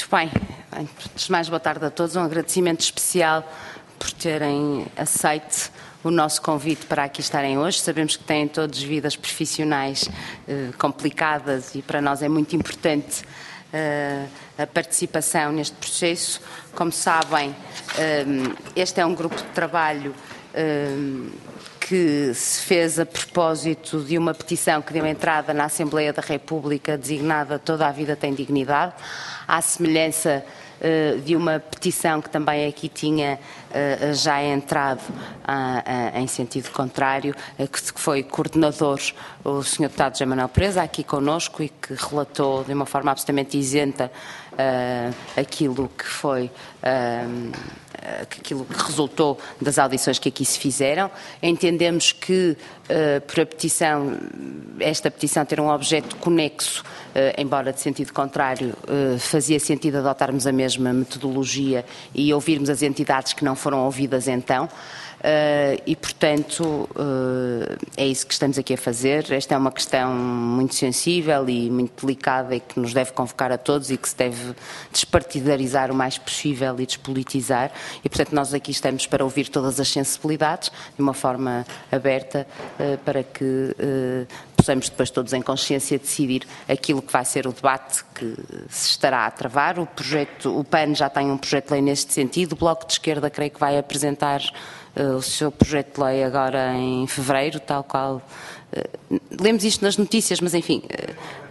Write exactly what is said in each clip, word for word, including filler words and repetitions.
Bem, antes de mais, boa tarde a todos. Um agradecimento especial por terem aceito o nosso convite para aqui estarem hoje. Sabemos que têm todos vidas profissionais eh, complicadas e para nós é muito importante eh, a participação neste processo. Como sabem, eh, este é um grupo de trabalho eh, que se fez a propósito de uma petição que deu entrada na Assembleia da República designada Toda a Vida Tem Dignidade, à semelhança uh, de uma petição que também aqui tinha uh, já entrado uh, uh, em sentido contrário, uh, que foi coordenador o senhor Deputado José Manuel Presa, aqui connosco, e que relatou de uma forma absolutamente isenta uh, aquilo que foi... Uh, aquilo que resultou das audições que aqui se fizeram. Entendemos que, uh, por a petição, esta petição ter um objeto conexo, uh, embora de sentido contrário, uh, fazia sentido adotarmos a mesma metodologia e ouvirmos as entidades que não foram ouvidas então. Uh, e, portanto, uh, é isso que estamos aqui a fazer. Esta é uma questão muito sensível e muito delicada e que nos deve convocar a todos e que se deve despartidarizar o mais possível e despolitizar. E, portanto, nós aqui estamos para ouvir todas as sensibilidades de uma forma aberta uh, para que uh, possamos depois todos em consciência decidir aquilo que vai ser o debate que se estará a travar. O projeto, o P A N já tem um projeto de lei neste sentido. O Bloco de Esquerda creio que vai apresentar Uh, o seu projeto de lei agora em fevereiro, tal qual... Uh, lemos isto nas notícias, mas enfim... Uh,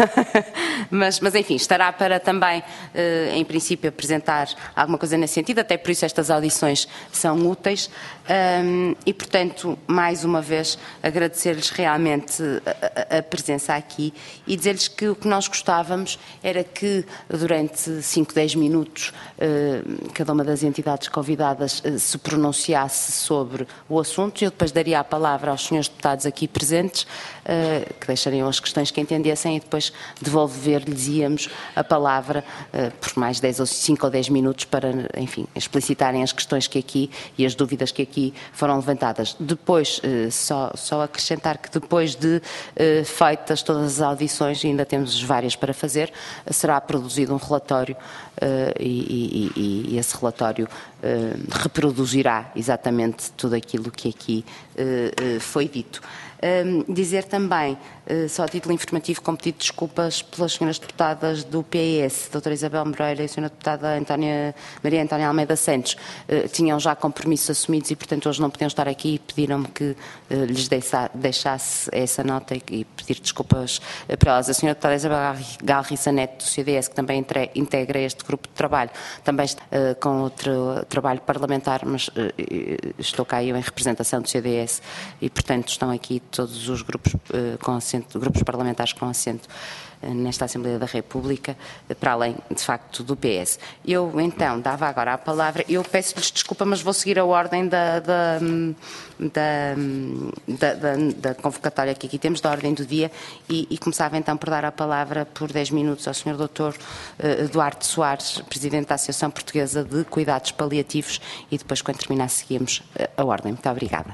mas, mas enfim, estará para também, uh, em princípio, apresentar alguma coisa nesse sentido, até por isso estas audições são úteis. Um, e, portanto, mais uma vez, agradecer-lhes realmente a, a, a presença aqui e dizer-lhes que o que nós gostávamos era que, durante cinco, dez minutos, uh, cada uma das entidades convidadas uh, se pronunciasse sobre o assunto. Eu depois daria a palavra aos senhores deputados aqui presentes, uh, que deixariam as questões que entendessem e depois devolver-lhes-íamos a palavra uh, por mais dez ou cinco ou dez minutos para, enfim, explicitarem as questões que aqui e as dúvidas que aqui foram levantadas. Depois, uh, só, só acrescentar que depois de uh, feitas todas as audições, e ainda temos várias para fazer, uh, será produzido um relatório uh, e, e, e esse relatório uh, reproduzirá exatamente tudo aquilo que aqui uh, uh, foi dito. Um, dizer também, uh, só a título informativo, com pedido de desculpas pelas senhoras deputadas do P S, doutora Isabel Moreira e a senhora deputada Antónia, Maria Antónia Almeida Santos, uh, tinham já compromissos assumidos e, portanto, hoje não podiam estar aqui e pediram-me que uh, lhes deixa, deixasse essa nota e, e pedir desculpas uh, para elas. A senhora deputada Isabel Galriça Neto, do C D S, que também entre, integra este grupo de trabalho, também está uh, com outro trabalho parlamentar, mas uh, estou cá eu em representação do C D S e, portanto, estão aqui todos os grupos, uh, com assento, grupos parlamentares com assento uh, nesta Assembleia da República, uh, para além, de facto, do P S. Eu, então, dava agora a palavra, eu peço-lhes desculpa, mas vou seguir a ordem da, da, da, da, da, da convocatória que aqui temos, da ordem do dia, e, e começava então por dar a palavra por dez minutos ao senhor doutor uh, Duarte Soares, Presidente da Associação Portuguesa de Cuidados Paliativos, e depois, quando terminar, seguimos uh, a ordem. Muito obrigada.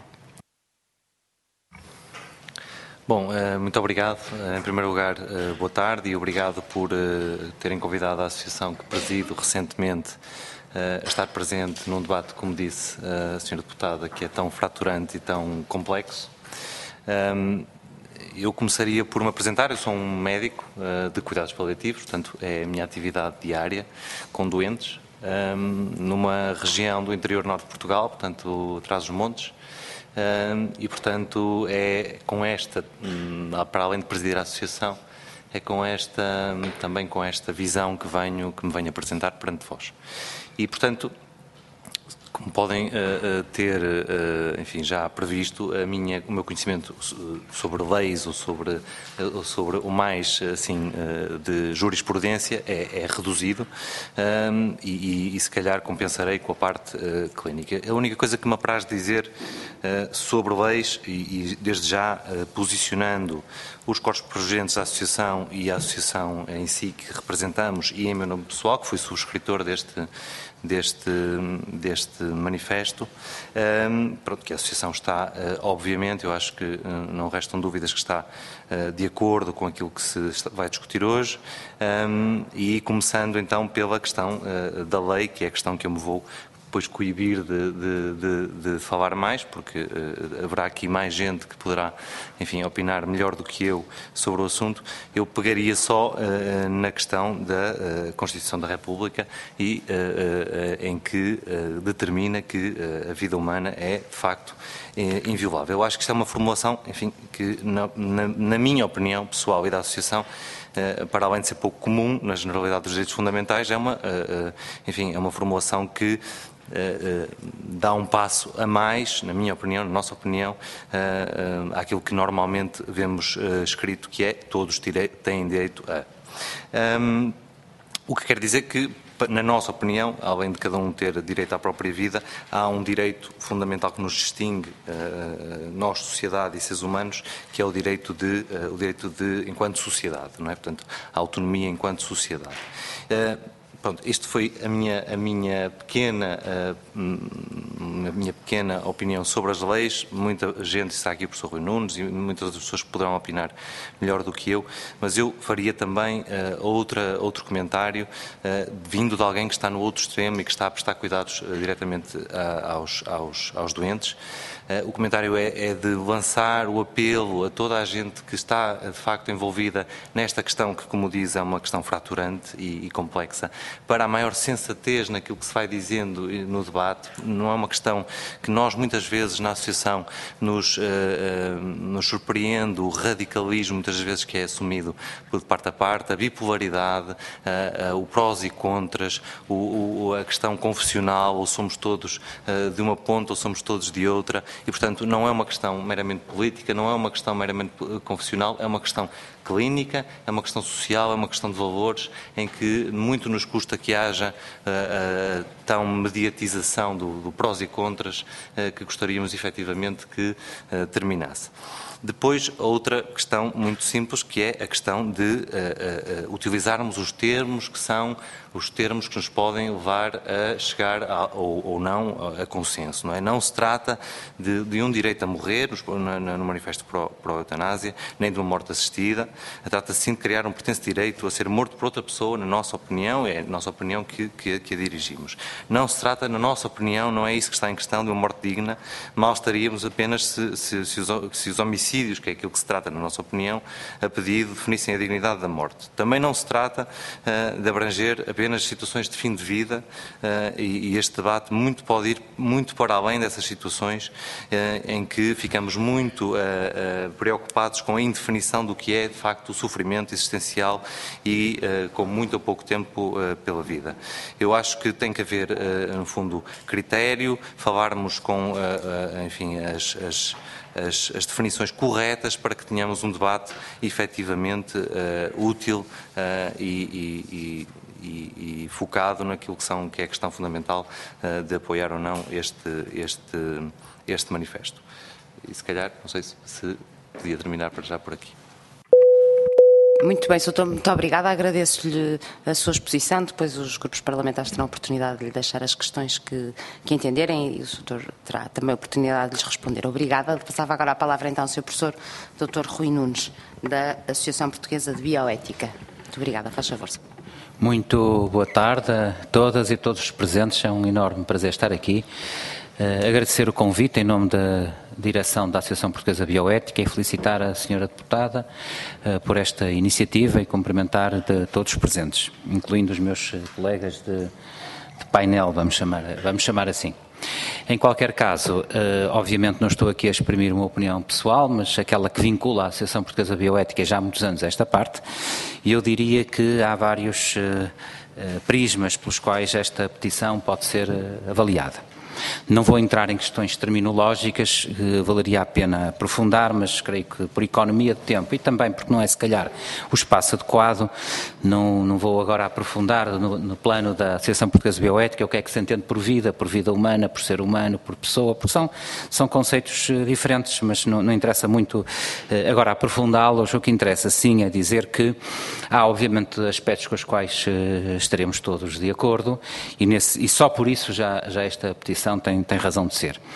Bom, muito obrigado. Em primeiro lugar, boa tarde e obrigado por terem convidado a associação que presido recentemente a estar presente num debate, como disse a senhora deputada, que é tão fraturante e tão complexo. Eu começaria por me apresentar. Eu sou um médico de cuidados paliativos, portanto é a minha atividade diária com doentes, numa região do interior norte de Portugal, portanto Trás-os-Montes. Uh, e, portanto, é com esta, para além de presidir a associação, é com esta, também com esta visão que, venho, que me venho apresentar perante vós. E, portanto, como podem uh, ter, uh, enfim, já previsto, a minha, o meu conhecimento sobre leis ou sobre, uh, sobre o mais, assim, uh, de jurisprudência é, é reduzido um, e, e, e, se calhar, compensarei com a parte uh, clínica. A única coisa que me apraz dizer uh, sobre leis, e, e desde já uh, posicionando os corpos protegentes da associação e a associação em si que representamos, e em meu nome pessoal, que fui subscritor deste, deste, deste manifesto, um, pronto, que a Associação está, uh, obviamente, eu acho que uh, não restam dúvidas que está uh, de acordo com aquilo que se vai discutir hoje, um, e começando então pela questão uh, da lei, que é a questão que eu me vou depois coibir de, de, de, de falar mais, porque uh, haverá aqui mais gente que poderá, enfim, opinar melhor do que eu sobre o assunto. Eu pegaria só uh, na questão da uh, Constituição da República e uh, uh, em que uh, determina que uh, a vida humana é, de facto, uh, inviolável. Eu acho que isto é uma formulação, enfim, que na, na, na minha opinião pessoal e da Associação, Uh, para além de ser pouco comum na generalidade dos direitos fundamentais, é uma, uh, uh, enfim, é uma formulação que uh, uh, dá um passo a mais, na minha opinião, na nossa opinião, uh, uh, àquilo que normalmente vemos uh, escrito, que é todos têm direito a. Um, o que quer dizer que, na nossa opinião, além de cada um ter direito à própria vida, há um direito fundamental que nos distingue, uh, nós, sociedade e seres humanos, que é o direito de, uh, o direito de, enquanto sociedade, não é? Portanto, a autonomia enquanto sociedade. Uh, Pronto, isto foi a minha, a minha pequena, a minha pequena opinião sobre as leis. Muita gente está aqui, o professor Rui Nunes, e muitas outras pessoas poderão opinar melhor do que eu, mas eu faria também uh, outra, outro comentário uh, vindo de alguém que está no outro extremo e que está a prestar cuidados uh, diretamente uh, aos, aos, aos doentes. Uh, o comentário é, é de lançar o apelo a toda a gente que está, de facto, envolvida nesta questão que, como diz, é uma questão fraturante e, e complexa, para a maior sensatez naquilo que se vai dizendo no debate. Não é uma questão que nós, muitas vezes, na Associação, nos, uh, uh, nos surpreende o radicalismo, muitas vezes, que é assumido por de parte a parte, a bipolaridade, uh, uh, o prós e contras, o, o, a questão confessional, ou somos todos uh, de uma ponta ou somos todos de outra. E, portanto, não é uma questão meramente política, não é uma questão meramente confessional, é uma questão clínica, é uma questão social, é uma questão de valores, em que muito nos custa que haja uh, uh, tão mediatização do, do prós e contras uh, que gostaríamos efetivamente que uh, terminasse. Depois, outra questão muito simples, que é a questão de uh, uh, utilizarmos os termos que são os termos que nos podem levar a chegar a, ou, ou não a consenso. Não é? Não se trata de, de um direito a morrer, no, no Manifesto para a Eutanásia, nem de uma morte assistida. Trata-se sim de criar um pretenso direito a ser morto por outra pessoa, na nossa opinião, é a nossa opinião que, que, que a dirigimos. Não se trata, na nossa opinião, não é isso que está em questão, de uma morte digna. Mal estaríamos apenas se, se, se, os, se os homicídios, que é aquilo que se trata, na nossa opinião, a pedido, definissem a dignidade da morte. Também não se trata uh, de abranger apenas apenas situações de fim de vida uh, e, e este debate muito pode ir muito para além dessas situações uh, em que ficamos muito uh, uh, preocupados com a indefinição do que é de facto o sofrimento existencial e uh, com muito ou pouco tempo uh, pela vida. Eu acho que tem que haver, uh, no fundo, critério, falarmos com, uh, uh, enfim, as, as As, as definições corretas para que tenhamos um debate efetivamente uh, útil uh, e, e, e, e focado naquilo que, são, que é a questão fundamental uh, de apoiar ou não este, este, este manifesto. E se calhar, não sei se, se podia terminar para já por aqui. Muito bem, doutor, muito obrigada. Agradeço-lhe a sua exposição. Depois os grupos parlamentares terão a oportunidade de lhe deixar as questões que, que entenderem e o doutor terá também a oportunidade de lhes responder. Obrigada. Passava agora a palavra então ao seu professor, doutor Rui Nunes, da Associação Portuguesa de Bioética. Muito obrigada. Faz favor. Muito boa tarde a todas e todos os presentes. É um enorme prazer estar aqui. Uh, agradecer o convite em nome da direção da Associação Portuguesa de Bioética e felicitar a senhora deputada uh, por esta iniciativa e cumprimentar de todos os presentes, incluindo os meus colegas de, de painel, vamos chamar, vamos chamar assim. Em qualquer caso, uh, obviamente não estou aqui a exprimir uma opinião pessoal, mas aquela que vincula a Associação Portuguesa de Bioética já há muitos anos a esta parte, e eu diria que há vários uh, uh, prismas pelos quais esta petição pode ser uh, avaliada. Não vou entrar em questões terminológicas, que valeria a pena aprofundar, mas creio que por economia de tempo e também porque não é se calhar o espaço adequado, não, não vou agora aprofundar no, no plano da Associação Portuguesa de Bioética o que é que se entende por vida, por vida humana, por ser humano, por pessoa, porque são, são conceitos diferentes, mas não, não interessa muito agora aprofundá-los. O que interessa sim é dizer que há obviamente aspectos com os quais estaremos todos de acordo e, nesse, e só por isso já, já esta petição petição tem, tem razão de ser.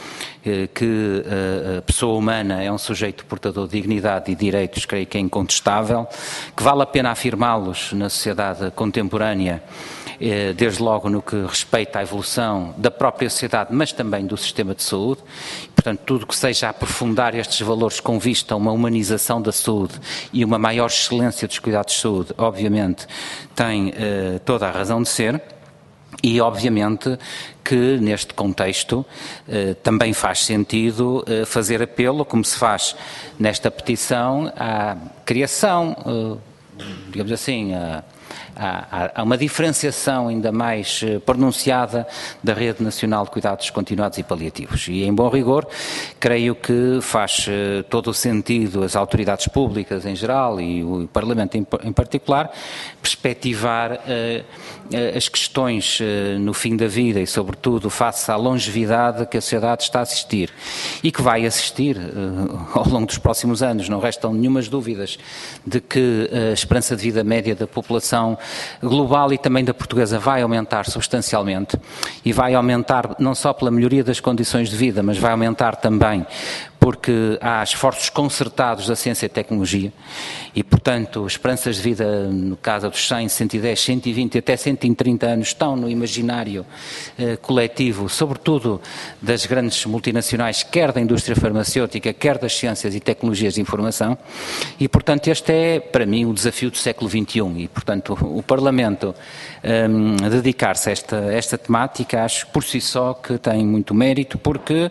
Que a pessoa humana é um sujeito portador de dignidade e direitos, creio que é incontestável, que vale a pena afirmá-los na sociedade contemporânea, desde logo no que respeita à evolução da própria sociedade, mas também do sistema de saúde. Portanto, tudo que seja aprofundar estes valores com vista a uma humanização da saúde e uma maior excelência dos cuidados de saúde, obviamente, tem eh, toda a razão de ser. E, obviamente, que neste contexto eh, também faz sentido eh, fazer apelo, como se faz nesta petição, à criação, eh, digamos assim, a Há, há uma diferenciação ainda mais pronunciada da Rede Nacional de Cuidados Continuados e Paliativos. E, em bom rigor, creio que faz todo o sentido as autoridades públicas em geral e o Parlamento em, em particular perspectivar uh, as questões uh, no fim da vida e, sobretudo, face à longevidade que a sociedade está a assistir e que vai assistir uh, ao longo dos próximos anos. Não restam nenhumas dúvidas de que a esperança de vida média da população global e também da portuguesa vai aumentar substancialmente e vai aumentar não só pela melhoria das condições de vida, mas vai aumentar também porque há esforços concertados da ciência e tecnologia e, portanto, esperanças de vida, no caso dos cem, cento e dez, cento e vinte até cento e trinta anos, estão no imaginário eh, coletivo, sobretudo das grandes multinacionais, quer da indústria farmacêutica, quer das ciências e tecnologias de informação e, portanto, este é, para mim, o desafio do século vinte e um e, portanto, o Parlamento um, dedicar-se a esta, esta temática, acho por si só que tem muito mérito, porque,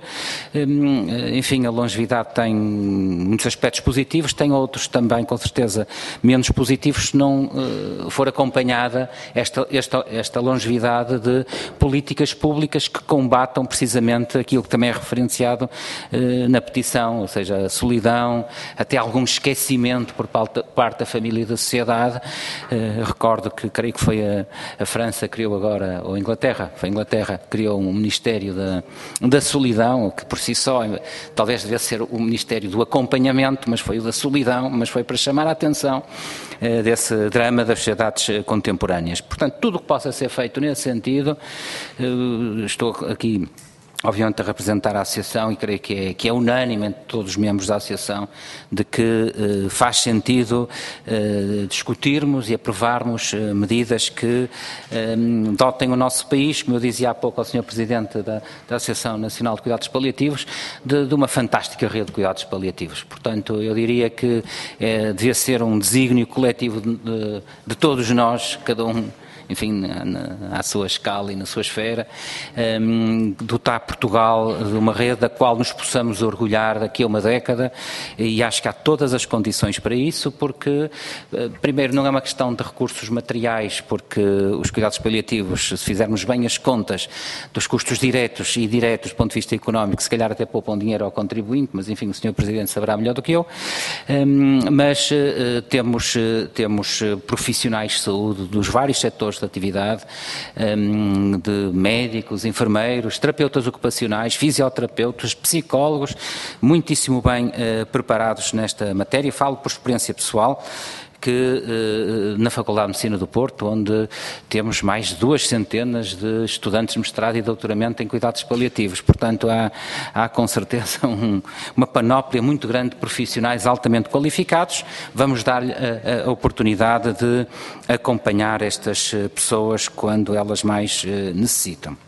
um, enfim, a longevidade tem muitos aspectos positivos, tem outros também, com certeza, menos positivos, se não uh, for acompanhada esta, esta, esta longevidade de políticas públicas que combatam precisamente aquilo que também é referenciado uh, na petição, ou seja, a solidão, até algum esquecimento por parte da família e da sociedade. Uh, recordo que, creio que foi a, a França criou agora, ou a Inglaterra, foi a Inglaterra, criou um Ministério da, da Solidão, que por si só, talvez devesse ser o Ministério do Acompanhamento, mas foi o da Solidão, mas foi para chamar a atenção uh, desse drama das sociedades contemporâneas. Portanto, tudo o que possa ser feito nesse sentido, uh, estou aqui obviamente a representar a Associação e creio que é, que é unânime entre todos os membros da Associação de que eh, faz sentido eh, discutirmos e aprovarmos eh, medidas que eh, dotem o nosso país, como eu dizia há pouco ao senhor Presidente da, da Associação Nacional de Cuidados Paliativos, de, de uma fantástica rede de cuidados paliativos. Portanto, eu diria que eh, devia ser um desígnio coletivo de, de, de todos nós, cada um enfim, na, na, à sua escala e na sua esfera, um, dotar Portugal de uma rede da qual nos possamos orgulhar daqui a uma década e acho que há todas as condições para isso, porque, primeiro, não é uma questão de recursos materiais, porque os cuidados paliativos, se fizermos bem as contas dos custos diretos e indiretos do ponto de vista económico, se calhar até poupam dinheiro ao contribuinte, mas enfim, o senhor Presidente saberá melhor do que eu, um, mas uh, temos, uh, temos profissionais de saúde dos vários setores de atividade, de médicos, enfermeiros, terapeutas ocupacionais, fisioterapeutas, psicólogos, muitíssimo bem preparados nesta matéria. Falo por experiência pessoal, que na Faculdade de Medicina do Porto, onde temos mais de duas centenas de estudantes de mestrado e doutoramento em cuidados paliativos. Portanto, há, há com certeza um, uma panóplia muito grande de profissionais altamente qualificados. Vamos dar-lhe a, a oportunidade de acompanhar estas pessoas quando elas mais necessitam.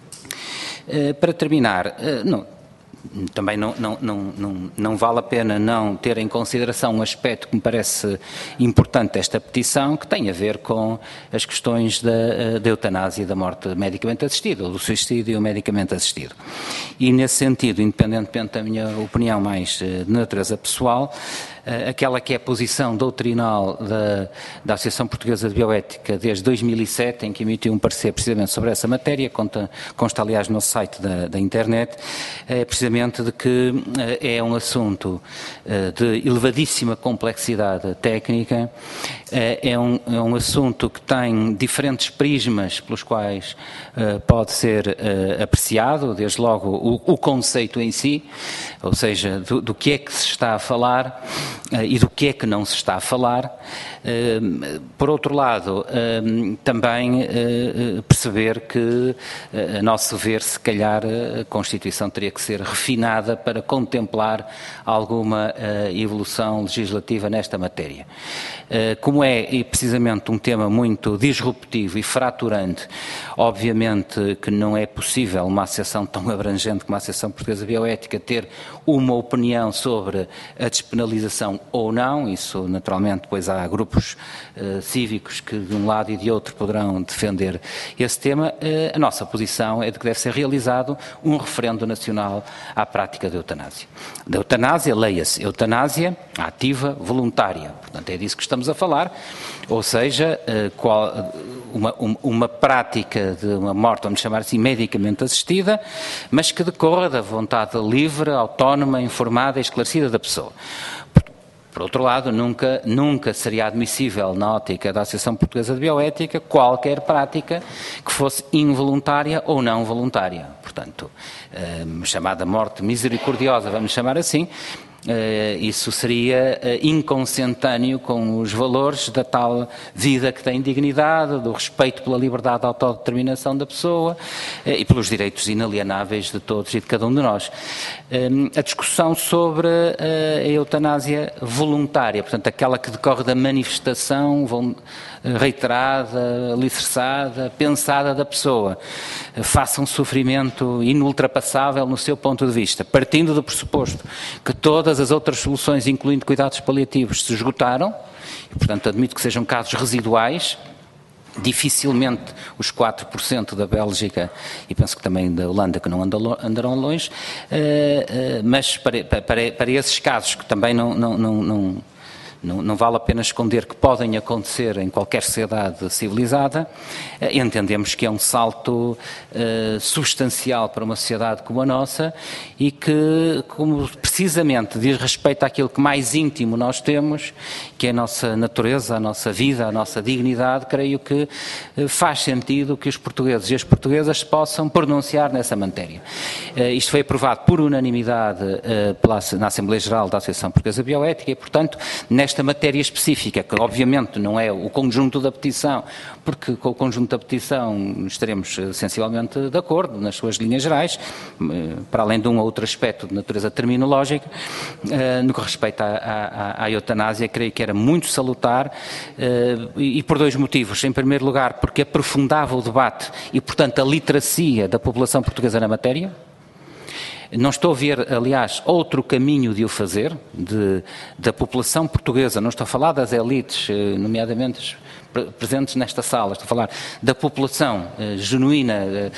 Para terminar, não, também não, não, não, não, não vale a pena não ter em consideração um aspecto que me parece importante desta petição, que tem a ver com as questões da, da eutanásia e da morte medicamente assistida, ou do suicídio medicamente assistido. E nesse sentido, independentemente da minha opinião mais de natureza pessoal, aquela que é a posição doutrinal da, da Associação Portuguesa de Bioética desde dois mil e sete, em que emitiu um parecer precisamente sobre essa matéria, consta, consta aliás no site da, da internet, é precisamente de que é um assunto de elevadíssima complexidade técnica, é um, é um assunto que tem diferentes prismas pelos quais pode ser apreciado, desde logo o, o conceito em si, ou seja, do, do que é que se está a falar, e do que é que não se está a falar. Por outro lado, também perceber que, a nosso ver, se calhar a Constituição teria que ser refinada para contemplar alguma evolução legislativa nesta matéria. Como é precisamente um tema muito disruptivo e fraturante, obviamente que não é possível uma associação tão abrangente como a Associação Portuguesa de Bioética ter uma opinião sobre a despenalização ou não. Isso naturalmente depois há grupos uh, cívicos que de um lado e de outro poderão defender esse tema. Uh, a nossa posição é de que deve ser realizado um referendo nacional à prática da eutanásia. Da eutanásia, leia-se, eutanásia ativa voluntária, portanto é disso que estamos a falar, ou seja, uh, qual, uma, uma, uma prática de uma morte, vamos chamar assim, medicamente assistida, mas que decorra da vontade livre, autónoma, informada e esclarecida da pessoa. Por outro lado, nunca, nunca seria admissível na ótica da Associação Portuguesa de Bioética qualquer prática que fosse involuntária ou não voluntária. Portanto, eh, chamada morte misericordiosa, vamos chamar assim, Uh, isso seria uh, inconsentâneo com os valores da tal vida que tem dignidade, do respeito pela liberdade de autodeterminação da pessoa uh, e pelos direitos inalienáveis de todos e de cada um de nós. Uh, a discussão sobre uh, a eutanásia voluntária, portanto, aquela que decorre da manifestação reiterada, alicerçada, pensada da pessoa, uh, faça um sofrimento inultrapassável no seu ponto de vista, partindo do pressuposto que todas as outras soluções, incluindo cuidados paliativos, se esgotaram, e, portanto, admito que sejam casos residuais, dificilmente os quatro por cento da Bélgica, e penso que também da Holanda, que não andarão longe, mas para, para, para esses casos que também não, não, não, não Não, não vale a pena esconder que podem acontecer em qualquer sociedade civilizada, entendemos que é um salto uh, substancial para uma sociedade como a nossa e que, como precisamente diz respeito àquilo que mais íntimo nós temos, que é a nossa natureza, a nossa vida, a nossa dignidade, creio que uh, faz sentido que os portugueses e as portuguesas possam pronunciar nessa matéria. Uh, isto foi aprovado por unanimidade uh, pela, na Assembleia Geral da Associação Portuguesa de Bioética e, portanto, nesta matéria específica, que obviamente não é o conjunto da petição, porque com o conjunto da petição estaremos sensivelmente de acordo nas suas linhas gerais, para além de um ou outro aspecto de natureza terminológica, no que respeita à, à, à eutanásia, creio que era muito salutar, e por dois motivos. Em primeiro lugar, porque aprofundava o debate e, portanto, a literacia da população portuguesa na matéria. Não estou a ver, aliás, outro caminho de o fazer, de, da população portuguesa, não estou a falar das elites, nomeadamente presentes nesta sala, estou a falar da população eh, genuína, eh,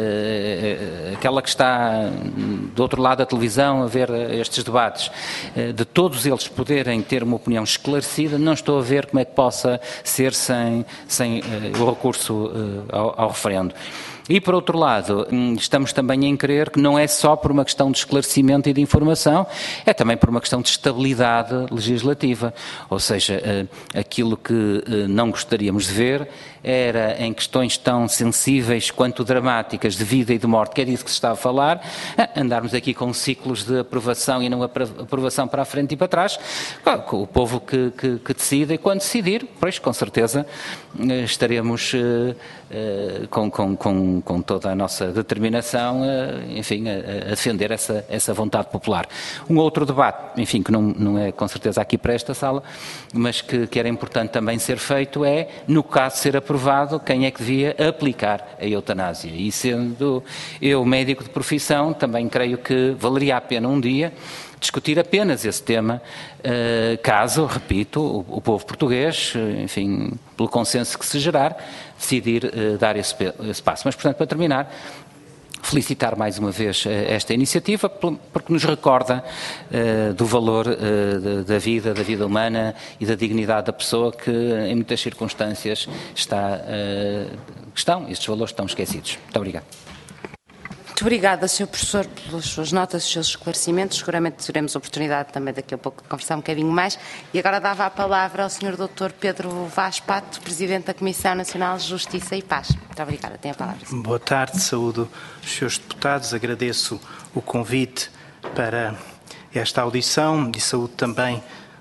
eh, aquela que está do outro lado da televisão a ver estes debates, eh, de todos eles poderem ter uma opinião esclarecida, não estou a ver como é que possa ser sem, sem eh, o recurso eh, ao, ao referendo. E, por outro lado, estamos também em crer que não é só por uma questão de esclarecimento e de informação, é também por uma questão de estabilidade legislativa. Ou seja, aquilo que não gostaríamos de ver era, em questões tão sensíveis quanto dramáticas de vida e de morte, que é disso que se está a falar, andarmos aqui com ciclos de aprovação e não aprovação para a frente e para trás, com o povo que, que, que decide, e quando decidir, pois, com certeza, estaremos com, com, com, com toda a nossa determinação, enfim, a, a defender essa, essa vontade popular. Um outro debate, enfim, que não, não é com certeza aqui para esta sala, mas que, que era importante também ser feito é, no caso de ser aprovado, quem é que devia aplicar a eutanásia. E sendo eu médico de profissão, também creio que valeria a pena um dia discutir apenas esse tema, caso, repito, o, o povo português, enfim, pelo consenso que se gerar, decidir dar esse, esse passo. Mas, portanto, para terminar, felicitar mais uma vez esta iniciativa, porque nos recorda uh, do valor uh, da vida, da vida humana e da dignidade da pessoa que, em muitas circunstâncias, está, uh, estão, estes valores estão esquecidos. Muito obrigado. Muito obrigada, senhor Professor, pelas suas notas e os seus esclarecimentos. Seguramente teremos oportunidade também daqui a pouco de conversar um bocadinho mais. E agora dava a palavra ao senhor doutor Pedro Vaz Pato, Presidente da Comissão Nacional de Justiça e Paz. Muito obrigada. Tem a palavra. Senhor. Boa tarde, saúdo os senhores deputados. Agradeço o convite para esta audição e saúdo também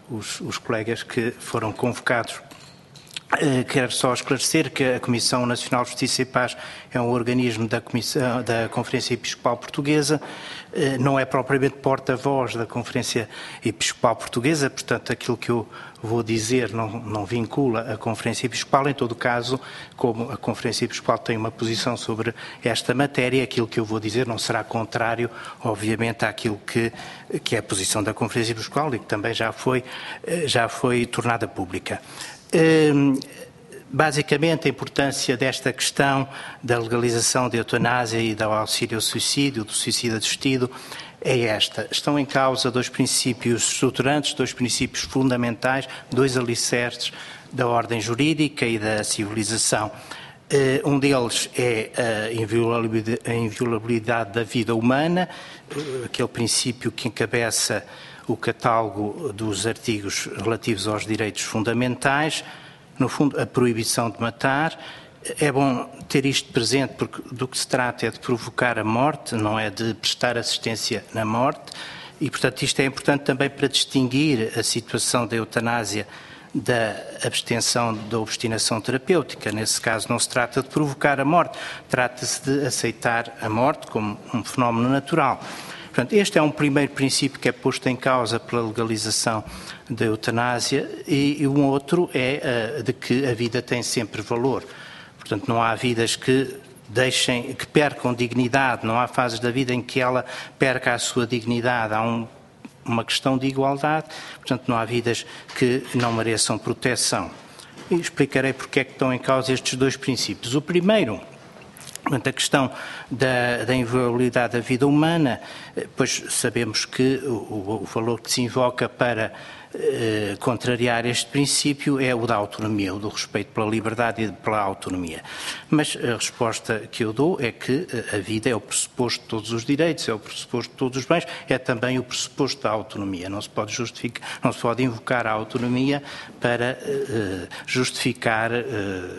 os, os colegas que foram convocados. Quero só esclarecer que a Comissão Nacional de Justiça e Paz é um organismo da, Comissão, da Conferência Episcopal Portuguesa, não é propriamente porta-voz da Conferência Episcopal Portuguesa, portanto aquilo que eu vou dizer não, não vincula a Conferência Episcopal. Em todo caso, como a Conferência Episcopal tem uma posição sobre esta matéria, aquilo que eu vou dizer não será contrário, obviamente, àquilo que, que é a posição da Conferência Episcopal e que também já foi, já foi tornada pública. Basicamente, a importância desta questão da legalização da eutanásia e do auxílio ao suicídio, do suicídio assistido, é esta. Estão em causa dois princípios estruturantes, dois princípios fundamentais, dois alicerces da ordem jurídica e da civilização. Um deles é a inviolabilidade da vida humana, aquele princípio que encabeça o catálogo dos artigos relativos aos direitos fundamentais, no fundo, a proibição de matar. É bom ter isto presente porque do que se trata é de provocar a morte, não é de prestar assistência na morte, e, portanto, isto é importante também para distinguir a situação da eutanásia da abstenção, da obstinação terapêutica. Nesse caso, não se trata de provocar a morte, trata-se de aceitar a morte como um fenómeno natural. Portanto, este é um primeiro princípio que é posto em causa pela legalização da eutanásia e, e um outro é uh, de que a vida tem sempre valor. Portanto, não há vidas que deixem, que percam dignidade, não há fases da vida em que ela perca a sua dignidade, há um, uma questão de igualdade, portanto, não há vidas que não mereçam proteção. E explicarei porque é que estão em causa estes dois princípios. O primeiro, a questão da, da inviolabilidade da vida humana, pois sabemos que o, o valor que se invoca para eh, contrariar este princípio é o da autonomia, o do respeito pela liberdade e pela autonomia. Mas a resposta que eu dou é que a vida é o pressuposto de todos os direitos, é o pressuposto de todos os bens, é também o pressuposto da autonomia. Não se pode justificar, não se pode invocar a autonomia para eh, justificar eh,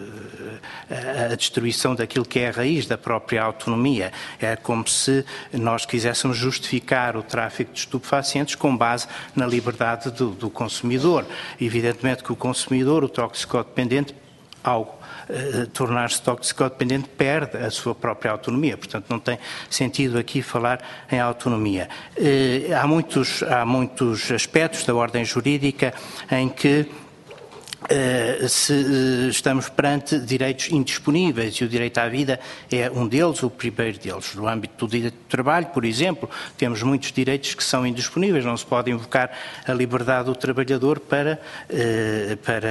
a destruição daquilo que é a raiz da própria autonomia. É como se nós quiséssemos justificar o tráfico de estupefacientes com base na liberdade do, do consumidor. Evidentemente que o consumidor, o toxicodependente, ao eh, tornar-se toxicodependente, perde a sua própria autonomia. Portanto, não tem sentido aqui falar em autonomia. Eh, há muitos, há muitos aspectos da ordem jurídica em que Uh, se uh, estamos perante direitos indisponíveis e o direito à vida é um deles, o primeiro deles. No âmbito do direito do trabalho, por exemplo, temos muitos direitos que são indisponíveis, não se pode invocar a liberdade do trabalhador para, uh, para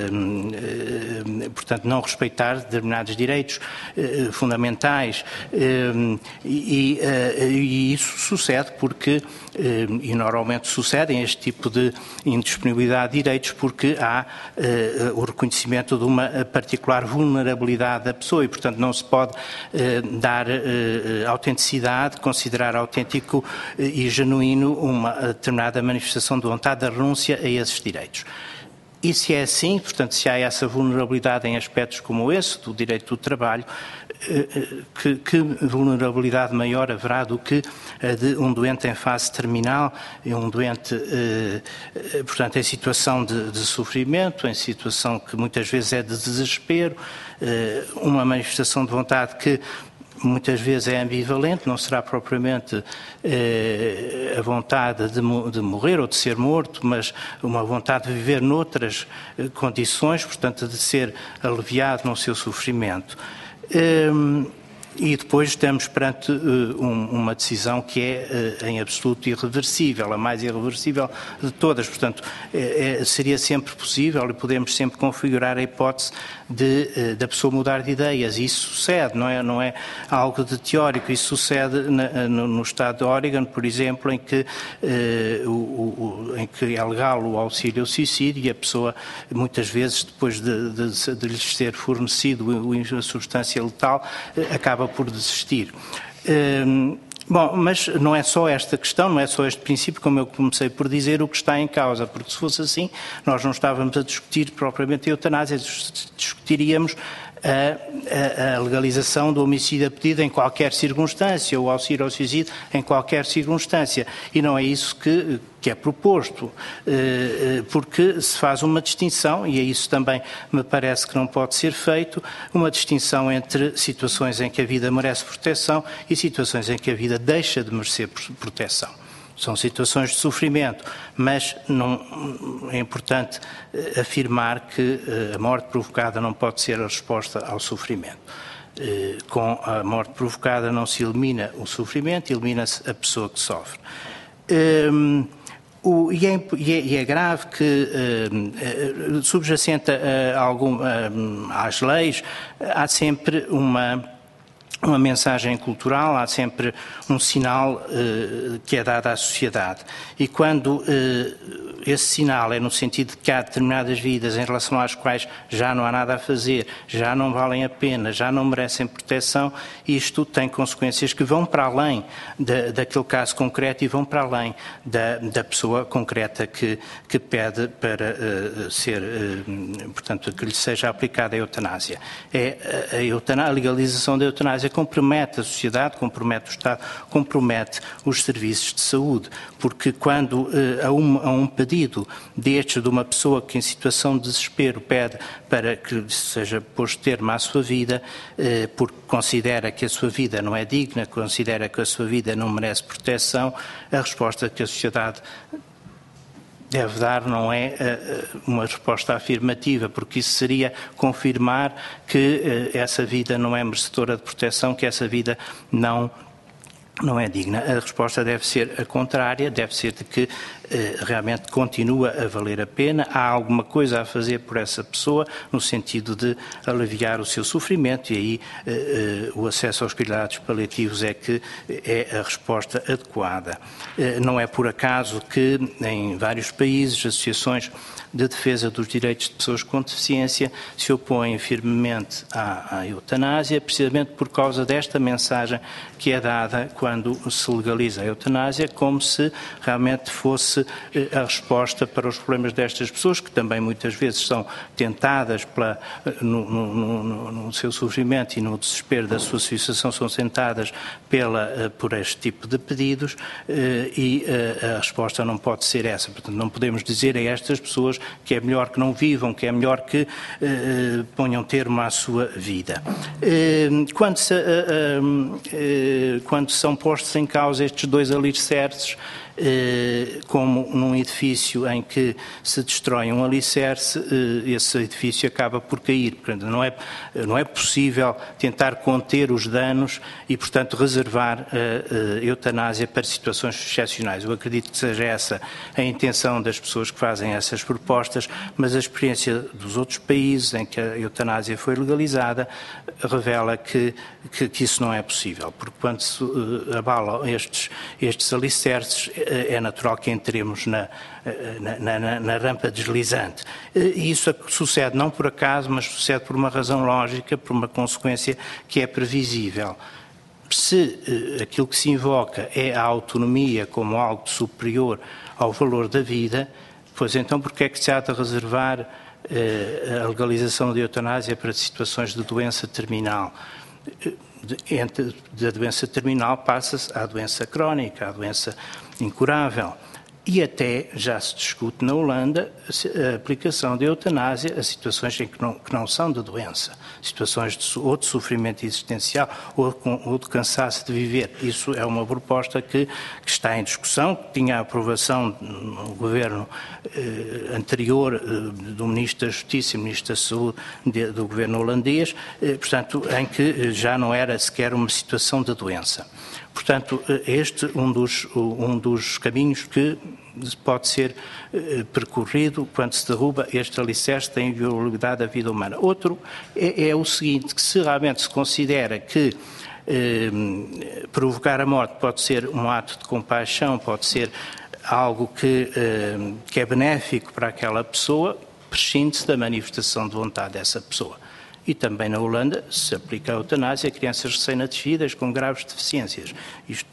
uh, uh, portanto, não respeitar determinados direitos uh, fundamentais uh, e, uh, e isso sucede porque, uh, e normalmente sucedem este tipo de indisponibilidade de direitos porque há Uh, o reconhecimento de uma particular vulnerabilidade da pessoa e, portanto, não se pode uh, dar uh, autenticidade, considerar autêntico uh, e genuíno uma determinada manifestação de vontade de renúncia a esses direitos. E se é assim, portanto, se há essa vulnerabilidade em aspectos como esse, do direito do trabalho, que, que vulnerabilidade maior haverá do que a de um doente em fase terminal, um doente, portanto, em situação de, de sofrimento, em situação que muitas vezes é de desespero, uma manifestação de vontade que muitas vezes é ambivalente, não será propriamente eh, a vontade de, de morrer ou de ser morto, mas uma vontade de viver noutras eh, condições, portanto, de ser aliviado no seu sofrimento. Eh, E depois estamos perante uh, um, uma decisão que é uh, em absoluto irreversível, a mais irreversível de todas. Portanto, é, é, seria sempre possível e podemos sempre configurar a hipótese de, uh, da pessoa mudar de ideias. E isso sucede, não é, não é algo de teórico. Isso sucede na, no, no estado de Oregon, por exemplo, em que, uh, o, o, em que é legal o auxílio ao suicídio e a pessoa, muitas vezes, depois de, de, de lhes ser fornecido a substância letal, uh, acaba por desistir. Um, bom, mas não é só esta questão, não é só este princípio, como eu comecei por dizer, o que está em causa, porque se fosse assim, nós não estávamos a discutir propriamente a eutanásia, discutiríamos a, a, a legalização do homicídio a pedido em qualquer circunstância, ou auxílio ao suicídio em qualquer circunstância. E não é isso que, que é proposto, porque se faz uma distinção, e é isso também me parece que não pode ser feito, uma distinção entre situações em que a vida merece proteção e situações em que a vida deixa de merecer proteção. São situações de sofrimento, mas não, é importante afirmar que a morte provocada não pode ser a resposta ao sofrimento. Com a morte provocada não se elimina o sofrimento, elimina-se a pessoa que sofre. O, e, é, e, é, e é grave que, uh, subjacente a, a algum, uh, às leis, há sempre uma, uma mensagem cultural, há sempre um sinal uh, que é dado à sociedade. E quando uh, esse sinal é no sentido de que há determinadas vidas em relação às quais já não há nada a fazer, já não valem a pena, já não merecem proteção, isto tem consequências que vão para além da, daquele caso concreto e vão para além da, da pessoa concreta que, que pede para uh, ser, uh, portanto, que lhe seja aplicada a eutanásia. É, a, a, eutanásia, a legalização da eutanásia compromete a sociedade, compromete o Estado, compromete os serviços de saúde, porque quando uh, há, um, há um pedido destes de uma pessoa que em situação de desespero pede para que seja posto termo à sua vida, uh, porque considera que a sua vida não é digna, considera que a sua vida não merece proteção, a resposta que a sociedade deve dar não é uh, uma resposta afirmativa, porque isso seria confirmar que uh, essa vida não é merecedora de proteção, que essa vida não não é digna. A resposta deve ser a contrária, deve ser de que eh, realmente continua a valer a pena, há alguma coisa a fazer por essa pessoa no sentido de aliviar o seu sofrimento e aí eh, eh, o acesso aos cuidados paliativos é que é a resposta adequada. Eh, não é por acaso que em vários países associações de defesa dos direitos de pessoas com deficiência se opõem firmemente à, à eutanásia, precisamente por causa desta mensagem que é dada quando se legaliza a eutanásia, como se realmente fosse a resposta para os problemas destas pessoas, que também muitas vezes são tentadas pela, no, no, no, no seu sofrimento e no desespero da sua situação, são tentadas pela, por este tipo de pedidos e a resposta não pode ser essa. Portanto, não podemos dizer a estas pessoas que é melhor que não vivam, que é melhor que eh, ponham termo à sua vida. Eh, quando, se, eh, eh, quando são postos em causa estes dois alicerces, como num edifício em que se destrói um alicerce, esse edifício acaba por cair. Portanto, não é, não é possível tentar conter os danos e, portanto, reservar a eutanásia para situações excepcionais. Eu acredito que seja essa a intenção das pessoas que fazem essas propostas, mas a experiência dos outros países em que a eutanásia foi legalizada revela que, que, que isso não é possível, porque quando se abalam estes, estes alicerces, é natural que entremos na, na, na, na rampa deslizante. E isso sucede não por acaso, mas sucede por uma razão lógica, por uma consequência que é previsível. Se uh, aquilo que se invoca é a autonomia como algo superior ao valor da vida, pois então porque é que se há de reservar uh, a legalização da eutanásia para situações de doença terminal? Uh, Entre, da doença terminal passa-se à doença crónica, à doença incurável. E até já se discute na Holanda a aplicação da eutanásia a situações em que não, que não são de doença, situações de, ou de sofrimento existencial ou, ou de cansaço de viver. Isso é uma proposta que, que está em discussão, que tinha a aprovação no governo eh, anterior eh, do Ministro da Justiça e Ministro da Saúde de, do governo holandês, eh, portanto, em que já não era sequer uma situação de doença. Portanto, este é um dos, um dos caminhos que pode ser eh, percorrido quando se derruba este alicerce da inviolabilidade da vida humana. Outro é, é o seguinte, que se realmente se considera que eh, provocar a morte pode ser um ato de compaixão, pode ser algo que, eh, que é benéfico para aquela pessoa, prescinde-se da manifestação de vontade dessa pessoa. E também na Holanda se aplica a eutanásia a crianças recém-nascidas com graves deficiências. Isto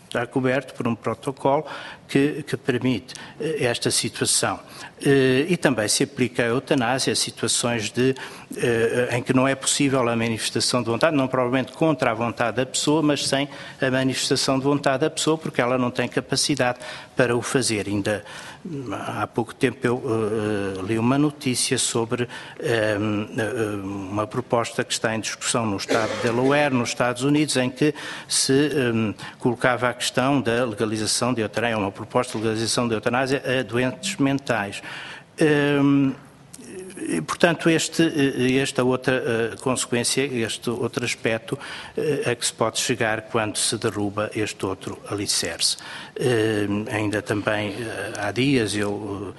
está coberto por um protocolo que, que permite esta situação. E também se aplica a eutanásia a situações de, em que não é possível a manifestação de vontade, não provavelmente contra a vontade da pessoa, mas sem a manifestação de vontade da pessoa, porque ela não tem capacidade para o fazer. Ainda há pouco tempo eu uh, li uma notícia sobre uh, uma proposta que está em discussão no estado de Delaware, nos Estados Unidos, em que se um, colocava a questão da legalização de eutanásia, uma proposta de legalização da eutanásia a doentes mentais. Um, E, portanto, este, esta outra uh, consequência, este outro aspecto uh, a que se pode chegar quando se derruba este outro alicerce. Uh, ainda também uh, há dias eu uh,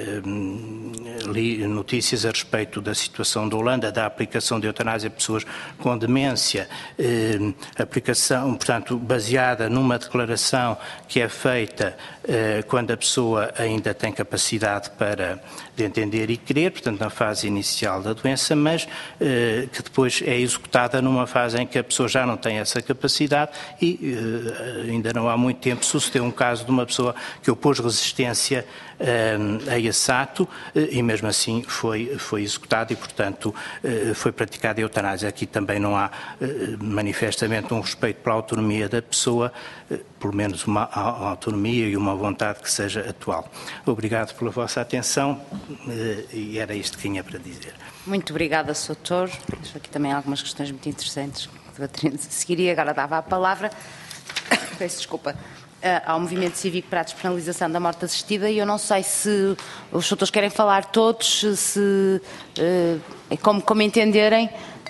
uh, li notícias a respeito da situação da Holanda, da aplicação de eutanásia a pessoas com demência, uh, aplicação, portanto, baseada numa declaração que é feita uh, quando a pessoa ainda tem capacidade para de entender e querer, portanto, na fase inicial da doença, mas eh, que depois é executada numa fase em que a pessoa já não tem essa capacidade e eh, ainda não há muito tempo sucedeu um caso de uma pessoa que opôs resistência eh, a esse ato eh, e mesmo assim foi, foi executado e, portanto, eh, foi praticada a eutanásia. Aqui também não há eh, manifestamente um respeito pela autonomia da pessoa, eh, pelo menos uma autonomia e uma vontade que seja atual. Obrigado pela vossa atenção. E era isto que tinha para dizer. Muito obrigada, senhor Doutor. Deixo aqui também algumas questões muito interessantes que debateremos a seguir e agora dava a palavra, peço desculpa, ao Movimento Cívico para a Despenalização da Morte Assistida e eu não sei se os doutores querem falar todos, se, como, como entenderem,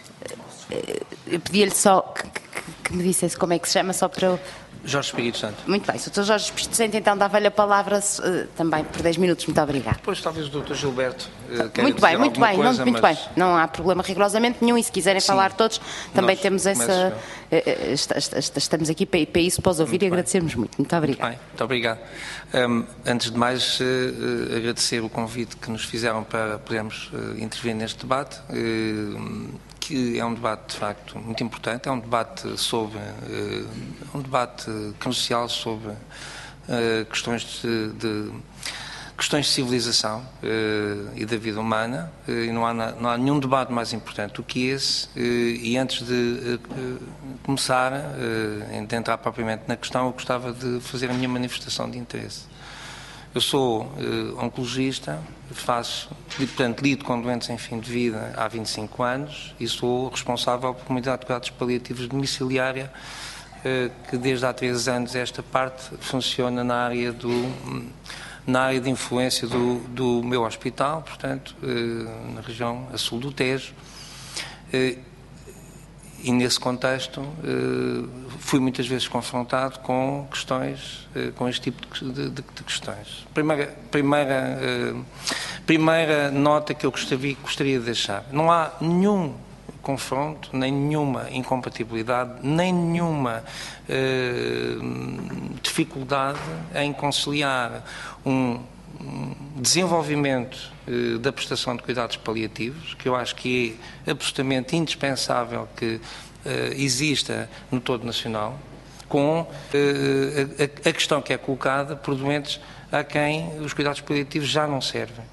eu pedia-lhe só que, que, que me dissesse como é que se chama, só para eu... Jorge Espírito Santo. Muito bem, doutor Jorge Espírito Santo, então dava-lhe a palavra uh, também por dez minutos. Muito obrigado. Depois talvez o doutor Gilberto uh, queira Muito bem, muito bem, coisa, não, muito mas... bem. Não há problema rigorosamente nenhum e se quiserem Sim, falar todos, também temos essa... Uh, está, está, estamos aqui para, para isso, para os ouvir muito e agradecermos muito. Muito obrigado. Muito, bem, muito obrigado. Um, antes de mais, uh, uh, agradecer o convite que nos fizeram para podermos uh, intervir neste debate. Uh, que é um debate, de facto, muito importante, é um debate sobre, uh, um debate crucial sobre uh, questões de, de, questões de civilização uh, e da vida humana, uh, e não há, não há nenhum debate mais importante do que esse, uh, e antes de uh, começar, uh, de entrar propriamente na questão, eu gostava de fazer a minha manifestação de interesse. Eu sou uh, oncologista, faço, portanto, lido com doentes em fim de vida há vinte e cinco anos e sou responsável pela Comunidade de Cuidados Paliativos domiciliária, uh, que desde há três anos esta parte funciona na área, do, na área de influência do, do meu hospital, portanto, uh, na região a sul do Tejo. Uh, E, nesse contexto, fui muitas vezes confrontado com questões, com este tipo de, de, de questões. Primeira, primeira, primeira nota que eu gostaria, gostaria de deixar. Não há nenhum confronto, nem nenhuma incompatibilidade, nem nenhuma eh, dificuldade em conciliar um desenvolvimento eh, da prestação de cuidados paliativos, que eu acho que é absolutamente indispensável que eh, exista no todo nacional, com eh, a, a questão que é colocada por doentes a quem os cuidados paliativos já não servem.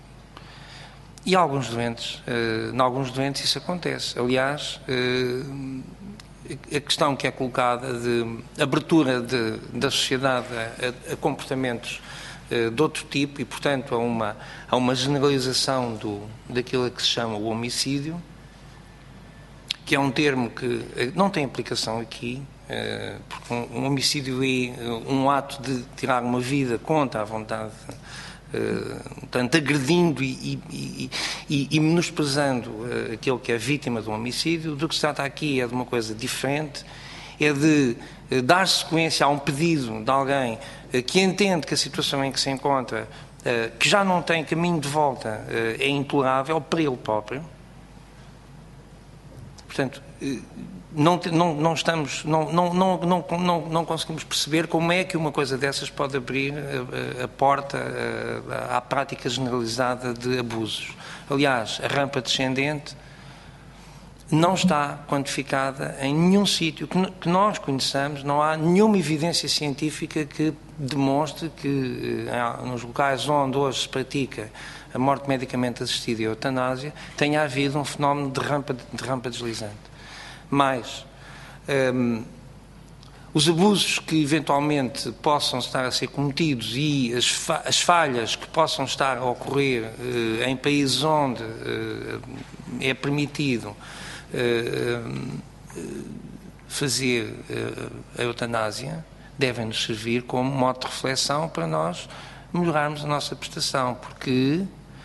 E alguns doentes, eh, em alguns doentes isso acontece. Aliás, eh, a questão que é colocada de abertura de, da sociedade a, a comportamentos de outro tipo e, portanto, a uma, a uma generalização do, daquilo que se chama o homicídio, que é um termo que não tem aplicação aqui, porque um, um homicídio é um ato de tirar uma vida contra a vontade, portanto, agredindo e, e, e, e menosprezando aquele que é vítima de um homicídio. Do que se trata aqui é de uma coisa diferente, é de dar sequência a um pedido de alguém que entende que a situação em que se encontra, que já não tem caminho de volta, é intolerável para ele próprio. Portanto, não, não, não estamos, não, não, não, não, não, não conseguimos perceber como é que uma coisa dessas pode abrir a, a porta a, à prática generalizada de abusos. Aliás, a rampa descendente não está quantificada em nenhum sítio que nós conheçamos, não há nenhuma evidência científica que demonstre que nos locais onde hoje se pratica a morte medicamente assistida e a eutanásia tenha havido um fenómeno de rampa, de rampa deslizante. Mas um, os abusos que eventualmente possam estar a ser cometidos e as, fa as falhas que possam estar a ocorrer uh, em países onde uh, é permitido fazer a eutanásia devem nos servir como modo de reflexão para nós melhorarmos a nossa prestação, porque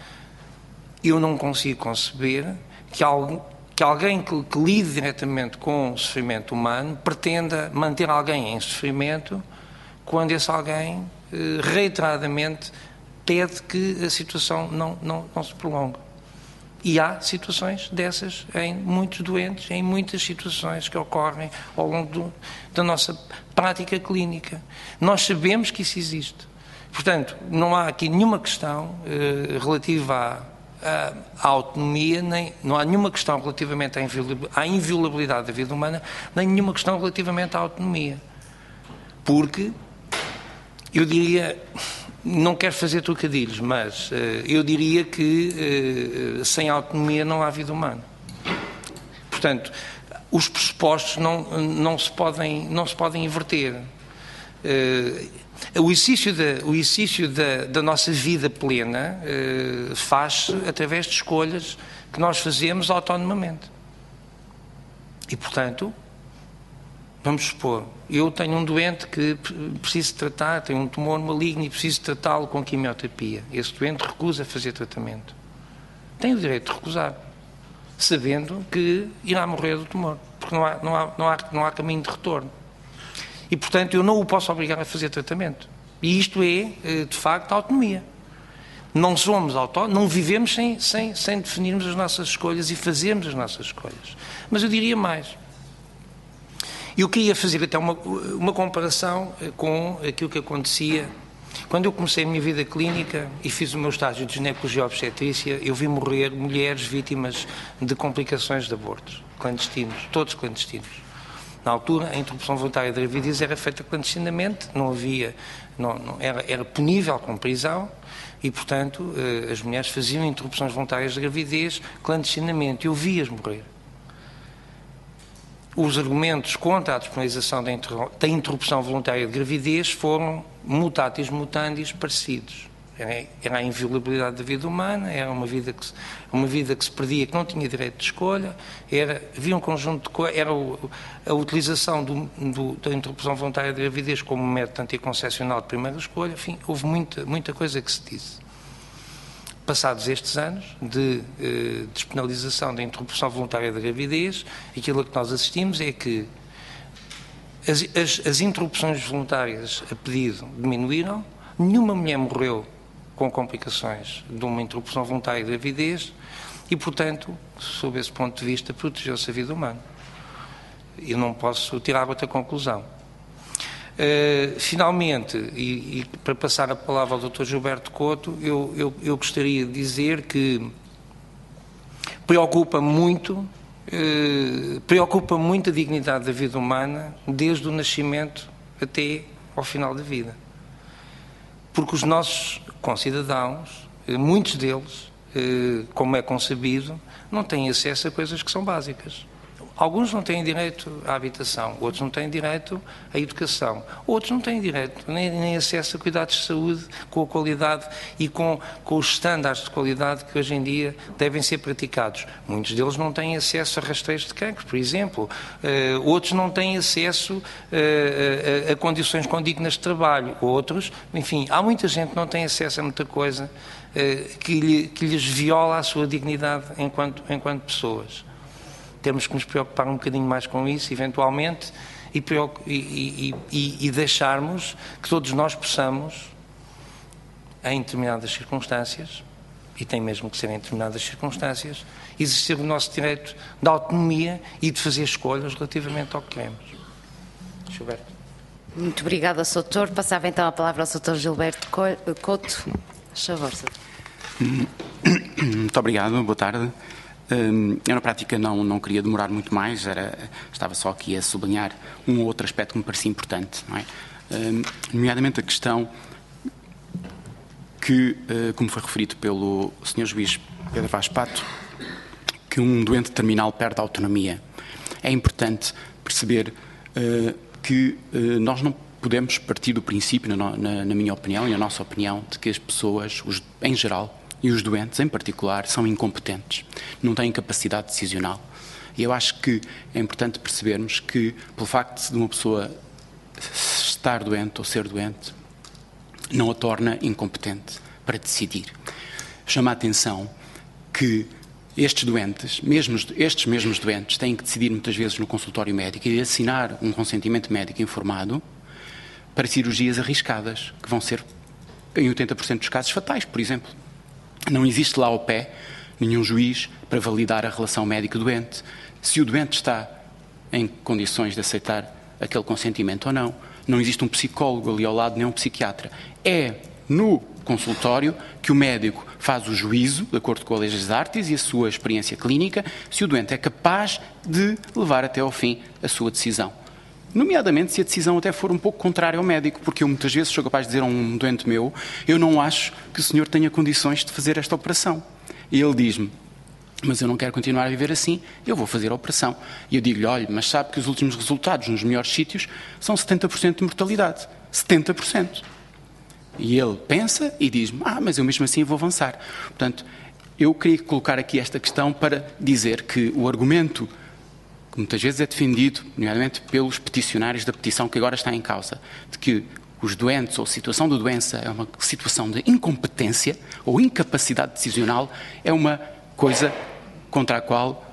eu não consigo conceber que, algo, que alguém que, que lide diretamente com o sofrimento humano pretenda manter alguém em sofrimento quando esse alguém reiteradamente pede que a situação não, não, não se prolongue. E há situações dessas em muitos doentes, em muitas situações que ocorrem ao longo do, da nossa prática clínica. Nós sabemos que isso existe. Portanto, não há aqui nenhuma questão eh, relativa à, à, à autonomia, nem, não há nenhuma questão relativamente à, à inviolabilidade da vida humana, nem nenhuma questão relativamente à autonomia. Porque, eu diria... Não quero fazer trocadilhos, mas uh, eu diria que uh, sem autonomia não há vida humana. Portanto, os pressupostos não, não, se, podem, não se podem inverter. Uh, o exercício, da, o exercício da, da nossa vida plena uh, faz-se através de escolhas que nós fazemos autonomamente. E, portanto... Vamos supor, eu tenho um doente que preciso tratar, tem um tumor maligno e preciso tratá-lo com quimioterapia. Esse doente recusa fazer tratamento. Tem o direito de recusar, sabendo que irá morrer do tumor, porque não há, não há, não há, não há caminho de retorno. E, portanto, eu não o posso obrigar a fazer tratamento. E isto é, de facto, a autonomia. Não somos autónomos, não vivemos sem, sem, sem definirmos as nossas escolhas e fazermos as nossas escolhas. Mas eu diria mais. Eu queria fazer até uma, uma comparação com aquilo que acontecia quando eu comecei a minha vida clínica e fiz o meu estágio de ginecologia e obstetrícia. Eu vi morrer mulheres vítimas de complicações de abortos clandestinos, todos clandestinos. Na altura, a interrupção voluntária da gravidez era feita clandestinamente, não havia, não, não, era, era punível com prisão e, portanto, as mulheres faziam interrupções voluntárias de gravidez clandestinamente. Eu vi-as morrer. Os argumentos contra a disponibilização da, inter... da interrupção voluntária de gravidez foram mutatis mutandis parecidos. Era, era a inviolabilidade da vida humana, era uma vida, que se... uma vida que se perdia, que não tinha direito de escolha, era, havia um conjunto de coisas, era o... a utilização do... Do... da interrupção voluntária de gravidez como método anticoncepcional de primeira escolha, enfim, houve muita, muita coisa que se disse. Passados estes anos de eh, despenalização da interrupção voluntária da gravidez, aquilo a que nós assistimos é que as, as, as interrupções voluntárias a pedido diminuíram, nenhuma mulher morreu com complicações de uma interrupção voluntária de gravidez e, portanto, sob esse ponto de vista, protegeu-se a vida humana. Eu não posso tirar outra conclusão. Uh, finalmente, e, e para passar a palavra ao doutor Gilberto Couto, eu, eu, eu gostaria de dizer que preocupa muito, uh, preocupa muito a dignidade da vida humana desde o nascimento até ao final da vida. Porque os nossos concidadãos, uh, muitos deles, uh, como é concebido, não têm acesso a coisas que são básicas. Alguns não têm direito à habitação, outros não têm direito à educação, outros não têm direito nem, nem acesso a cuidados de saúde com a qualidade e com, com os estándares de qualidade que hoje em dia devem ser praticados. Muitos deles não têm acesso a rastreios de cancro, por exemplo. Uh, outros não têm acesso uh, a, a condições condignas de trabalho. Outros, enfim, há muita gente que não tem acesso a muita coisa uh, que, lhe, que lhes viola a sua dignidade enquanto, enquanto pessoas. Temos que nos preocupar um bocadinho mais com isso, eventualmente, e, e, e, e deixarmos que todos nós possamos, em determinadas circunstâncias, e tem mesmo que ser em determinadas circunstâncias, exercer o nosso direito de autonomia e de fazer escolhas relativamente ao que queremos. Gilberto. Muito obrigada, doutor. Passava então a palavra ao doutor Gilberto Couto. Por favor, doutor. Muito obrigado, boa tarde. Eu, na prática, não, não queria demorar muito mais, era, estava só aqui a sublinhar um ou outro aspecto que me parecia importante, não é? Nomeadamente a questão que, como foi referido pelo senhor Juiz Pedro Vaz Pato, que um doente terminal perde a autonomia. É importante perceber que nós não podemos partir do princípio, na, na, na minha opinião e na nossa opinião, de que as pessoas, os, em geral, e os doentes em particular, são incompetentes, não têm capacidade decisional. E eu acho que é importante percebermos que, pelo facto de uma pessoa estar doente ou ser doente, não a torna incompetente para decidir. Chama a atenção que estes doentes, mesmo estes mesmos doentes, têm que decidir muitas vezes no consultório médico e assinar um consentimento médico informado para cirurgias arriscadas, que vão ser, em oitenta por cento dos casos, fatais, por exemplo. Não existe lá ao pé nenhum juiz para validar a relação médico-doente, se o doente está em condições de aceitar aquele consentimento ou não. Não existe um psicólogo ali ao lado, nem um psiquiatra. É no consultório que o médico faz o juízo, de acordo com a Lei das Artes e a sua experiência clínica, se o doente é capaz de levar até ao fim a sua decisão. Nomeadamente se a decisão até for um pouco contrária ao médico, porque eu muitas vezes sou capaz de dizer a um doente meu: eu não acho que o senhor tenha condições de fazer esta operação. E ele diz-me: mas eu não quero continuar a viver assim, eu vou fazer a operação. E eu digo-lhe: olha, mas sabe que os últimos resultados nos melhores sítios são setenta por cento de mortalidade. setenta por cento. E ele pensa e diz-me: ah, mas eu mesmo assim vou avançar. Portanto, eu queria colocar aqui esta questão para dizer que o argumento que muitas vezes é defendido, nomeadamente pelos peticionários da petição que agora está em causa, de que os doentes ou a situação da doença é uma situação de incompetência ou incapacidade decisional, é uma coisa contra a qual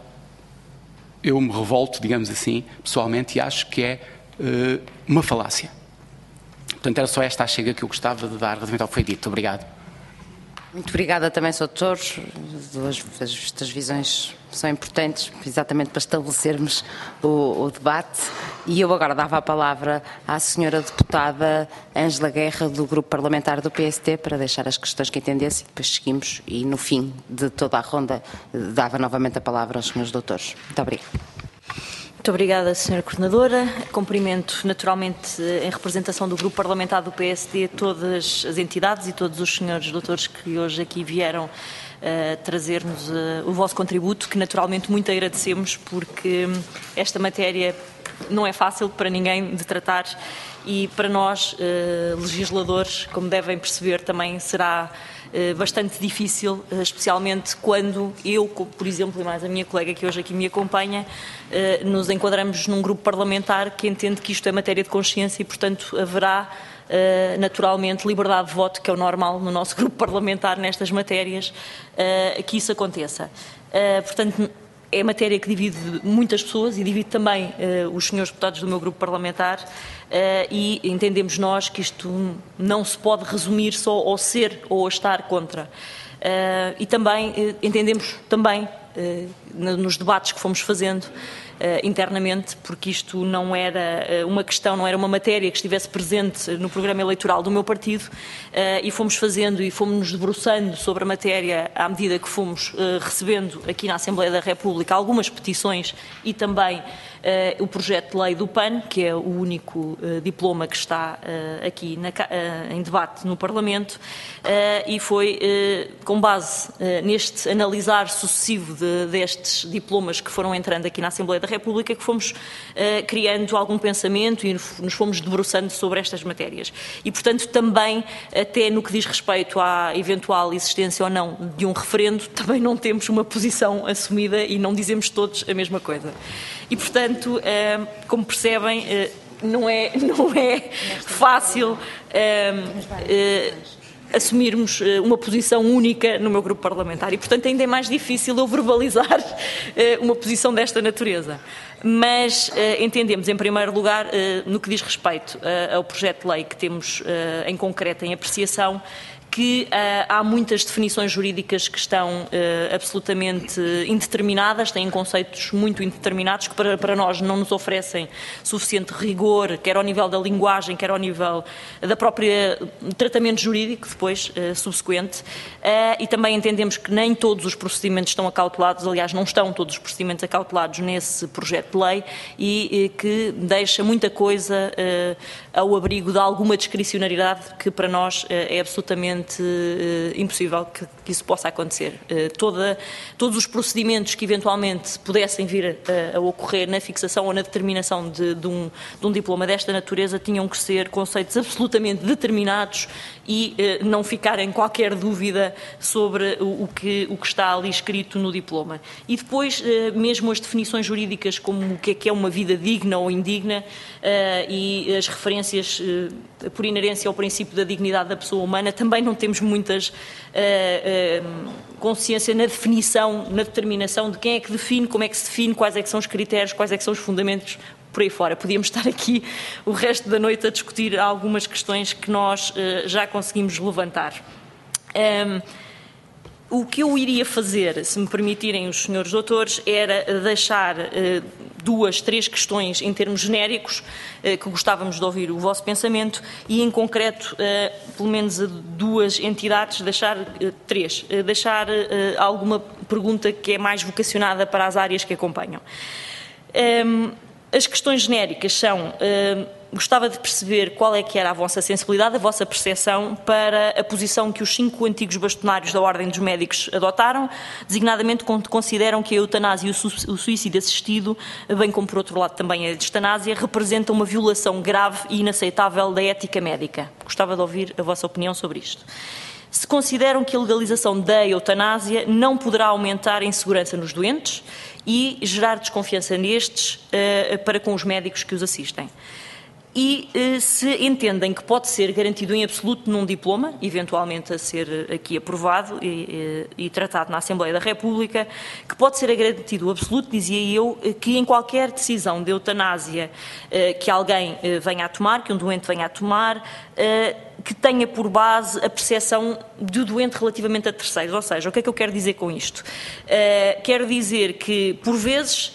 eu me revolto, digamos assim, pessoalmente, e acho que é uh, uma falácia. Portanto, era só esta a chega que eu gostava de dar relativamente ao que foi dito. Obrigado. Muito obrigada também, senhor Doutor. Estas visões são importantes exatamente para estabelecermos o, o debate. E eu agora dava a palavra à senhora deputada Ângela Guerra, do Grupo Parlamentar do P S D, para deixar as questões que entendesse e depois seguimos. E no fim de toda a ronda dava novamente a palavra aos senhores doutores. Muito obrigada. Muito obrigada, senhora Coordenadora. Cumprimento naturalmente, em representação do Grupo Parlamentar do P S D, todas as entidades e todos os senhores doutores que hoje aqui vieram uh, trazer-nos uh, o vosso contributo, que naturalmente muito agradecemos, porque esta matéria não é fácil para ninguém de tratar e para nós, uh, legisladores, como devem perceber, também será bastante difícil, especialmente quando eu, por exemplo, e mais a minha colega que hoje aqui me acompanha, nos enquadramos num grupo parlamentar que entende que isto é matéria de consciência e, portanto, haverá naturalmente liberdade de voto, que é o normal no nosso grupo parlamentar nestas matérias, que isso aconteça. Portanto, é matéria que divide muitas pessoas e divide também uh, os senhores deputados do meu grupo parlamentar uh, e entendemos nós que isto não se pode resumir só ao ser ou a estar contra. Uh, e também uh, entendemos também uh, nos debates que fomos fazendo Uh, internamente, porque isto não era uh, uma questão, não era uma matéria que estivesse presente no programa eleitoral do meu partido uh, e fomos fazendo e fomos nos debruçando sobre a matéria à medida que fomos uh, recebendo aqui na Assembleia da República algumas petições e também uh, o projeto de lei do P A N, que é o único uh, diploma que está uh, aqui na, uh, em debate no Parlamento, uh, e foi uh, com base uh, neste analisar sucessivo de, destes diplomas que foram entrando aqui na Assembleia da República que fomos uh, criando algum pensamento e nos fomos debruçando sobre estas matérias. E, portanto, também, até no que diz respeito à eventual existência ou não de um referendo, também não temos uma posição assumida e não dizemos todos a mesma coisa. E, portanto, uh, como percebem, uh, não é, não é fácil uh, uh, assumirmos uma posição única no meu grupo parlamentar e, portanto, ainda é mais difícil eu verbalizar uma posição desta natureza. Mas entendemos, em primeiro lugar, no que diz respeito ao projeto de lei que temos em concreto em apreciação, que uh, há muitas definições jurídicas que estão uh, absolutamente indeterminadas, têm conceitos muito indeterminados que para, para nós não nos oferecem suficiente rigor, quer ao nível da linguagem, quer ao nível da própria tratamento jurídico depois, uh, subsequente, uh, e também entendemos que nem todos os procedimentos estão acautelados, aliás não estão todos os procedimentos acautelados nesse projeto de lei e, e que deixa muita coisa uh, ao abrigo de alguma discricionariedade que para nós uh, é absolutamente Uh, impossível que, que isso possa acontecer. Uh, toda, todos os procedimentos que eventualmente pudessem vir a, a ocorrer na fixação ou na determinação de, de, um, de um diploma desta natureza tinham que ser conceitos absolutamente determinados e uh, não ficarem qualquer dúvida sobre o, o, que, o que está ali escrito no diploma. E depois, uh, mesmo as definições jurídicas como o que é que é uma vida digna ou indigna uh, e as referências uh, por inerência ao princípio da dignidade da pessoa humana, também não temos muitas uh, uh, consciência na definição, na determinação de quem é que define, como é que se define, quais é que são os critérios, quais é que são os fundamentos, por aí fora. Podíamos estar aqui o resto da noite a discutir algumas questões que nós uh, já conseguimos levantar. Um, O que eu iria fazer, se me permitirem os senhores doutores, era deixar uh, duas, três questões em termos genéricos, uh, que gostávamos de ouvir o vosso pensamento, e em concreto, uh, pelo menos a duas entidades, deixar uh, três, uh, deixar uh, alguma pergunta que é mais vocacionada para as áreas que acompanham. Um, as questões genéricas são... Uh, Gostava de perceber qual é que era a vossa sensibilidade, a vossa percepção para a posição que os cinco antigos bastonários da Ordem dos Médicos adotaram, designadamente quando consideram que a eutanásia e o suicídio assistido, bem como por outro lado também a eutanásia, representam uma violação grave e inaceitável da ética médica. Gostava de ouvir a vossa opinião sobre isto. Se consideram que a legalização da eutanásia não poderá aumentar a insegurança nos doentes e gerar desconfiança nestes uh, para com os médicos que os assistem. E eh, se entendem que pode ser garantido em absoluto num diploma, eventualmente a ser aqui aprovado e, e, e tratado na Assembleia da República, que pode ser garantido absoluto, dizia eu, que em qualquer decisão de eutanásia eh, que alguém eh, venha a tomar, que um doente venha a tomar, eh, que tenha por base a percepção do doente relativamente a terceiros. Ou seja, o que é que eu quero dizer com isto? Eh, quero dizer que, por vezes,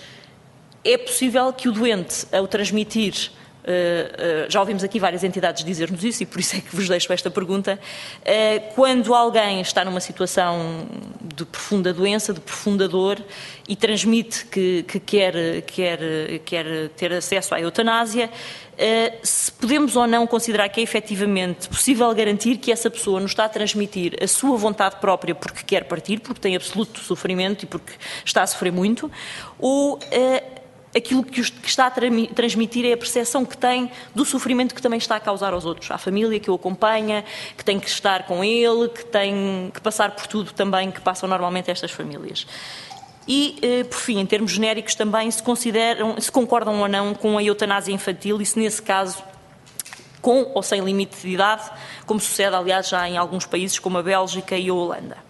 é possível que o doente, ao transmitir... Uh, uh, já ouvimos aqui várias entidades dizer-nos isso e por isso é que vos deixo esta pergunta. Uh, quando alguém está numa situação de profunda doença, de profunda dor e transmite que, que quer, quer, quer ter acesso à eutanásia, uh, se podemos ou não considerar que é efetivamente possível garantir que essa pessoa nos está a transmitir a sua vontade própria porque quer partir, porque tem absoluto sofrimento e porque está a sofrer muito, ou... Uh, aquilo que está a transmitir é a percepção que tem do sofrimento que também está a causar aos outros, à família que o acompanha, que tem que estar com ele, que tem que passar por tudo também que passam normalmente estas famílias. E, por fim, em termos genéricos também, se consideram, se concordam ou não com a eutanásia infantil e se nesse caso, com ou sem limite de idade, como sucede, aliás, já em alguns países como a Bélgica e a Holanda.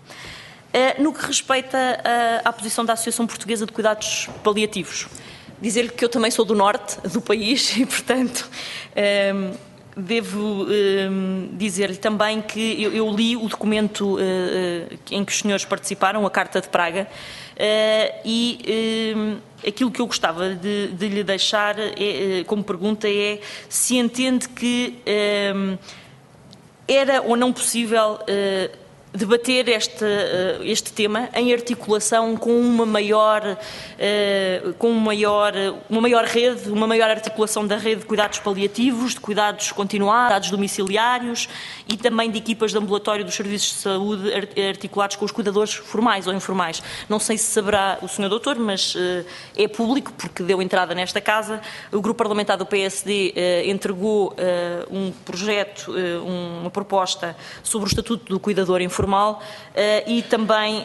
No que respeita à posição da Associação Portuguesa de Cuidados Paliativos, dizer-lhe que eu também sou do norte do país e, portanto, um, devo um, dizer-lhe também que eu, eu li o documento uh, em que os senhores participaram, a Carta de Praga, uh, e um, aquilo que eu gostava de, de lhe deixar é, como pergunta é se entende que um, era ou não possível... Uh, debater este, este tema em articulação com uma maior, com uma maior, uma maior rede, uma maior articulação da rede de cuidados paliativos, de cuidados continuados, cuidados domiciliários e também de equipas de ambulatório dos serviços de saúde articulados com os cuidadores formais ou informais. Não sei se saberá o senhor doutor, mas é público porque deu entrada nesta casa. O Grupo Parlamentar do P S D entregou um projeto, uma proposta sobre o Estatuto do Cuidador Informal informal e também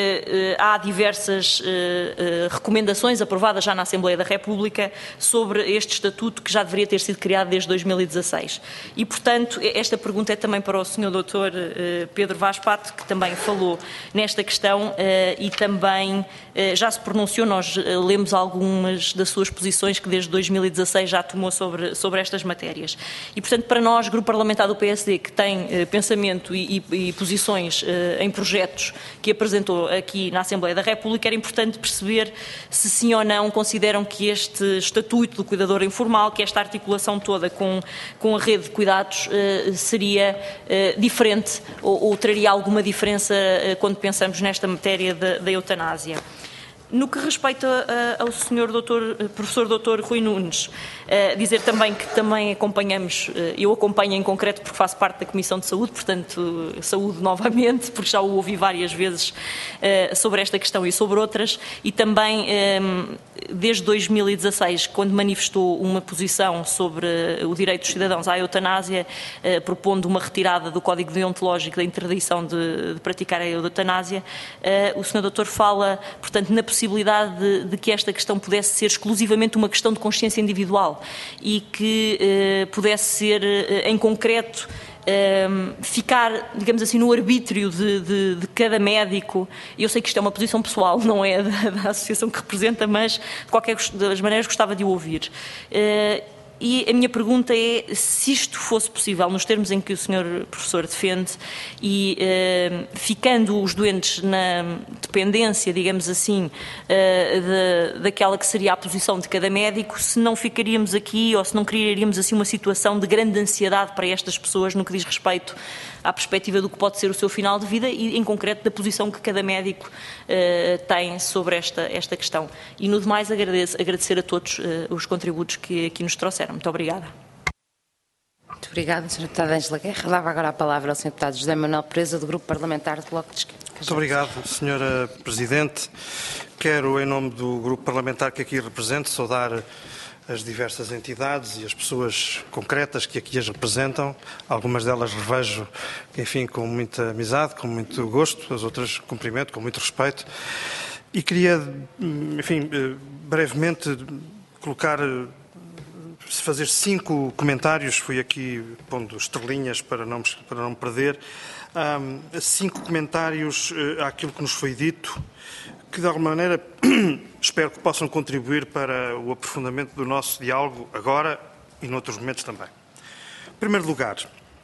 há diversas recomendações aprovadas já na Assembleia da República sobre este estatuto que já deveria ter sido criado desde dois mil e dezasseis. E, portanto, esta pergunta é também para o senhor doutor Pedro Vaz Pato, que também falou nesta questão e também já se pronunciou. Nós lemos algumas das suas posições que desde dois mil e dezasseis já tomou sobre, sobre estas matérias. E, portanto, para nós, Grupo Parlamentar do P S D, que tem eh, pensamento e, e, e posições eh, em projetos que apresentou aqui na Assembleia da República, era importante perceber se sim ou não consideram que este estatuto do cuidador informal, que esta articulação toda com, com a rede de cuidados eh, seria eh, diferente ou, ou traria alguma diferença eh, quando pensamos nesta matéria da, da eutanásia. No que respeita uh, ao senhor doutor, professor doutor Rui Nunes, uh, dizer também que também acompanhamos, uh, eu acompanho em concreto porque faço parte da Comissão de Saúde, portanto, uh, saúde novamente, porque já o ouvi várias vezes uh, sobre esta questão e sobre outras, e também um, desde dois mil e dezasseis, quando manifestou uma posição sobre uh, o direito dos cidadãos à eutanásia, uh, propondo uma retirada do Código Deontológico da interdição de, de praticar a eutanásia, uh, o senhor doutor fala, portanto, na possibilidade de, de que esta questão pudesse ser exclusivamente uma questão de consciência individual e que eh, pudesse ser, eh, em concreto, eh, ficar, digamos assim, no arbítrio de, de, de cada médico. Eu sei que isto é uma posição pessoal, não é da, da associação que representa, mas de qualquer das maneiras gostava de o ouvir. Eh, E a minha pergunta é se isto fosse possível, nos termos em que o senhor professor defende, e eh, ficando os doentes na dependência, digamos assim, eh, de, daquela que seria a posição de cada médico, se não ficaríamos aqui ou se não criaríamos assim uma situação de grande ansiedade para estas pessoas no que diz respeito à perspectiva do que pode ser o seu final de vida e, em concreto, da posição que cada médico eh, tem sobre esta, esta questão. E, no demais, agradeço, agradecer a todos eh, os contributos que aqui nos trouxeram. Muito obrigada. Muito obrigada, senhora Deputada Ângela Guerra. Dava agora a palavra ao senhor Deputado José Manuel Presa, do Grupo Parlamentar do Bloco de Esquerda. Muito obrigado, senhora Presidente. Quero, em nome do Grupo Parlamentar que aqui represento, saudar as diversas entidades e as pessoas concretas que aqui as representam. Algumas delas revejo, enfim, com muita amizade, com muito gosto, as outras cumprimento, com muito respeito. E queria, enfim, brevemente colocar, fazer cinco comentários, fui aqui pondo estrelinhas para não, para não me perder, um, cinco comentários uh, àquilo que nos foi dito, que de alguma maneira espero que possam contribuir para o aprofundamento do nosso diálogo agora e noutros momentos também. Em primeiro lugar,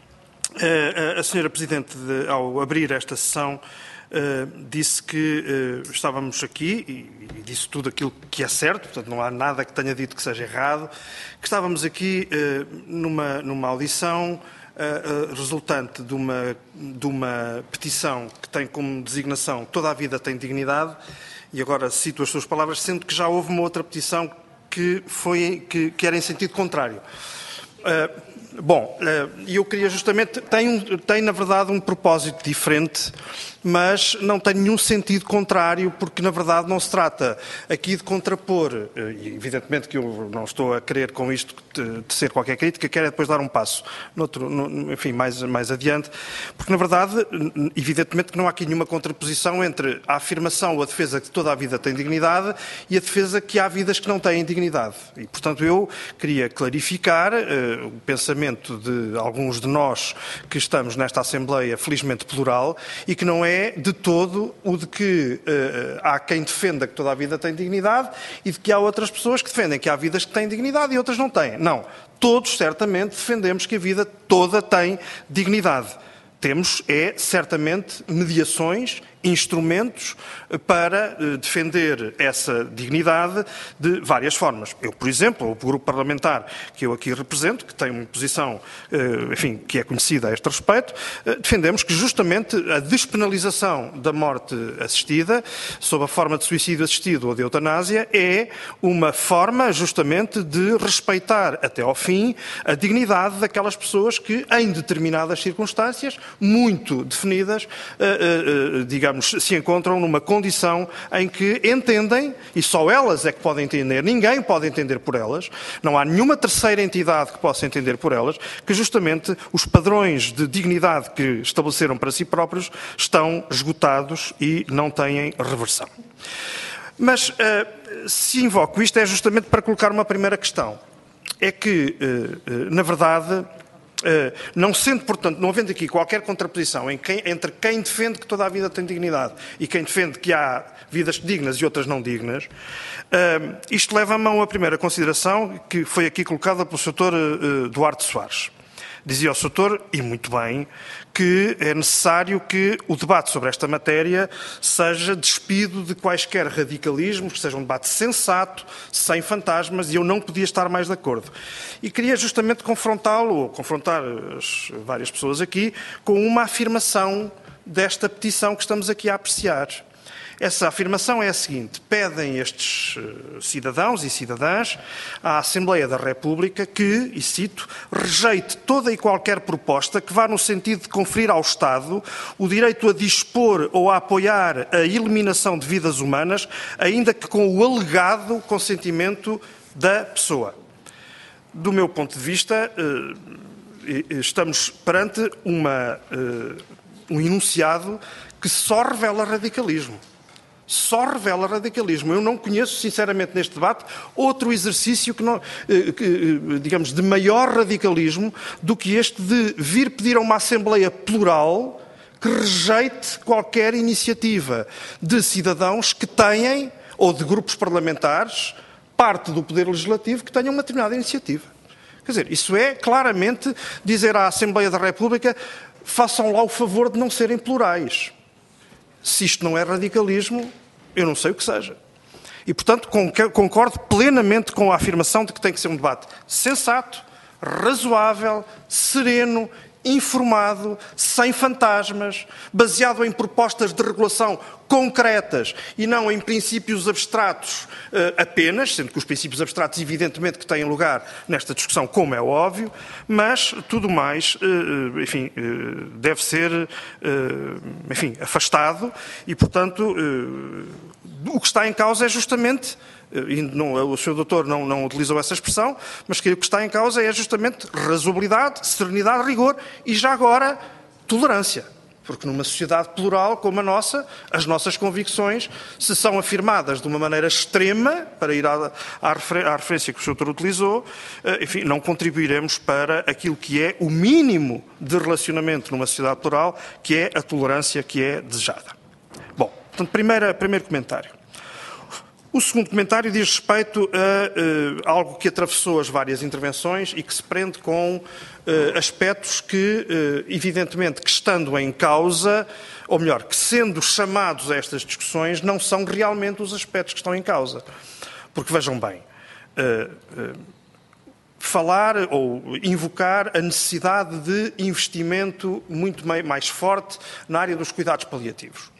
a senhora Presidente, ao abrir esta sessão, disse que estávamos aqui, e disse tudo aquilo que é certo, portanto não há nada que tenha dito que seja errado, que estávamos aqui numa, numa audição resultante de uma, de uma petição que tem como designação "Toda a vida tem dignidade", e agora cito as suas palavras, sendo que já houve uma outra petição que, foi, que, que era em sentido contrário. Uh, bom, uh, eu queria justamente, tem, tem na verdade um propósito diferente, mas não tem nenhum sentido contrário, porque na verdade não se trata aqui de contrapor, e evidentemente que eu não estou a querer com isto de, de ser qualquer crítica, quero é depois dar um passo, noutro, no, enfim, mais, mais adiante, porque na verdade, evidentemente que não há aqui nenhuma contraposição entre a afirmação ou a defesa de que toda a vida tem dignidade e a defesa que há vidas que não têm dignidade. E, portanto, eu queria clarificar uh, o pensamento de alguns de nós que estamos nesta Assembleia, felizmente plural, e que não é é de todo o de que uh, há quem defenda que toda a vida tem dignidade e de que há outras pessoas que defendem que há vidas que têm dignidade e outras não têm. Não. Todos, certamente, defendemos que a vida toda tem dignidade. Temos, é, certamente, mediações, instrumentos para defender essa dignidade de várias formas. Eu, por exemplo, o grupo parlamentar que eu aqui represento, que tem uma posição, enfim, que é conhecida a este respeito, defendemos que justamente a despenalização da morte assistida, sob a forma de suicídio assistido ou de eutanásia, é uma forma justamente de respeitar até ao fim a dignidade daquelas pessoas que, em determinadas circunstâncias, muito definidas, digamos, digamos, se encontram numa condição em que entendem, e só elas é que podem entender, ninguém pode entender por elas, não há nenhuma terceira entidade que possa entender por elas, que justamente os padrões de dignidade que estabeleceram para si próprios estão esgotados e não têm reversão. Mas, uh, se invoco isto, é justamente para colocar uma primeira questão. É que, uh, uh, na verdade, uh, não sendo, portanto, não havendo aqui qualquer contraposição em quem, entre quem defende que toda a vida tem dignidade e quem defende que há vidas dignas e outras não dignas, uh, isto leva-me a uma primeira consideração que foi aqui colocada pelo doutor uh, Duarte Soares. Dizia o doutor, e muito bem, que é necessário que o debate sobre esta matéria seja despido de quaisquer radicalismos, que seja um debate sensato, sem fantasmas, e eu não podia estar mais de acordo. E queria justamente confrontá-lo, ou confrontar as várias pessoas aqui, com uma afirmação desta petição que estamos aqui a apreciar. Essa afirmação é a seguinte: pedem estes cidadãos e cidadãs à Assembleia da República que, e cito, rejeite toda e qualquer proposta que vá no sentido de conferir ao Estado o direito a dispor ou a apoiar a eliminação de vidas humanas, ainda que com o alegado consentimento da pessoa. Do meu ponto de vista, estamos perante uma, um enunciado que só revela radicalismo. Só revela radicalismo. Eu não conheço, sinceramente, neste debate, outro exercício que não, que, digamos, de maior radicalismo do que este de vir pedir a uma Assembleia plural que rejeite qualquer iniciativa de cidadãos que têm, ou de grupos parlamentares, parte do Poder Legislativo que tenham uma determinada iniciativa. Quer dizer, isso é claramente dizer à Assembleia da República: façam lá o favor de não serem plurais. Se isto não é radicalismo, eu não sei o que seja. E, portanto, concordo plenamente com a afirmação de que tem que ser um debate sensato, razoável, sereno, informado, sem fantasmas, baseado em propostas de regulação concretas e não em princípios abstratos uh, apenas, sendo que os princípios abstratos evidentemente que têm lugar nesta discussão, como é óbvio, mas tudo mais, uh, enfim, uh, deve ser, uh, enfim, afastado e, portanto, uh, o que está em causa é justamente, e não, o senhor doutor não, não utilizou essa expressão, mas que o que está em causa é justamente razoabilidade, serenidade, rigor e, já agora, tolerância. Porque numa sociedade plural como a nossa, as nossas convicções, se são afirmadas de uma maneira extrema, para ir à, à, refer, à referência que o senhor doutor utilizou, enfim, não contribuiremos para aquilo que é o mínimo de relacionamento numa sociedade plural, que é a tolerância que é desejada. Bom, portanto, primeira, primeiro comentário. O segundo comentário diz respeito a uh, algo que atravessou as várias intervenções e que se prende com uh, aspectos que, uh, evidentemente, que estando em causa, ou melhor, que sendo chamados a estas discussões, não são realmente os aspectos que estão em causa. Porque, vejam bem, uh, uh, falar ou invocar a necessidade de investimento muito mais forte na área dos cuidados paliativos,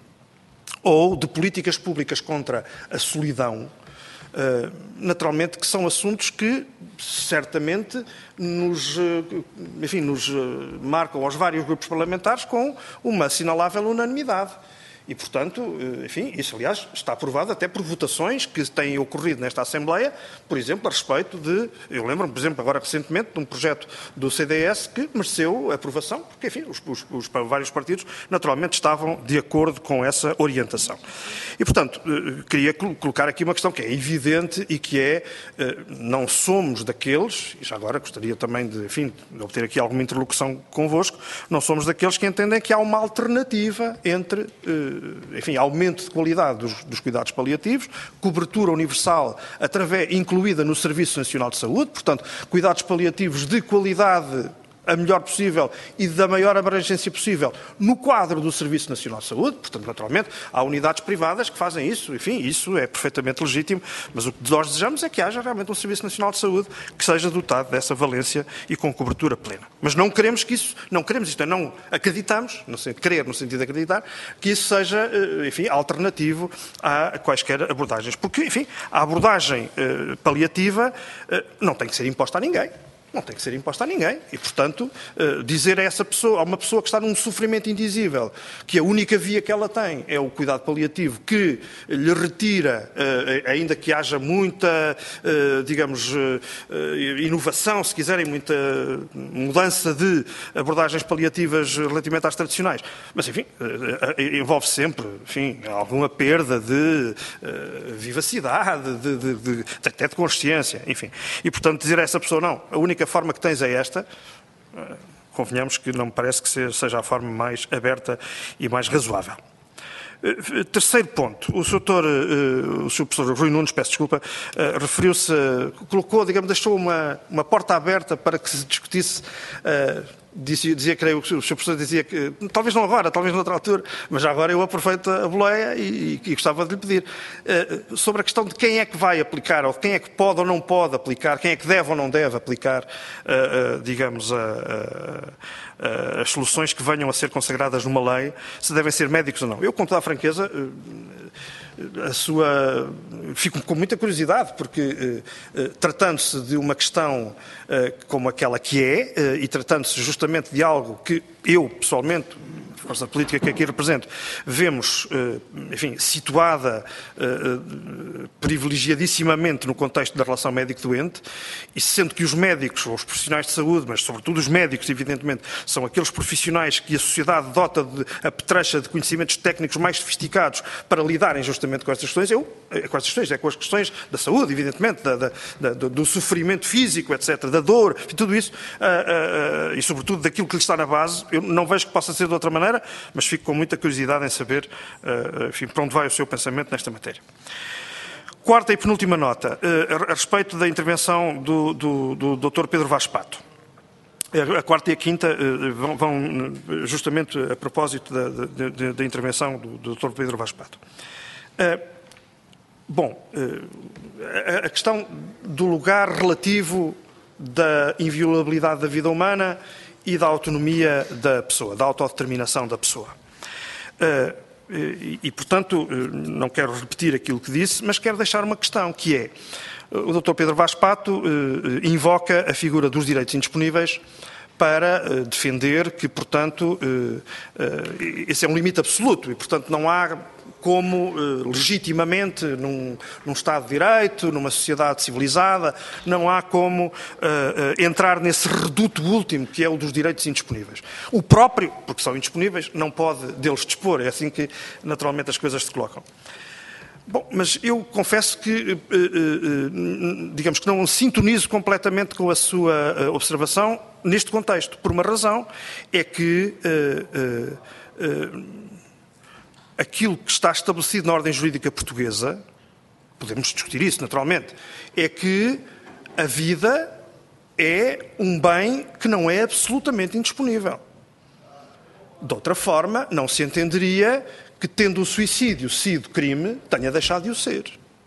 ou de políticas públicas contra a solidão, naturalmente que são assuntos que certamente nos, enfim, nos marcam aos vários grupos parlamentares com uma assinalável unanimidade. E, portanto, enfim, isso, aliás, está aprovado até por votações que têm ocorrido nesta Assembleia, por exemplo, a respeito de... Eu lembro-me, por exemplo, agora recentemente, de um projeto do C D S que mereceu aprovação, porque, enfim, os, os, os vários partidos, naturalmente, estavam de acordo com essa orientação. E, portanto, queria colocar aqui uma questão que é evidente e que é, não somos daqueles, e já agora gostaria também de, enfim, de obter aqui alguma interlocução convosco, não somos daqueles que entendem que há uma alternativa entre... enfim, aumento de qualidade dos, dos cuidados paliativos, cobertura universal através, incluída no Serviço Nacional de Saúde, portanto, cuidados paliativos de qualidade a melhor possível e da maior abrangência possível no quadro do Serviço Nacional de Saúde. Portanto, naturalmente, há unidades privadas que fazem isso, enfim, isso é perfeitamente legítimo, mas o que nós desejamos é que haja realmente um Serviço Nacional de Saúde que seja dotado dessa valência e com cobertura plena. Mas não queremos que isso, não queremos isto, é, não acreditamos, não sei, querer no sentido de acreditar, que isso seja, enfim, alternativo a quaisquer abordagens. Porque, enfim, a abordagem eh, paliativa eh, não tem que ser imposta a ninguém. não tem que ser imposta a ninguém. E, portanto, dizer a essa pessoa, a uma pessoa que está num sofrimento indizível, que a única via que ela tem é o cuidado paliativo, que lhe retira, ainda que haja muita, digamos, inovação, se quiserem, muita mudança de abordagens paliativas relativamente às tradicionais. Mas, enfim, envolve sempre, enfim, alguma perda de vivacidade, de, de, de, até de consciência, enfim. E, portanto, dizer a essa pessoa, não, a única A forma que tens é esta, convenhamos que não me parece que seja a forma mais aberta e mais razoável. Terceiro ponto, o doutor, o senhor professor Rui Nunes, peço desculpa, referiu-se, colocou, digamos, deixou uma, uma porta aberta para que se discutisse, dizia, dizia, creio, o senhor professor dizia que, talvez não agora, talvez noutra altura, mas já agora eu aproveito a boleia e, e gostava de lhe pedir, sobre a questão de quem é que vai aplicar, ou quem é que pode ou não pode aplicar, quem é que deve ou não deve aplicar, digamos, a, a, as soluções que venham a ser consagradas numa lei, se devem ser médicos ou não. Eu, com toda a franqueza, a sua... fico com muita curiosidade, porque tratando-se de uma questão como aquela que é, e tratando-se justamente de algo que eu, pessoalmente, força política que aqui represento, vemos, enfim, situada privilegiadissimamente no contexto da relação médico-doente, e sendo que os médicos, ou os profissionais de saúde, mas sobretudo os médicos, evidentemente, são aqueles profissionais que a sociedade dota de apetrecha de conhecimentos técnicos mais sofisticados para lidarem justamente com estas questões, eu, com estas questões, é com as questões da saúde, evidentemente, da, da, da, do sofrimento físico, etcétera, da dor, tudo isso, uh, uh, e sobretudo daquilo que lhe está na base, eu não vejo que possa ser de outra maneira, mas fico com muita curiosidade em saber, uh, enfim, para onde vai o seu pensamento nesta matéria. Quarta e penúltima nota, uh, a respeito da intervenção do, do, do doutor Pedro Vaz Pato. A quarta e a quinta uh, vão, vão justamente a propósito da, da, da, da intervenção do, do doutor Pedro Vaz Pato. Uh, bom, uh, a, a questão do lugar relativo da inviolabilidade da vida humana e da autonomia da pessoa, da autodeterminação da pessoa. E, e, portanto, não quero repetir aquilo que disse, mas quero deixar uma questão, que é, o doutor Pedro Vaz Pato invoca a figura dos direitos indisponíveis para defender que, portanto, esse é um limite absoluto e, portanto, não há como, legitimamente, num, num Estado de Direito, numa sociedade civilizada, não há como uh, uh, entrar nesse reduto último, que é o dos direitos indisponíveis. O próprio, porque são indisponíveis, não pode deles dispor. É assim que, naturalmente, as coisas se colocam. Bom, mas eu confesso que, uh, uh, digamos que não sintonizo completamente com a sua uh, observação neste contexto, por uma razão, é que uh, uh, uh, aquilo que está estabelecido na ordem jurídica portuguesa, podemos discutir isso naturalmente, é que a vida é um bem que não é absolutamente indisponível. De outra forma, não se entenderia que, tendo o suicídio sido crime, tenha deixado de o ser.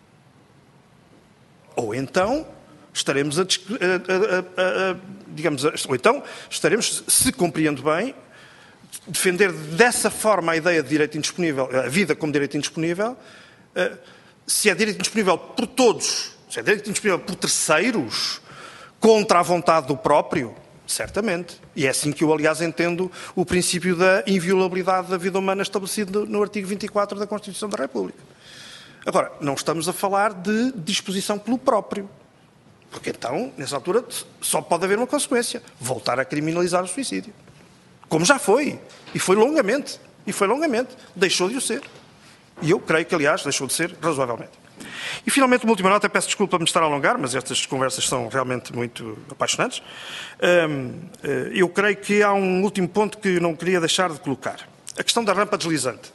Ou então estaremos a, a, a, a, a digamos, a, ou então estaremos, se compreendo bem, defender dessa forma a ideia de direito indisponível, a vida como direito indisponível, se é direito indisponível por todos, se é direito indisponível por terceiros, contra a vontade do próprio, certamente. E é assim que eu, aliás, entendo o princípio da inviolabilidade da vida humana estabelecido no artigo vinte e quatro da Constituição da República. Agora, não estamos a falar de disposição pelo próprio, porque então, nessa altura, só pode haver uma consequência, voltar a criminalizar o suicídio. Como já foi, e foi longamente, e foi longamente, deixou de o ser. E eu creio que, aliás, deixou de ser razoavelmente. E, finalmente, uma última nota, peço desculpa por me estar a alongar, mas estas conversas são realmente muito apaixonantes. Eu creio que há um último ponto que não queria deixar de colocar. A questão da rampa deslizante.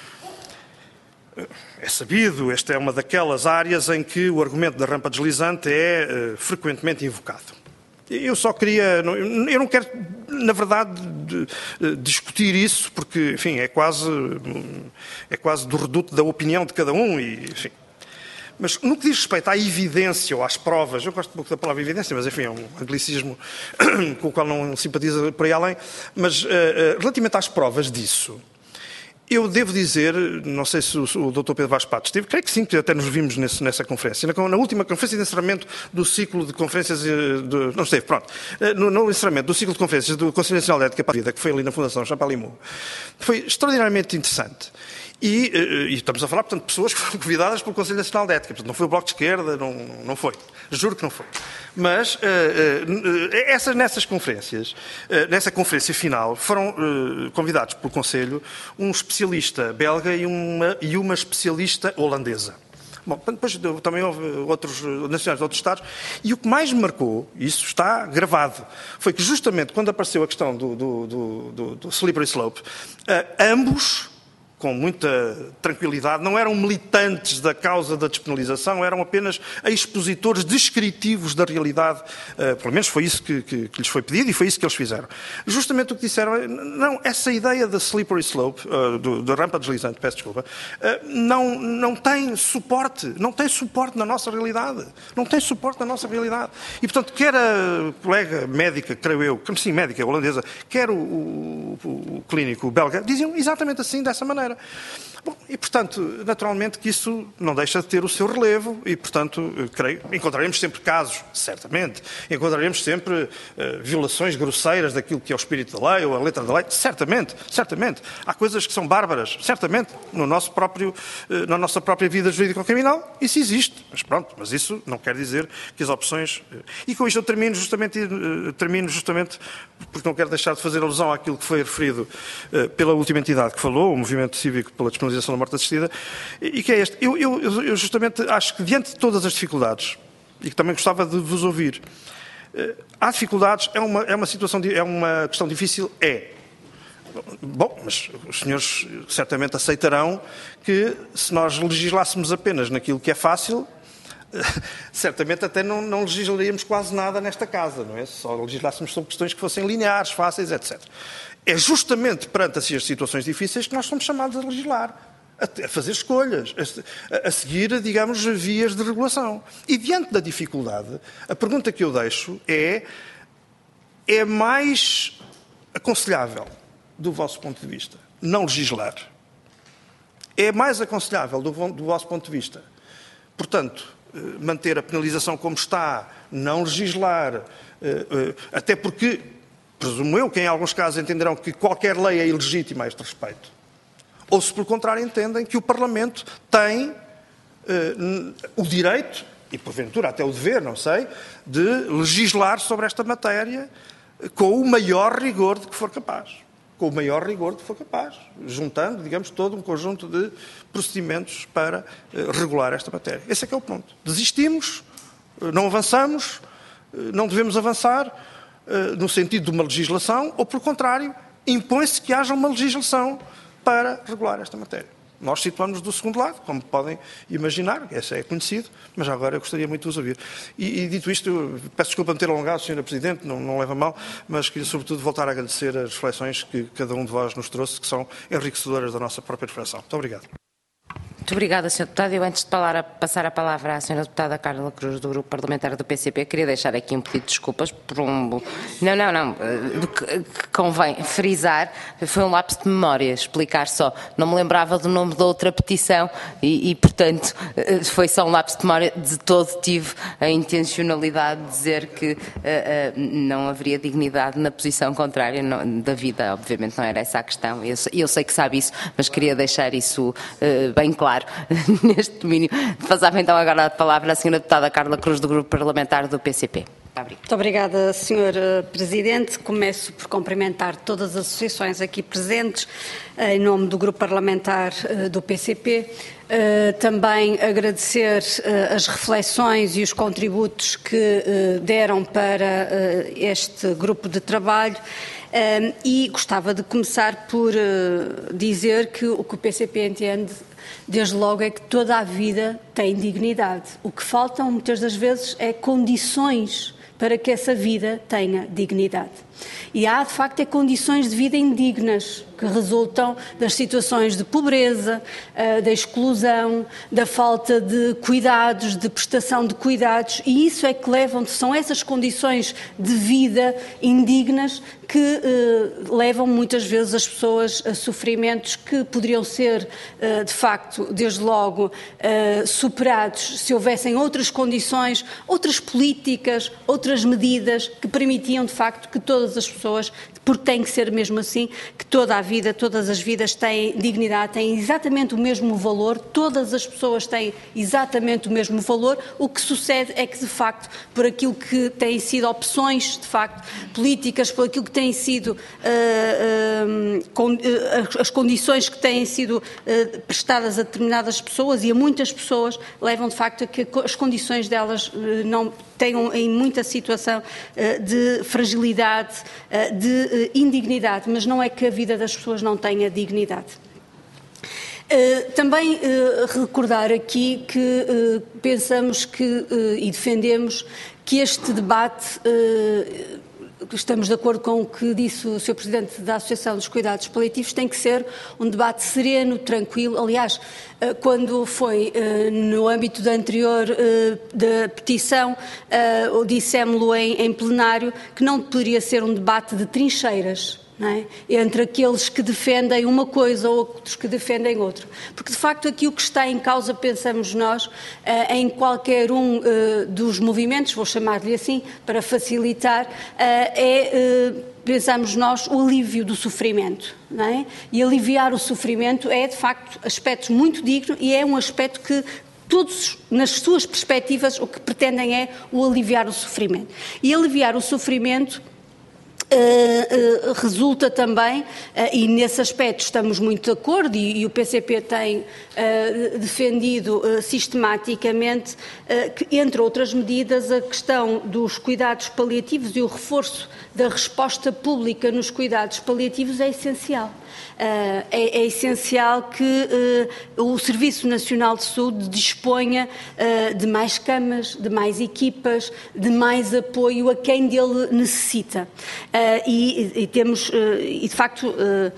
É sabido, esta é uma daquelas áreas em que o argumento da rampa deslizante é frequentemente invocado. Eu só queria, eu não quero, na verdade, discutir isso, porque, enfim, é quase, é quase do reduto da opinião de cada um, e, enfim. Mas no que diz respeito à evidência ou às provas, eu gosto pouco da palavra evidência, mas, enfim, é um anglicismo com o qual não simpatiza por aí além, mas relativamente às provas disso, Eu devo dizer, não sei se o, o doutor Pedro Vaz Pato esteve, creio que sim, que até nos vimos nesse, nessa conferência, na, na última conferência de encerramento do ciclo de conferências, de, não esteve, pronto, no, no encerramento do ciclo de conferências do Conselho Nacional de Ética para a Vida, que foi ali na Fundação Champalimau, foi extraordinariamente interessante. E, e estamos a falar, portanto, de pessoas que foram convidadas pelo Conselho Nacional de Ética. Portanto, não foi o Bloco de Esquerda, não, não foi. Juro que não foi. Mas uh, uh, essas, nessas conferências, uh, nessa conferência final, foram uh, convidados pelo Conselho um especialista belga e uma, e uma especialista holandesa. Bom, depois também houve outros nacionais de outros Estados, e o que mais me marcou, e isso está gravado, foi que justamente quando apareceu a questão do, do, do, do, do slippery slope, uh, ambos, com muita tranquilidade, não eram militantes da causa da despenalização, eram apenas expositores descritivos da realidade. Uh, pelo menos foi isso que, que, que lhes foi pedido e foi isso que eles fizeram. Justamente o que disseram é, não, essa ideia da slippery slope, uh, do, da rampa deslizante, peço desculpa, uh, não, não tem suporte, não tem suporte na nossa realidade. Não tem suporte na nossa realidade. E, portanto, quer a colega médica, creio eu, sim, médica holandesa, quer o, o, o clínico belga, diziam exatamente assim, dessa maneira. Bom, e, portanto, naturalmente que isso não deixa de ter o seu relevo e, portanto, creio, encontraremos sempre casos, certamente, encontraremos sempre uh, violações grosseiras daquilo que é o espírito da lei ou a letra da lei, certamente, certamente. Há coisas que são bárbaras, certamente, no nosso próprio, uh, na nossa própria vida jurídico-criminal, isso existe, mas pronto, mas isso não quer dizer que as opções... Uh, e com isto eu termino justamente, uh, termino justamente porque não quero deixar de fazer alusão àquilo que foi referido uh, pela última entidade que falou, o Movimento Cívico pela Despenalização da Morte Assistida, e que é este. Eu, eu, eu justamente acho que, diante de todas as dificuldades, e que também gostava de vos ouvir, há dificuldades, é uma, é uma situação, é uma questão difícil, é. Bom, mas os senhores certamente aceitarão que, se nós legislássemos apenas naquilo que é fácil, certamente até não, não legislaríamos quase nada nesta casa, não é? Só legislássemos sobre questões que fossem lineares, fáceis, etcétera. É justamente perante essas situações difíceis que nós somos chamados a legislar, a fazer escolhas, a, a seguir, digamos, vias de regulação. E diante da dificuldade, a pergunta que eu deixo é: é mais aconselhável, do vosso ponto de vista, não legislar? É mais aconselhável, do, do vosso ponto de vista, portanto, manter a penalização como está, não legislar, até porque, presumo eu, que em alguns casos entenderão que qualquer lei é ilegítima a este respeito, ou se, pelo contrário, entendem que o Parlamento tem uh, o direito, e porventura até o dever, não sei, de legislar sobre esta matéria com o maior rigor de que for capaz. Com o maior rigor de que for capaz, juntando, digamos, todo um conjunto de procedimentos para uh, regular esta matéria. Esse é que é o ponto. Desistimos, uh, não avançamos, uh, não devemos avançar uh, no sentido de uma legislação, ou, pelo contrário, impõe-se que haja uma legislação para regular esta matéria. Nós situamos-nos do segundo lado, como podem imaginar, esse é conhecido, mas já agora eu gostaria muito de os ouvir. E, e dito isto, eu peço desculpa me ter alongado, senhora Presidente, não, não leva a mal, mas queria sobretudo voltar a agradecer as reflexões que cada um de vós nos trouxe, que são enriquecedoras da nossa própria reflexão. Muito obrigado. Muito obrigada, senhor Deputado. Eu, antes de passar a palavra à senhora Deputada Carla Cruz, do Grupo Parlamentar do P C P, queria deixar aqui um pedido de desculpas por um... Não, não, não. Do que convém frisar, foi um lapso de memória, explicar só. Não me lembrava do nome da outra petição e, e, portanto, foi só um lapso de memória. De todo tive a intencionalidade de dizer que uh, uh, não haveria dignidade na posição contrária não, da vida. Obviamente não era essa a questão. Eu, eu sei que sabe isso, mas queria deixar isso uh, bem claro. Neste domínio. Passava então agora a palavra à senhora Deputada Carla Cruz, do Grupo Parlamentar do P C P. Muito obrigada, senhora Presidente. Começo por cumprimentar todas as associações aqui presentes, em nome do Grupo Parlamentar do P C P. Também agradecer as reflexões e os contributos que deram para este grupo de trabalho. E gostava de começar por dizer que o que o P C P entende, desde logo, é que toda a vida tem dignidade. O que faltam, muitas das vezes, é condições para que essa vida tenha dignidade. E há, de facto, é condições de vida indignas. que resultam das situações de pobreza, da exclusão, da falta de cuidados, de prestação de cuidados, e isso é que levam, são essas condições de vida indignas que eh, levam muitas vezes as pessoas a sofrimentos que poderiam ser, eh, de facto, desde logo, eh, superados se houvessem outras condições, outras políticas, outras medidas que permitiam, de facto, que todas as pessoas, porque tem que ser mesmo assim, que toda a vida, todas as vidas têm dignidade, têm exatamente o mesmo valor, todas as pessoas têm exatamente o mesmo valor. O que sucede é que, de facto, por aquilo que têm sido opções, de facto, políticas, por aquilo que têm sido uh, uh, com, uh, as condições que têm sido uh, prestadas a determinadas pessoas e a muitas pessoas, levam de facto a que as condições delas uh, não tenham em muita situação uh, de fragilidade, uh, de uh, indignidade, mas não é que a vida das pessoas não tenha dignidade. Uh, também uh, recordar aqui que uh, pensamos que uh, e defendemos que este debate, uh, estamos de acordo com o que disse o senhor Presidente da Associação dos Cuidados Paliativos, tem que ser um debate sereno, tranquilo. Aliás, uh, quando foi uh, no âmbito da anterior uh, da petição, uh, dissemos-lo em, em plenário, que não poderia ser um debate de trincheiras. Não é? Entre aqueles que defendem uma coisa ou outros que defendem outra. Porque, de facto, aqui o que está em causa, pensamos nós, em qualquer um dos movimentos, vou chamar-lhe assim, para facilitar, é, pensamos nós, o alívio do sofrimento. Não é? E aliviar o sofrimento é, de facto, aspecto muito digno e é um aspecto que todos, nas suas perspectivas, o que pretendem é o aliviar o sofrimento. E aliviar o sofrimento Uh, uh, resulta também, uh, e nesse aspecto estamos muito de acordo, e, e o P C P tem uh, defendido uh, sistematicamente, uh, que, entre outras medidas, a questão dos cuidados paliativos e o reforço da resposta pública nos cuidados paliativos é essencial. Uh, é, é essencial que uh, o Serviço Nacional de Saúde disponha uh, de mais camas, de mais equipas, de mais apoio a quem dele necessita. Uh, e, e temos, uh, e de facto, uh, uh,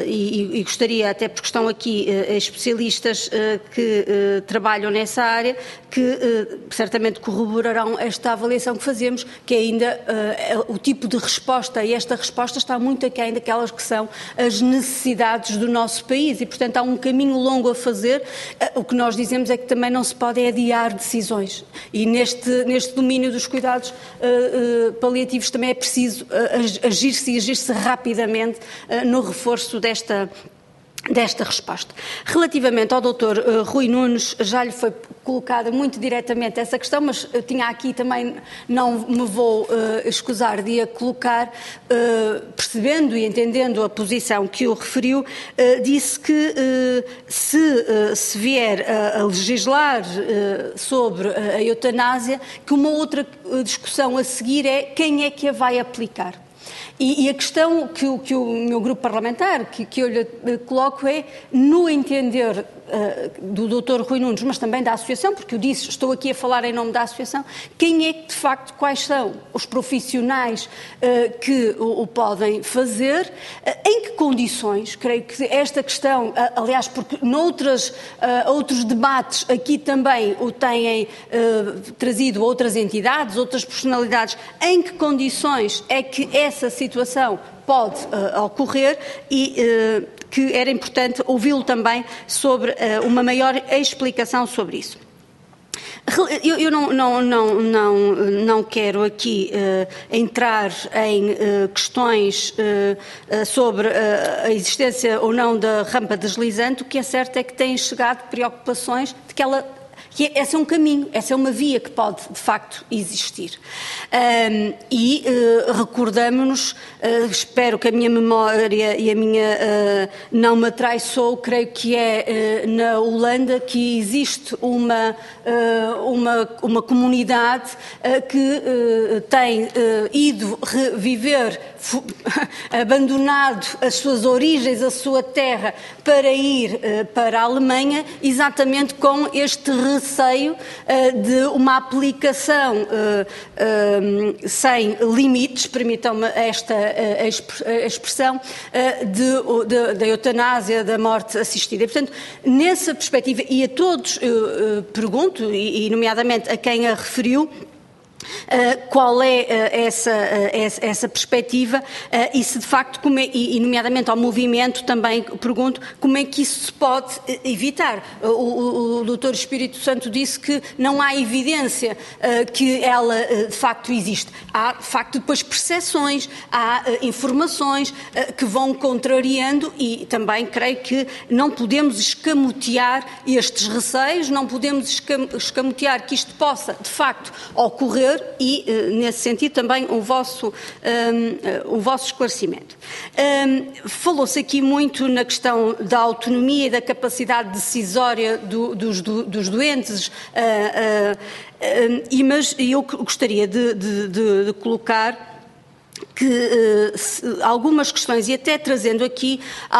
e, e gostaria, até porque estão aqui uh, especialistas uh, que uh, trabalham nessa área, que uh, certamente corroborarão esta avaliação que fazemos, que ainda uh, o tipo de resposta, e esta resposta está muito aquém daquelas que são as necessidades do nosso país e, portanto, há um caminho longo a fazer. O que nós dizemos é que também não se pode adiar decisões e neste, neste domínio dos cuidados uh, uh, paliativos também é preciso uh, agir-se e agir-se rapidamente uh, no reforço desta desta resposta. Relativamente ao doutor uh, Rui Nunes, já lhe foi colocada muito diretamente essa questão, mas eu tinha aqui também, não me vou uh, escusar de a colocar, uh, percebendo e entendendo a posição que o referiu, uh, disse que uh, se, uh, se vier a, a legislar uh, sobre a eutanásia, que uma outra discussão a seguir é quem é que a vai aplicar. E, e a questão que, que o meu grupo parlamentar, que, que eu lhe coloco é, no entender uh, do doutor Rui Nunes, mas também da Associação, porque eu disse, estou aqui a falar em nome da Associação, quem é que, de facto, quais são os profissionais uh, que o, o podem fazer, uh, em que condições, creio que esta questão, uh, aliás, porque noutros uh, outros debates aqui também o têm uh, trazido outras entidades, outras personalidades, em que condições é que essa situação pode uh, ocorrer e uh, que era importante ouvi-lo também sobre uh, uma maior explicação sobre isso. Eu, eu não, não, não, não, não quero aqui uh, entrar em uh, questões uh, uh, sobre uh, a existência ou não da rampa deslizante. O que é certo é que têm chegado preocupações de que ela que esse é um caminho, essa é uma via que pode, de facto, existir. Um, e uh, recordamos-nos, uh, espero que a minha memória e a minha uh, não me atraiçou, creio que é uh, na Holanda que existe uma, uh, uma, uma comunidade uh, que uh, tem uh, ido reviver, abandonado as suas origens, a sua terra, para ir uh, para a Alemanha, exatamente com este receio receio uh, de uma aplicação uh, uh, sem limites, permitam-me esta uh, expressão, uh, de, de, da eutanásia, da morte assistida. E, portanto, nessa perspectiva, e a todos uh, uh, pergunto, e, e nomeadamente a quem a referiu, Uh, qual é uh, essa, uh, essa, essa perspectiva uh, e se de facto, como é, e, e nomeadamente ao movimento também pergunto, como é que isso se pode uh, evitar? Uh, o, o doutor Espírito Santo disse que não há evidência uh, que ela uh, de facto existe. Há de facto depois percepções, há uh, informações uh, que vão contrariando e também creio que não podemos escamotear estes receios, não podemos escam escamotear que isto possa de facto ocorrer e, nesse sentido, também o vosso, um, o vosso esclarecimento. Um, Falou-se aqui muito na questão da autonomia e da capacidade decisória do, dos, do, dos doentes, uh, uh, uh, e, mas eu gostaria de, de, de, de colocar que uh, se, algumas questões, e até trazendo aqui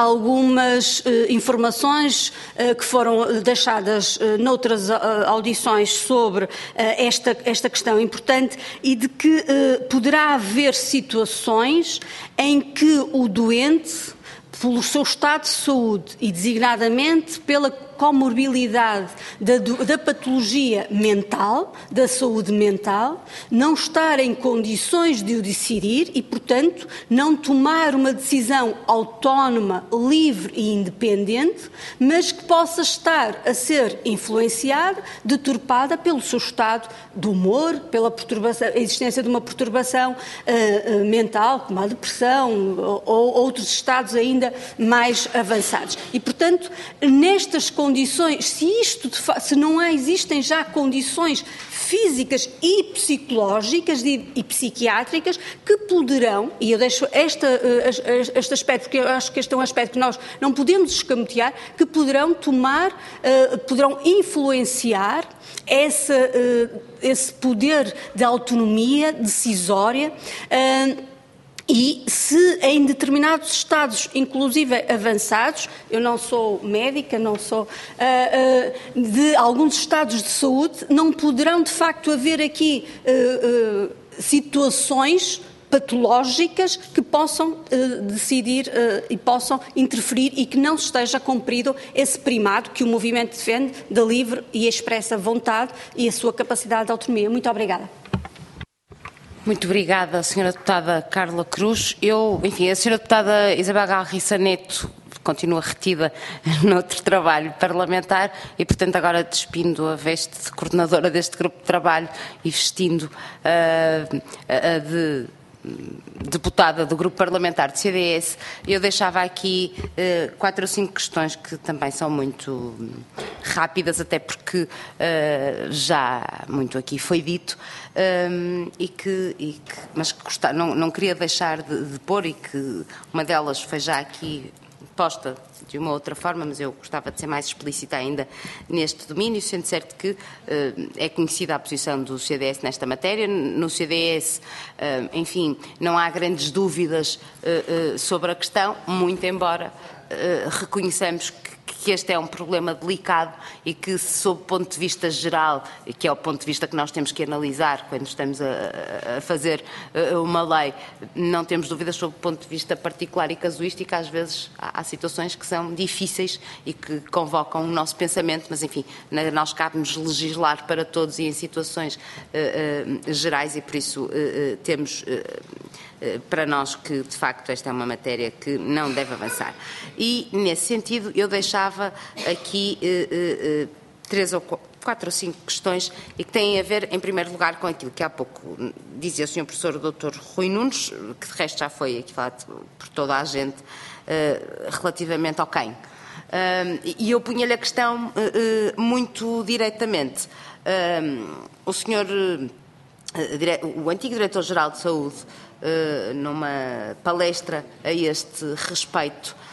algumas uh, informações uh, que foram deixadas uh, noutras uh, audições sobre uh, esta, esta questão importante, e de que uh, poderá haver situações em que o doente, pelo seu estado de saúde e designadamente pela comorbilidade da, da patologia mental, da saúde mental, não estar em condições de o decidir e, portanto, não tomar uma decisão autónoma, livre e independente, mas que possa estar a ser influenciada, deturpada pelo seu estado de humor, pela perturbação, a existência de uma perturbação uh, uh, mental, como a depressão ou, ou outros estados ainda mais avançados. E, portanto, nestas condições, condições, se isto de fa- se não há, existem já condições físicas e psicológicas e, e psiquiátricas que poderão, e eu deixo esta, uh, este aspecto, porque eu acho que este é um aspecto que nós não podemos escamotear, que poderão tomar, uh, poderão influenciar essa, uh, esse poder de autonomia decisória. Uh, E se em determinados estados, inclusive avançados, eu não sou médica, não sou, uh, uh, de alguns estados de saúde, não poderão de facto haver aqui uh, uh, situações patológicas que possam uh, decidir uh, e possam interferir e que não esteja cumprido esse primado que o movimento defende da livre e expressa vontade e a sua capacidade de autonomia. Muito obrigada. Muito obrigada, senhora Deputada Carla Cruz. Eu, enfim, a senhora Deputada Isabel Galriça Neto continua retida noutro trabalho parlamentar e, portanto, agora despindo a veste de coordenadora deste grupo de trabalho e vestindo uh, a de deputada do grupo parlamentar do C D S, eu deixava aqui uh, quatro ou cinco questões que também são muito rápidas, até porque uh, já muito aqui foi dito, um, e que, e que, mas que gostar, não, não queria deixar de, de pôr, e que uma delas foi já aqui posta de uma outra forma, mas eu gostava de ser mais explícita ainda neste domínio, sendo certo que uh, é conhecida a posição do C D S nesta matéria. No C D S, uh, enfim, não há grandes dúvidas uh, uh, sobre a questão, muito embora uh, reconheçamos que que este é um problema delicado e que, sob o ponto de vista geral, que é o ponto de vista que nós temos que analisar quando estamos a, a fazer uma lei, não temos dúvidas sobre o ponto de vista particular e casuístico. Às vezes há, há situações que são difíceis e que convocam o nosso pensamento, mas enfim, nós cabe-nos legislar para todos e em situações uh, uh, gerais, e por isso uh, uh, temos... Uh, para nós que, de facto, esta é uma matéria que não deve avançar. E, nesse sentido, eu deixava aqui eh, eh, três ou quatro ou cinco questões e que têm a ver, em primeiro lugar, com aquilo que há pouco dizia o senhor professor doutor Rui Nunes, que de resto já foi aqui falado por toda a gente, eh, relativamente ao quem. Uh, e eu punha-lhe a questão uh, uh, muito diretamente. Uh, o senhor, uh, dire... o antigo Diretor-Geral de Saúde, Uh, numa palestra a este respeito,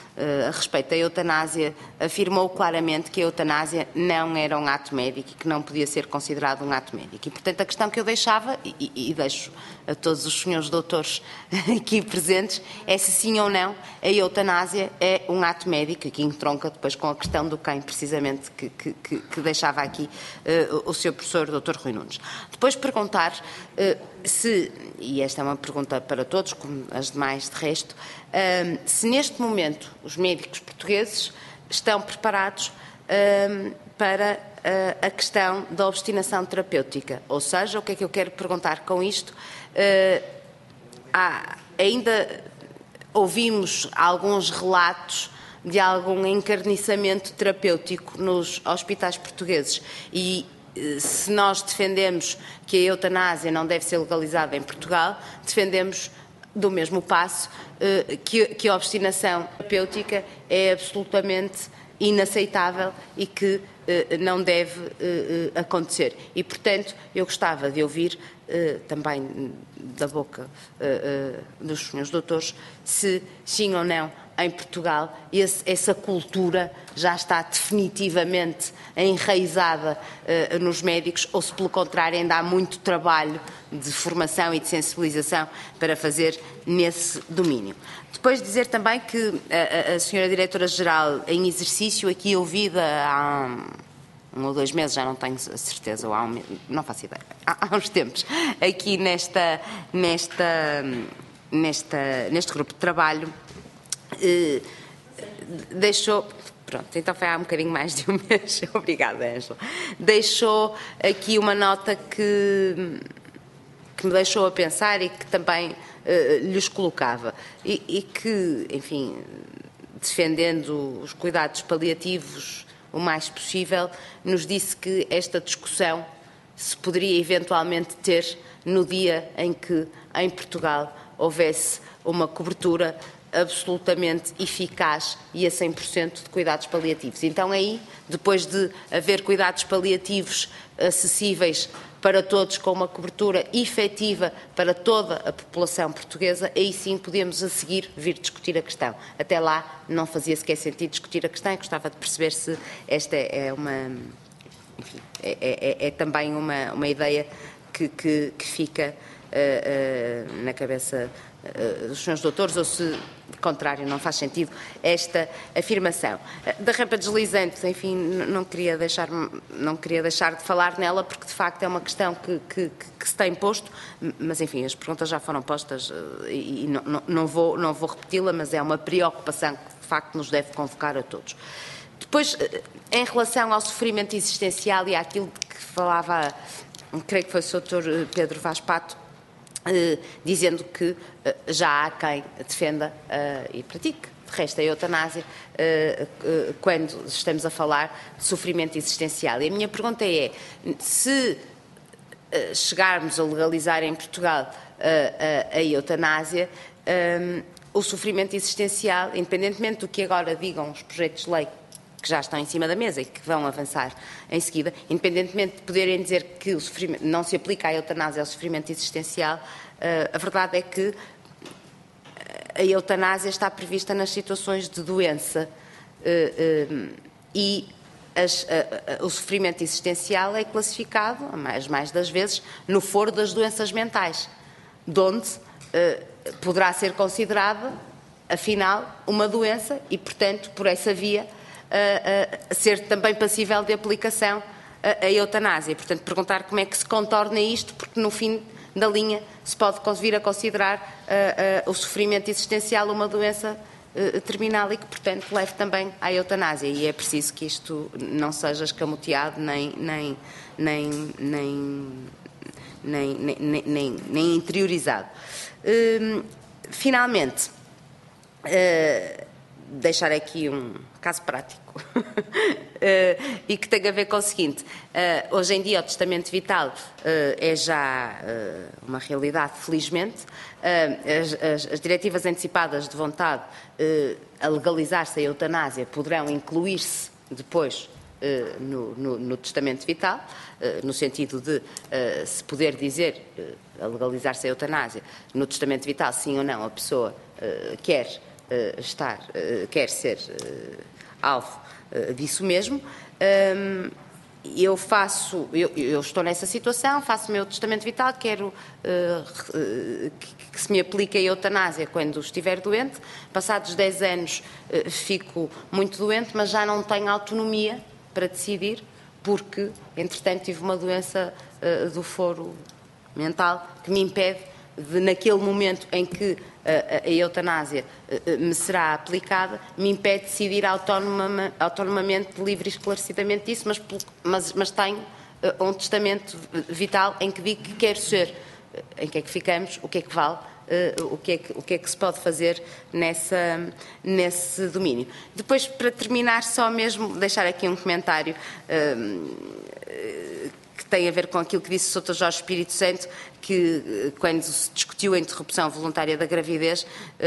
a respeito da eutanásia, afirmou claramente que a eutanásia não era um ato médico e que não podia ser considerado um ato médico. E, portanto, a questão que eu deixava, e, e deixo a todos os senhores doutores aqui presentes, é se sim ou não a eutanásia é um ato médico, e que entronca depois com a questão do quem, precisamente, que, que, que deixava aqui uh, o senhor professor doutor Rui Nunes. Depois perguntar uh, se, e esta é uma pergunta para todos, como as demais de resto, uh, se neste momento os médicos portugueses estão preparados uh, para uh, a questão da obstinação terapêutica. Ou seja, o que é que eu quero perguntar com isto? Uh, há, ainda ouvimos alguns relatos de algum encarniçamento terapêutico nos hospitais portugueses e se nós defendemos que a eutanásia não deve ser legalizada em Portugal, defendemos do mesmo passo que, que a obstinação terapêutica é absolutamente inaceitável e que não deve acontecer. E, portanto, eu gostava de ouvir também da boca dos senhores doutores se sim ou não em Portugal esse, essa cultura já está definitivamente enraizada uh, nos médicos ou se, pelo contrário, ainda há muito trabalho de formação e de sensibilização para fazer nesse domínio. Depois dizer também que a, a senhora Diretora-Geral em exercício, aqui ouvida há um, um ou dois meses, já não tenho a certeza, ou há um, não faço ideia, há, há uns tempos, aqui nesta, nesta, nesta, neste grupo de trabalho, Uh, deixou, pronto, então foi há um bocadinho mais de um mês, obrigada, Ângela, deixou aqui uma nota que, que me deixou a pensar e que também uh, lhes colocava e, e que, enfim, defendendo os cuidados paliativos o mais possível, nos disse que esta discussão se poderia eventualmente ter no dia em que em Portugal houvesse uma cobertura absolutamente eficaz e a cem por cento de cuidados paliativos. Então aí, depois de haver cuidados paliativos acessíveis para todos, com uma cobertura efetiva para toda a população portuguesa, aí sim podemos a seguir vir discutir a questão. Até lá não fazia sequer sentido discutir a questão e gostava de perceber se esta é uma, enfim, é, é, é também uma, uma ideia que, que, que fica uh, uh, na cabeça uh, dos senhores doutores, ou se, de contrário, não faz sentido esta afirmação. Da rampa deslizante, enfim, não queria deixar, não queria deixar de falar nela, porque de facto é uma questão que, que, que se tem posto, mas enfim, as perguntas já foram postas e não, não, não vou, não vou repeti-la, mas é uma preocupação que de facto nos deve convocar a todos. Depois, em relação ao sofrimento existencial e àquilo que falava, creio que foi o doutor Pedro Vaz Pato, Uh, dizendo que uh, já há quem defenda uh, e pratique, de resto, a eutanásia, uh, uh, quando estamos a falar de sofrimento existencial. E a minha pergunta é, se uh, chegarmos a legalizar em Portugal uh, a, a eutanásia, um, o sofrimento existencial, independentemente do que agora digam os projetos de lei que já estão em cima da mesa e que vão avançar em seguida, independentemente de poderem dizer que o sofrimento, não se aplica a eutanásia ao sofrimento existencial, uh, a verdade é que a eutanásia está prevista nas situações de doença uh, uh, e as, uh, uh, o sofrimento existencial é classificado, a mais, mais das vezes, no foro das doenças mentais, de onde uh, poderá ser considerada, afinal, uma doença e, portanto, por essa via, a, a ser também passível de aplicação a, a eutanásia. Portanto, perguntar como é que se contorna isto, porque no fim da linha se pode vir a considerar a, a, o sofrimento existencial uma doença a, terminal e que, portanto, leve também à eutanásia. E é preciso que isto não seja escamoteado nem, nem, nem, nem, nem, nem, nem, nem interiorizado. Hum, finalmente, uh, deixar aqui um caso prático uh, e que tem a ver com o seguinte, uh, hoje em dia o testamento vital uh, é já uh, uma realidade, felizmente. Uh, as, as, as diretivas antecipadas de vontade uh, a legalizar-se a eutanásia poderão incluir-se depois uh, no, no, no testamento vital, uh, no sentido de uh, se poder dizer uh, a legalizar-se a eutanásia no testamento vital, sim ou não, a pessoa uh, quer uh, estar, uh, quer ser uh, alvo uh, disso mesmo. Um, eu faço, eu, eu estou nessa situação, faço o meu testamento vital, quero uh, uh, que, que se me aplique a eutanásia quando estiver doente. Passados dez anos uh, fico muito doente, mas já não tenho autonomia para decidir, porque, entretanto, tive uma doença uh, do foro mental que me impede de, naquele momento em que uh, a eutanásia uh, me será aplicada, me impede de decidir autonoma, autonomamente, livre e esclarecidamente disso, mas, mas, mas tenho uh, um testamento vital em que digo que quero ser, uh, em que é que ficamos, o que é que vale, uh, o, que é que, o que é que se pode fazer nessa, nesse domínio. Depois, para terminar, só mesmo deixar aqui um comentário uh, que tem a ver com aquilo que disse o doutor Jorge Espírito Santo, que quando se discutiu a interrupção voluntária da gravidez,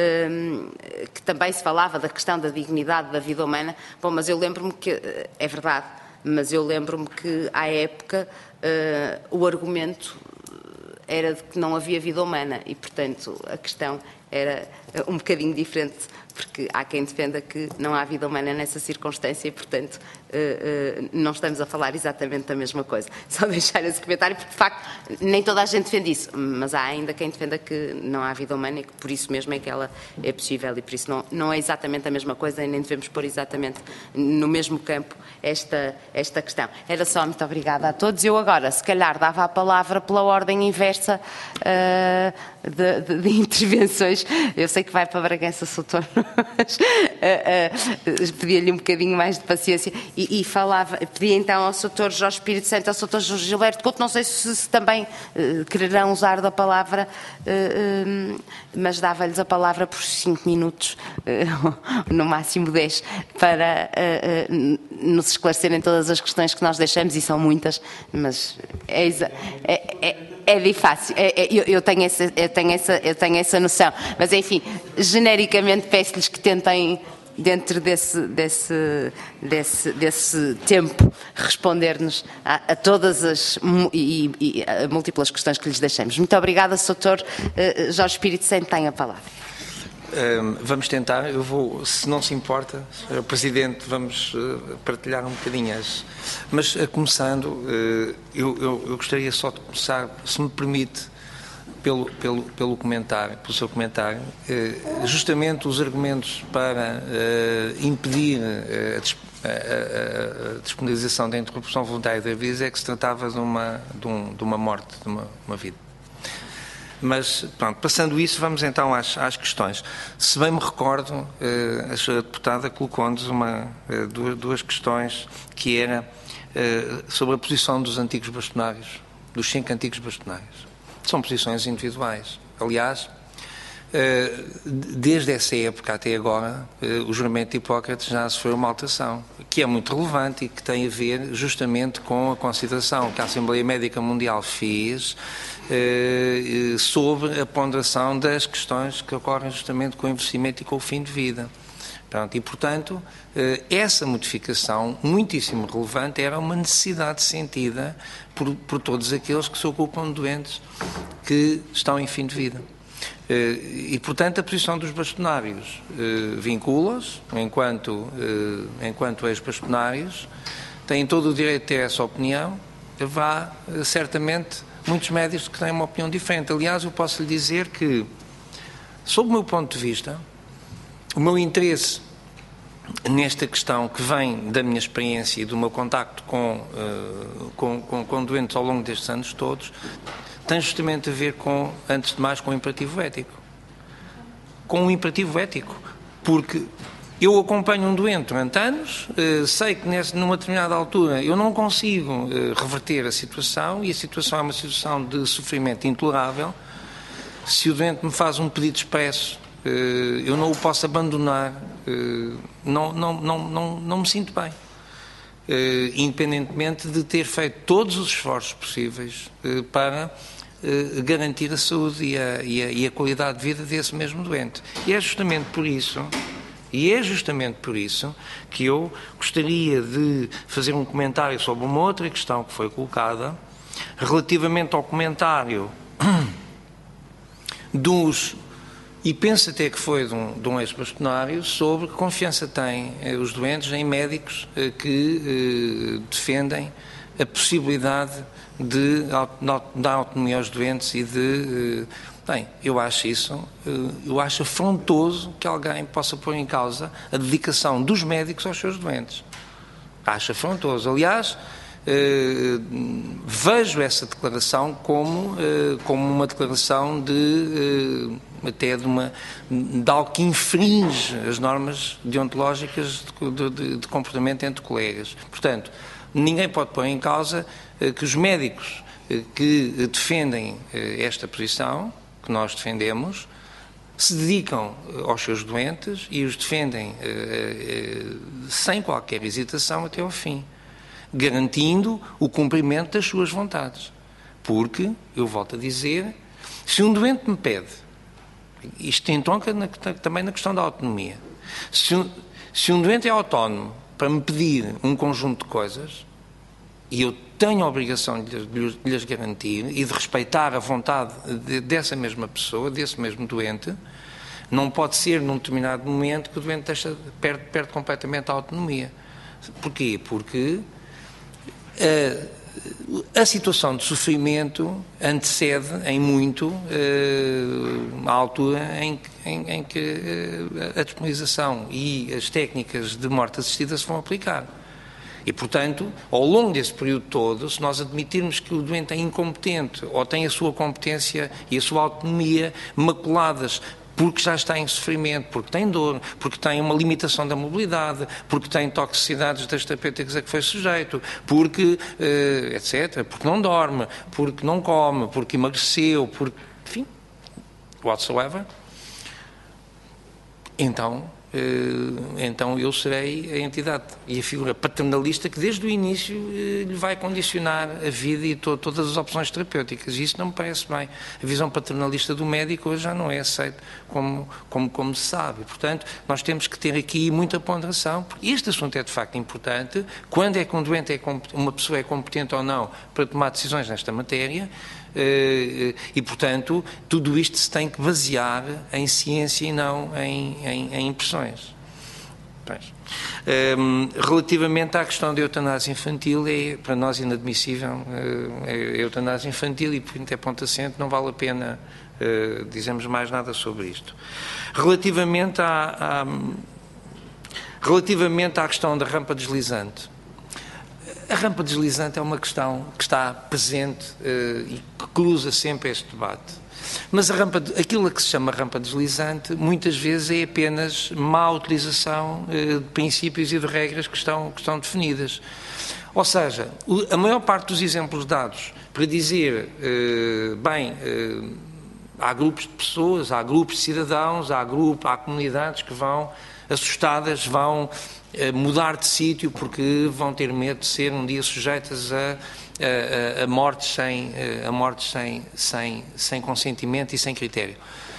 que também se falava da questão da dignidade da vida humana. Bom, mas eu lembro-me que, é verdade, mas eu lembro-me que à época o argumento era de que não havia vida humana e, portanto, a questão era um bocadinho diferente, porque há quem defenda que não há vida humana nessa circunstância e, portanto, uh, uh, não estamos a falar exatamente da mesma coisa. Só deixar esse comentário, porque, de facto, nem toda a gente defende isso, mas há ainda quem defenda que não há vida humana e que por isso mesmo é que ela é possível e por isso não, não é exatamente a mesma coisa e nem devemos pôr exatamente no mesmo campo esta, esta questão. Era só, muito obrigada a todos. Eu agora, se calhar, dava a palavra pela ordem inversa uh, de, de, de intervenções. Eu sei que vai para Bragança, Soutor, mas uh, uh, pedia-lhe um bocadinho mais de paciência e, e falava, pedia então ao Soutor Jorge Espírito Santo, ao Soutor José Gilberto Couto, não sei se, se também uh, quererão usar da palavra, uh, uh, mas dava-lhes a palavra por cinco minutos, uh, no máximo dez, para uh, uh, nos esclarecerem todas as questões que nós deixamos, e são muitas, mas é, é, é, é difícil, é, é, eu, eu, tenho essa, eu, tenho essa, eu tenho essa noção, mas enfim, genericamente peço-lhes que tentem, dentro desse, desse, desse, desse tempo, responder-nos a, a todas as e, e a múltiplas questões que lhes deixamos. Muito obrigada, Soutor uh, Jorge Espírito Santo, tem a palavra. Um, vamos tentar, eu vou, se não se importa, senhor Presidente, vamos uh, partilhar um bocadinho as... Mas, uh, começando, uh, eu, eu, eu gostaria só de começar, se me permite, pelo, pelo, pelo comentário, pelo seu comentário, uh, justamente os argumentos para uh, impedir uh, a, a, a disponibilização da interrupção voluntária da gravidez é que se tratava de uma, de um, de uma morte, de uma, uma vida. Mas, pronto, passando isso, vamos então às, às questões. Se bem me recordo, eh, a senhora deputada colocou-nos uma, eh, duas, duas questões, que era eh, sobre a posição dos antigos bastonários, dos cinco antigos bastonários. São posições individuais. Aliás, eh, desde essa época até agora, eh, o juramento de Hipócrates já sofreu uma alteração, que é muito relevante e que tem a ver justamente com a consideração que a Assembleia Médica Mundial fez sobre a ponderação das questões que ocorrem justamente com o envelhecimento e com o fim de vida. Pronto, e, portanto, essa modificação, muitíssimo relevante, era uma necessidade sentida por, por todos aqueles que se ocupam de doentes que estão em fim de vida. E, portanto, a posição dos bastonários vincula-os, enquanto, enquanto ex-bastonários, têm todo o direito de ter essa opinião, vá, certamente, muitos médicos que têm uma opinião diferente. Aliás, eu posso lhe dizer que, sob o meu ponto de vista, o meu interesse nesta questão, que vem da minha experiência e do meu contacto com, uh, com, com, com doentes ao longo destes anos todos, tem justamente a ver com, antes de mais, com o imperativo ético. Com o imperativo ético. Porque eu acompanho um doente durante anos, uh, sei que nessa, numa determinada altura eu não consigo uh, reverter a situação, e a situação é uma situação de sofrimento intolerável. Se o doente me faz um pedido expresso, uh, eu não o posso abandonar, uh, não, não, não, não, não me sinto bem. Uh, independentemente de ter feito todos os esforços possíveis uh, para uh, garantir a saúde e a, e, a, e a qualidade de vida desse mesmo doente. E é justamente por isso... E é justamente por isso que eu gostaria de fazer um comentário sobre uma outra questão que foi colocada, relativamente ao comentário dos E penso até que foi de um, de um ex-bastonário sobre que confiança têm eh, os doentes em médicos eh, que eh, defendem a possibilidade de dar autonomia aos doentes e de... Eh, bem, eu acho isso, eh, eu acho afrontoso que alguém possa pôr em causa a dedicação dos médicos aos seus doentes. Acho afrontoso. Aliás, eh, vejo essa declaração como, eh, como uma declaração de... Eh, até de, uma, de algo que infringe as normas deontológicas de, de, de comportamento entre colegas. Portanto, ninguém pode pôr em causa eh, que os médicos eh, que defendem eh, esta posição, que nós defendemos, se dedicam eh, aos seus doentes e os defendem eh, eh, sem qualquer hesitação até ao fim, garantindo o cumprimento das suas vontades. Porque, eu volto a dizer, se um doente me pede, isto entronca na, também na questão da autonomia. Se um, se um doente é autónomo para me pedir um conjunto de coisas, e eu tenho a obrigação de, de, de lhes garantir e de respeitar a vontade de, dessa mesma pessoa, desse mesmo doente, não pode ser num determinado momento que o doente deixa, perde, perde completamente a autonomia. Porquê? Porque a, a situação de sofrimento antecede em muito uh, a altura em, em, em que uh, a disponibilização e as técnicas de morte assistida se vão aplicar. E, portanto, ao longo desse período todo, se nós admitirmos que o doente é incompetente ou tem a sua competência e a sua autonomia maculadas porque já está em sofrimento, porque tem dor, porque tem uma limitação da mobilidade, porque tem toxicidades das terapêuticas a que foi sujeito, porque, uh, etcétera, porque não dorme, porque não come, porque emagreceu, porque, enfim, whatsoever. Então, uh, então eu serei a entidade e a figura paternalista que desde o início uh, lhe vai condicionar a vida e to todas as opções terapêuticas. E isso não me parece bem. A visão paternalista do médico hoje já não é aceita como, como, como se sabe. Portanto, nós temos que ter aqui muita ponderação, porque este assunto é de facto importante. Quando é que um doente é uma pessoa é competente ou não para tomar decisões nesta matéria? E, portanto, tudo isto se tem que basear em ciência e não em, em, em impressões. Um, relativamente à questão da eutanásia infantil, é para nós inadmissível uh, a eutanásia infantil e, por é ponto assente, não vale a pena uh, dizermos mais nada sobre isto. Relativamente à, à, relativamente à questão da rampa deslizante, a rampa deslizante é uma questão que está presente uh, e que cruza sempre este debate. Mas a rampa, aquilo a que se chama rampa deslizante, muitas vezes é apenas má utilização uh, de princípios e de regras que estão, que estão definidas. Ou seja, o, a maior parte dos exemplos dados para dizer, uh, bem, uh, há grupos de pessoas, há grupos de cidadãos, há, grupo, há comunidades que vão assustadas, vão mudar de sítio porque vão ter medo de ser um dia sujeitas a, a, a mortes, sem, a mortes sem, sem, sem consentimento e sem critério.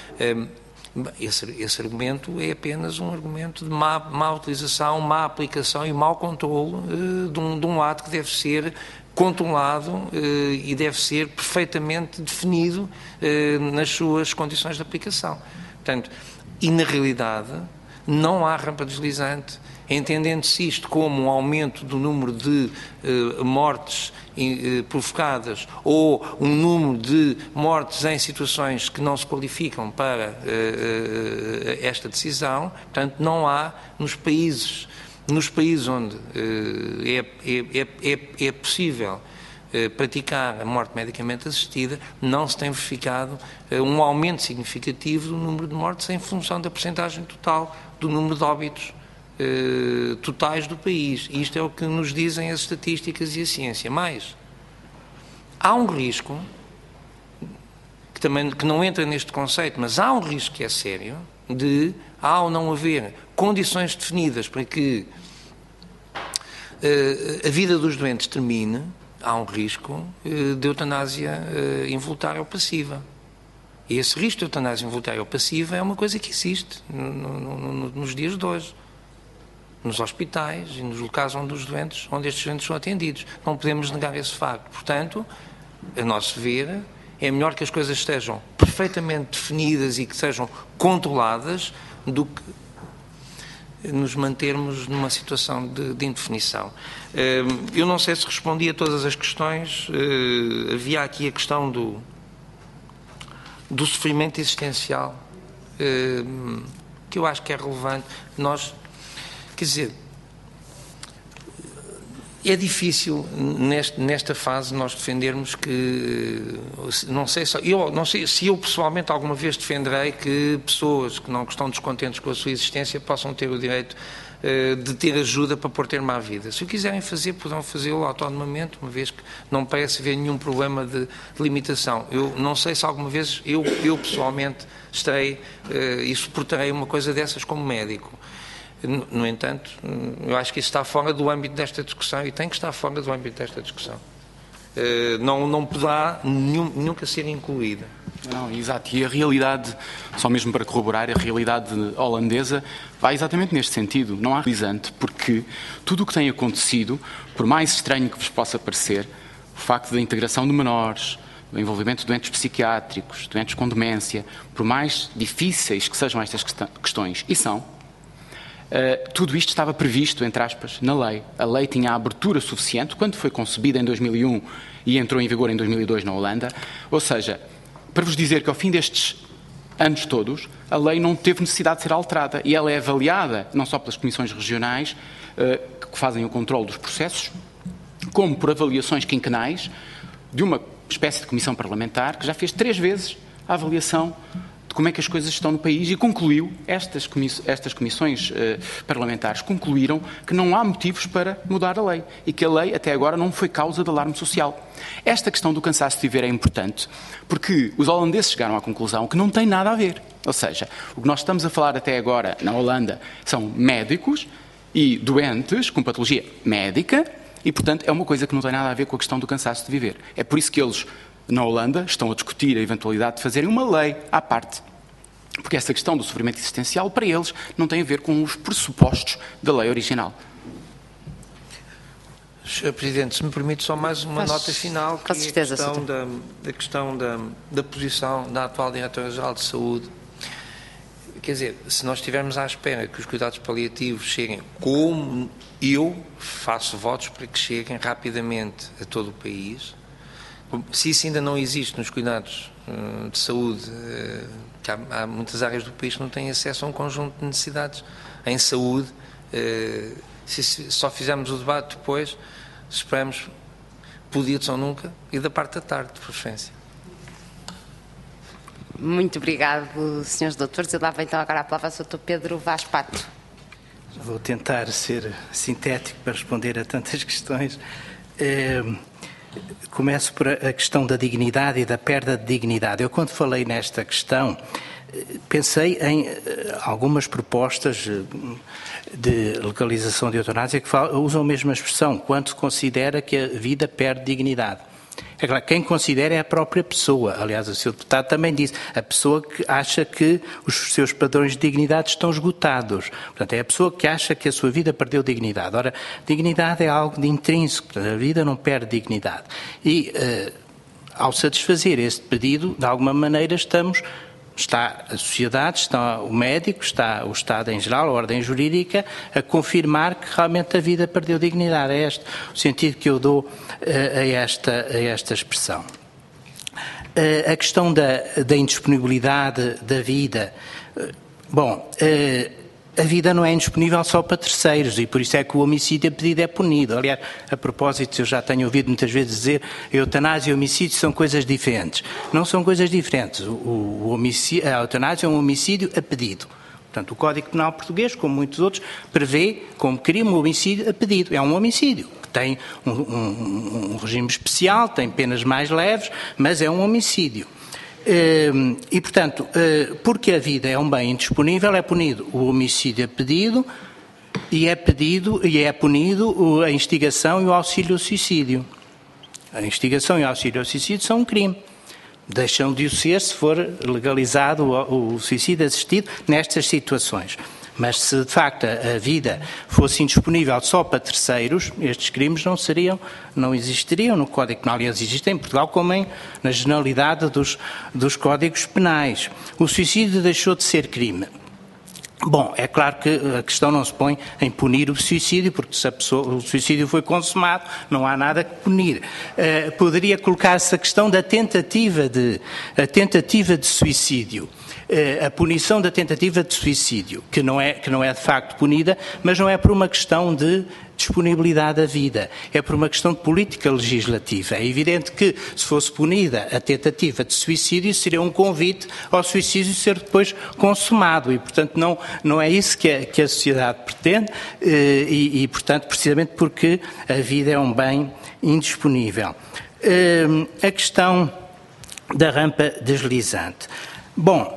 Esse, esse argumento é apenas um argumento de má, má utilização, má aplicação e mau controle uh, de, um, de um ato que deve ser controlado uh, e deve ser perfeitamente definido uh, nas suas condições de aplicação. Portanto, e na realidade não há rampa deslizante, entendendo-se isto como um aumento do número de uh, mortes uh, provocadas ou um número de mortes em situações que não se qualificam para uh, uh, esta decisão. Portanto, não há nos países, nos países onde uh, é, é, é, é possível uh, praticar a morte medicamente assistida, não se tem verificado uh, um aumento significativo do número de mortes em função da percentagem total do número de óbitos Uh, totais do país. Isto é o que nos dizem as estatísticas e a ciência. Mas há um risco que também que não entra neste conceito, mas há um risco que é sério de, ao não haver condições definidas para que uh, a vida dos doentes termine, há um risco uh, de eutanásia uh, involuntária ou passiva. E esse risco de eutanásia involuntária ou passiva é uma coisa que existe no, no, no, nos dias de hoje, nos hospitais e nos locais onde os doentes, onde estes doentes são atendidos. Não podemos negar esse facto. Portanto, a nosso ver, é melhor que as coisas estejam perfeitamente definidas e que sejam controladas do que nos mantermos numa situação de, de indefinição. Eu não sei se respondi a todas as questões. Havia aqui a questão do, do sofrimento existencial, que eu acho que é relevante. Nós, quer dizer, é difícil neste, nesta fase nós defendermos que, não sei, se, eu, não sei se eu pessoalmente alguma vez defenderei que pessoas que não estão descontentes com a sua existência possam ter o direito uh, de ter ajuda para pôr termo à vida. Se o quiserem fazer, poderão fazê-lo autonomamente, uma vez que não parece haver nenhum problema de, de limitação. Eu não sei se alguma vez eu, eu pessoalmente estarei uh, e suportarei uma coisa dessas como médico. No entanto, eu acho que isso está fora do âmbito desta discussão e tem que estar fora do âmbito desta discussão. Não, não poderá nunca ser incluída. Não, exato. E a realidade, só mesmo para corroborar, a realidade holandesa vai exatamente neste sentido. Não há realizante, porque tudo o que tem acontecido, por mais estranho que vos possa parecer, o facto da integração de menores, do envolvimento de doentes psiquiátricos, doentes com demência, por mais difíceis que sejam estas questões, e são, Uh, tudo isto estava previsto, entre aspas, na lei. A lei tinha a abertura suficiente, quando foi concebida em dois mil e um e entrou em vigor em dois mil e dois na Holanda. Ou seja, para vos dizer que ao fim destes anos todos, a lei não teve necessidade de ser alterada e ela é avaliada não só pelas comissões regionais, uh, que fazem o controle dos processos, como por avaliações quinquenais de uma espécie de comissão parlamentar que já fez três vezes a avaliação como é que as coisas estão no país e concluiu, estas, comiss estas comissões eh, parlamentares concluíram que não há motivos para mudar a lei e que a lei até agora não foi causa de alarme social. Esta questão do cansaço de viver é importante porque os holandeses chegaram à conclusão que não tem nada a ver. Ou seja, o que nós estamos a falar até agora na Holanda são médicos e doentes com patologia médica e, portanto, é uma coisa que não tem nada a ver com a questão do cansaço de viver. É por isso que eles na Holanda estão a discutir a eventualidade de fazerem uma lei à parte. Porque essa questão do sofrimento existencial, para eles, não tem a ver com os pressupostos da lei original. senhor Presidente, se me permite só mais uma Faz, nota final, que é a questão, da, a questão da, da posição da atual Diretora-Geral de Saúde. Quer dizer, se nós estivermos à espera que os cuidados paliativos cheguem, como eu faço votos para que cheguem rapidamente a todo o país, se isso ainda não existe nos cuidados uh, de saúde, uh, que há, há muitas áreas do país que não têm acesso a um conjunto de necessidades em saúde, uh, se, se só fizermos o debate depois, esperamos pelo dia de São Nunca e da parte da tarde, de preferência. Muito obrigado, senhores doutores. Eu dava então agora a palavra ao doutor Pedro Vaz Pato. Vou tentar ser sintético para responder a tantas questões. É... Começo por a questão da dignidade e da perda de dignidade. Eu, quando falei nesta questão, pensei em algumas propostas de legalização de eutanásia que usam a mesma expressão, quando se considera que a vida perde dignidade. É claro, quem considera é a própria pessoa. Aliás, o senhor deputado também disse, a pessoa que acha que os seus padrões de dignidade estão esgotados. Portanto, é a pessoa que acha que a sua vida perdeu dignidade. Ora, dignidade é algo de intrínseco, portanto, a vida não perde dignidade. E, uh, ao satisfazer este pedido, de alguma maneira estamos... Está a sociedade, está o médico, está o Estado em geral, a ordem jurídica, a confirmar que realmente a vida perdeu dignidade. É este o sentido que eu dou uh, a, esta, a esta expressão. Uh, a questão da, da indisponibilidade da vida. Uh, bom, uh, a vida não é indisponível só para terceiros e por isso é que o homicídio a pedido é punido. Aliás, a propósito, eu já tenho ouvido muitas vezes dizer que a eutanásia e o homicídio são coisas diferentes. Não são coisas diferentes. O, o homicídio, a eutanásia é um homicídio a pedido. Portanto, o Código Penal português, como muitos outros, prevê como crime um homicídio a pedido. É um homicídio que tem um, um, um regime especial, tem penas mais leves, mas é um homicídio. E, portanto, porque a vida é um bem indisponível, é punido o homicídio a pedido e é pedido e é punido a instigação e o auxílio ao suicídio. A instigação e o auxílio ao suicídio são um crime. Deixam de o ser se for legalizado o, o suicídio assistido nestas situações. Mas se de facto a vida fosse indisponível só para terceiros, estes crimes não seriam, não existiriam no Código Penal. Aliás, existem em Portugal como em, na generalidade dos, dos códigos penais. O suicídio deixou de ser crime. Bom, é claro que a questão não se põe em punir o suicídio, porque se a pessoa, o suicídio foi consumado, não há nada que punir. Uh, poderia colocar-se a questão da tentativa de, a tentativa de suicídio. Uh, a punição da tentativa de suicídio, que não, é, que não é de facto punida, mas não é por uma questão de disponibilidade da vida, é por uma questão de política legislativa. É evidente que, se fosse punida a tentativa de suicídio, seria um convite ao suicídio ser depois consumado e, portanto, não, não é isso que a, que a sociedade pretende e, e, portanto, precisamente porque a vida é um bem indisponível. A questão da rampa deslizante. Bom,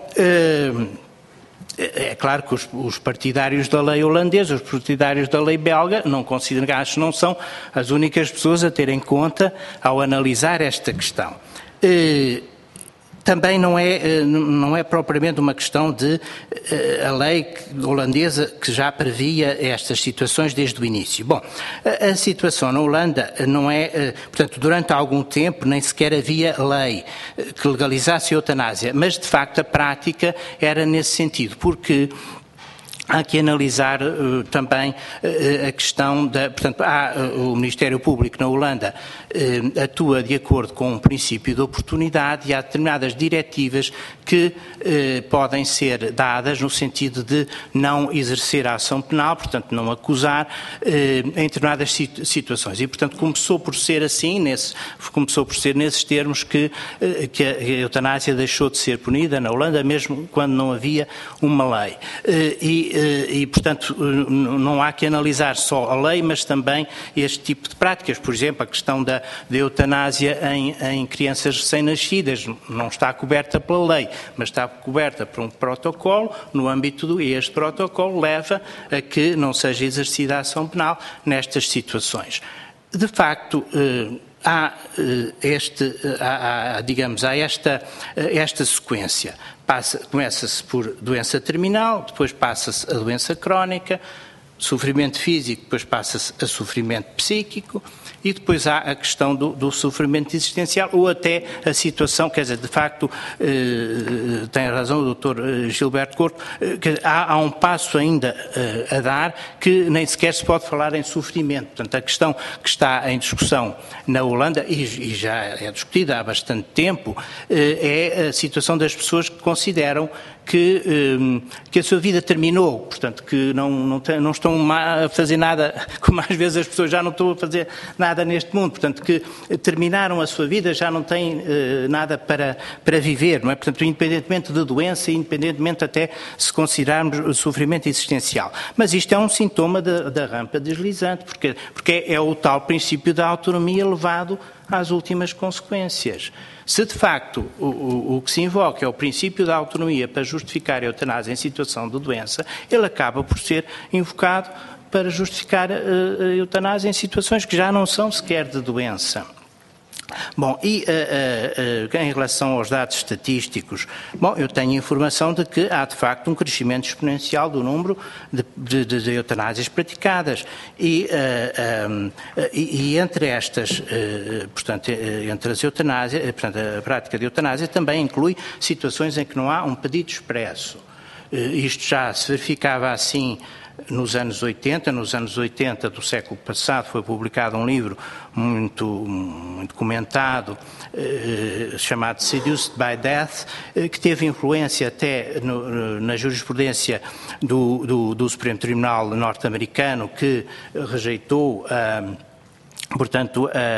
é claro que os, os partidários da lei holandesa, os partidários da lei belga, não consideram, acho que não são as únicas pessoas a ter em conta ao analisar esta questão. Eh, também não é, não é propriamente uma questão de eh, a lei holandesa que já previa estas situações desde o início. Bom, a, a situação na Holanda não é, eh, portanto, durante algum tempo nem sequer havia lei eh, que legalizasse a eutanásia, mas de facto a prática era nesse sentido, porque há que analisar uh, também uh, a questão da... Portanto, há, uh, o Ministério Público na Holanda uh, atua de acordo com um princípio de oportunidade e há determinadas diretivas que uh, podem ser dadas no sentido de não exercer a ação penal, portanto, não acusar uh, em determinadas situ situações. E, portanto, começou por ser assim, nesse, começou por ser nesses termos que, uh, que a eutanásia deixou de ser punida na Holanda, mesmo quando não havia uma lei. Uh, e E, portanto, não há que analisar só a lei, mas também este tipo de práticas. Por exemplo, a questão da, da eutanásia em, em crianças recém-nascidas não está coberta pela lei, mas está coberta por um protocolo, no âmbito do... E este protocolo leva a que não seja exercida a ação penal nestas situações. De facto, há, este, há, há, digamos, há esta, esta sequência. Começa-se por doença terminal, depois passa-se a doença crónica, sofrimento físico, depois passa-se a sofrimento psíquico e depois há a questão do, do sofrimento existencial ou até a situação, quer dizer, de facto, eh, tem razão o doutor Gilberto Couto, eh, que há, há um passo ainda eh, a dar que nem sequer se pode falar em sofrimento. Portanto, a questão que está em discussão na Holanda, e, e já é discutida há bastante tempo, eh, é a situação das pessoas que consideram que, que a sua vida terminou, portanto, que não, não, tem, não estão a fazer nada, como às vezes as pessoas já não estão a fazer nada neste mundo, portanto, que terminaram a sua vida, já não têm uh, nada para, para viver, não é? Portanto, independentemente de doença, independentemente até se considerarmos o sofrimento existencial. Mas isto é um sintoma da, da rampa deslizante, porque, porque é o tal princípio da autonomia levado às últimas consequências. Se de facto o, o, o que se invoca é o princípio da autonomia para justificar a eutanásia em situação de doença, ele acaba por ser invocado para justificar a, a eutanásia em situações que já não são sequer de doença. Bom, e uh, uh, uh, em relação aos dados estatísticos, bom, eu tenho informação de que há de facto um crescimento exponencial do número de, de, de, de eutanásias praticadas e, uh, um, e, e entre estas, uh, portanto, entre as eutanásias, portanto, a prática de eutanásia também inclui situações em que não há um pedido expresso. Uh, isto já se verificava assim nos anos oitenta, nos anos oitenta do século passado foi publicado um livro muito, muito comentado, eh, chamado Seduced by Death, eh, que teve influência até no, na jurisprudência do, do, do Supremo Tribunal norte-americano, que rejeitou a uh, Portanto, a,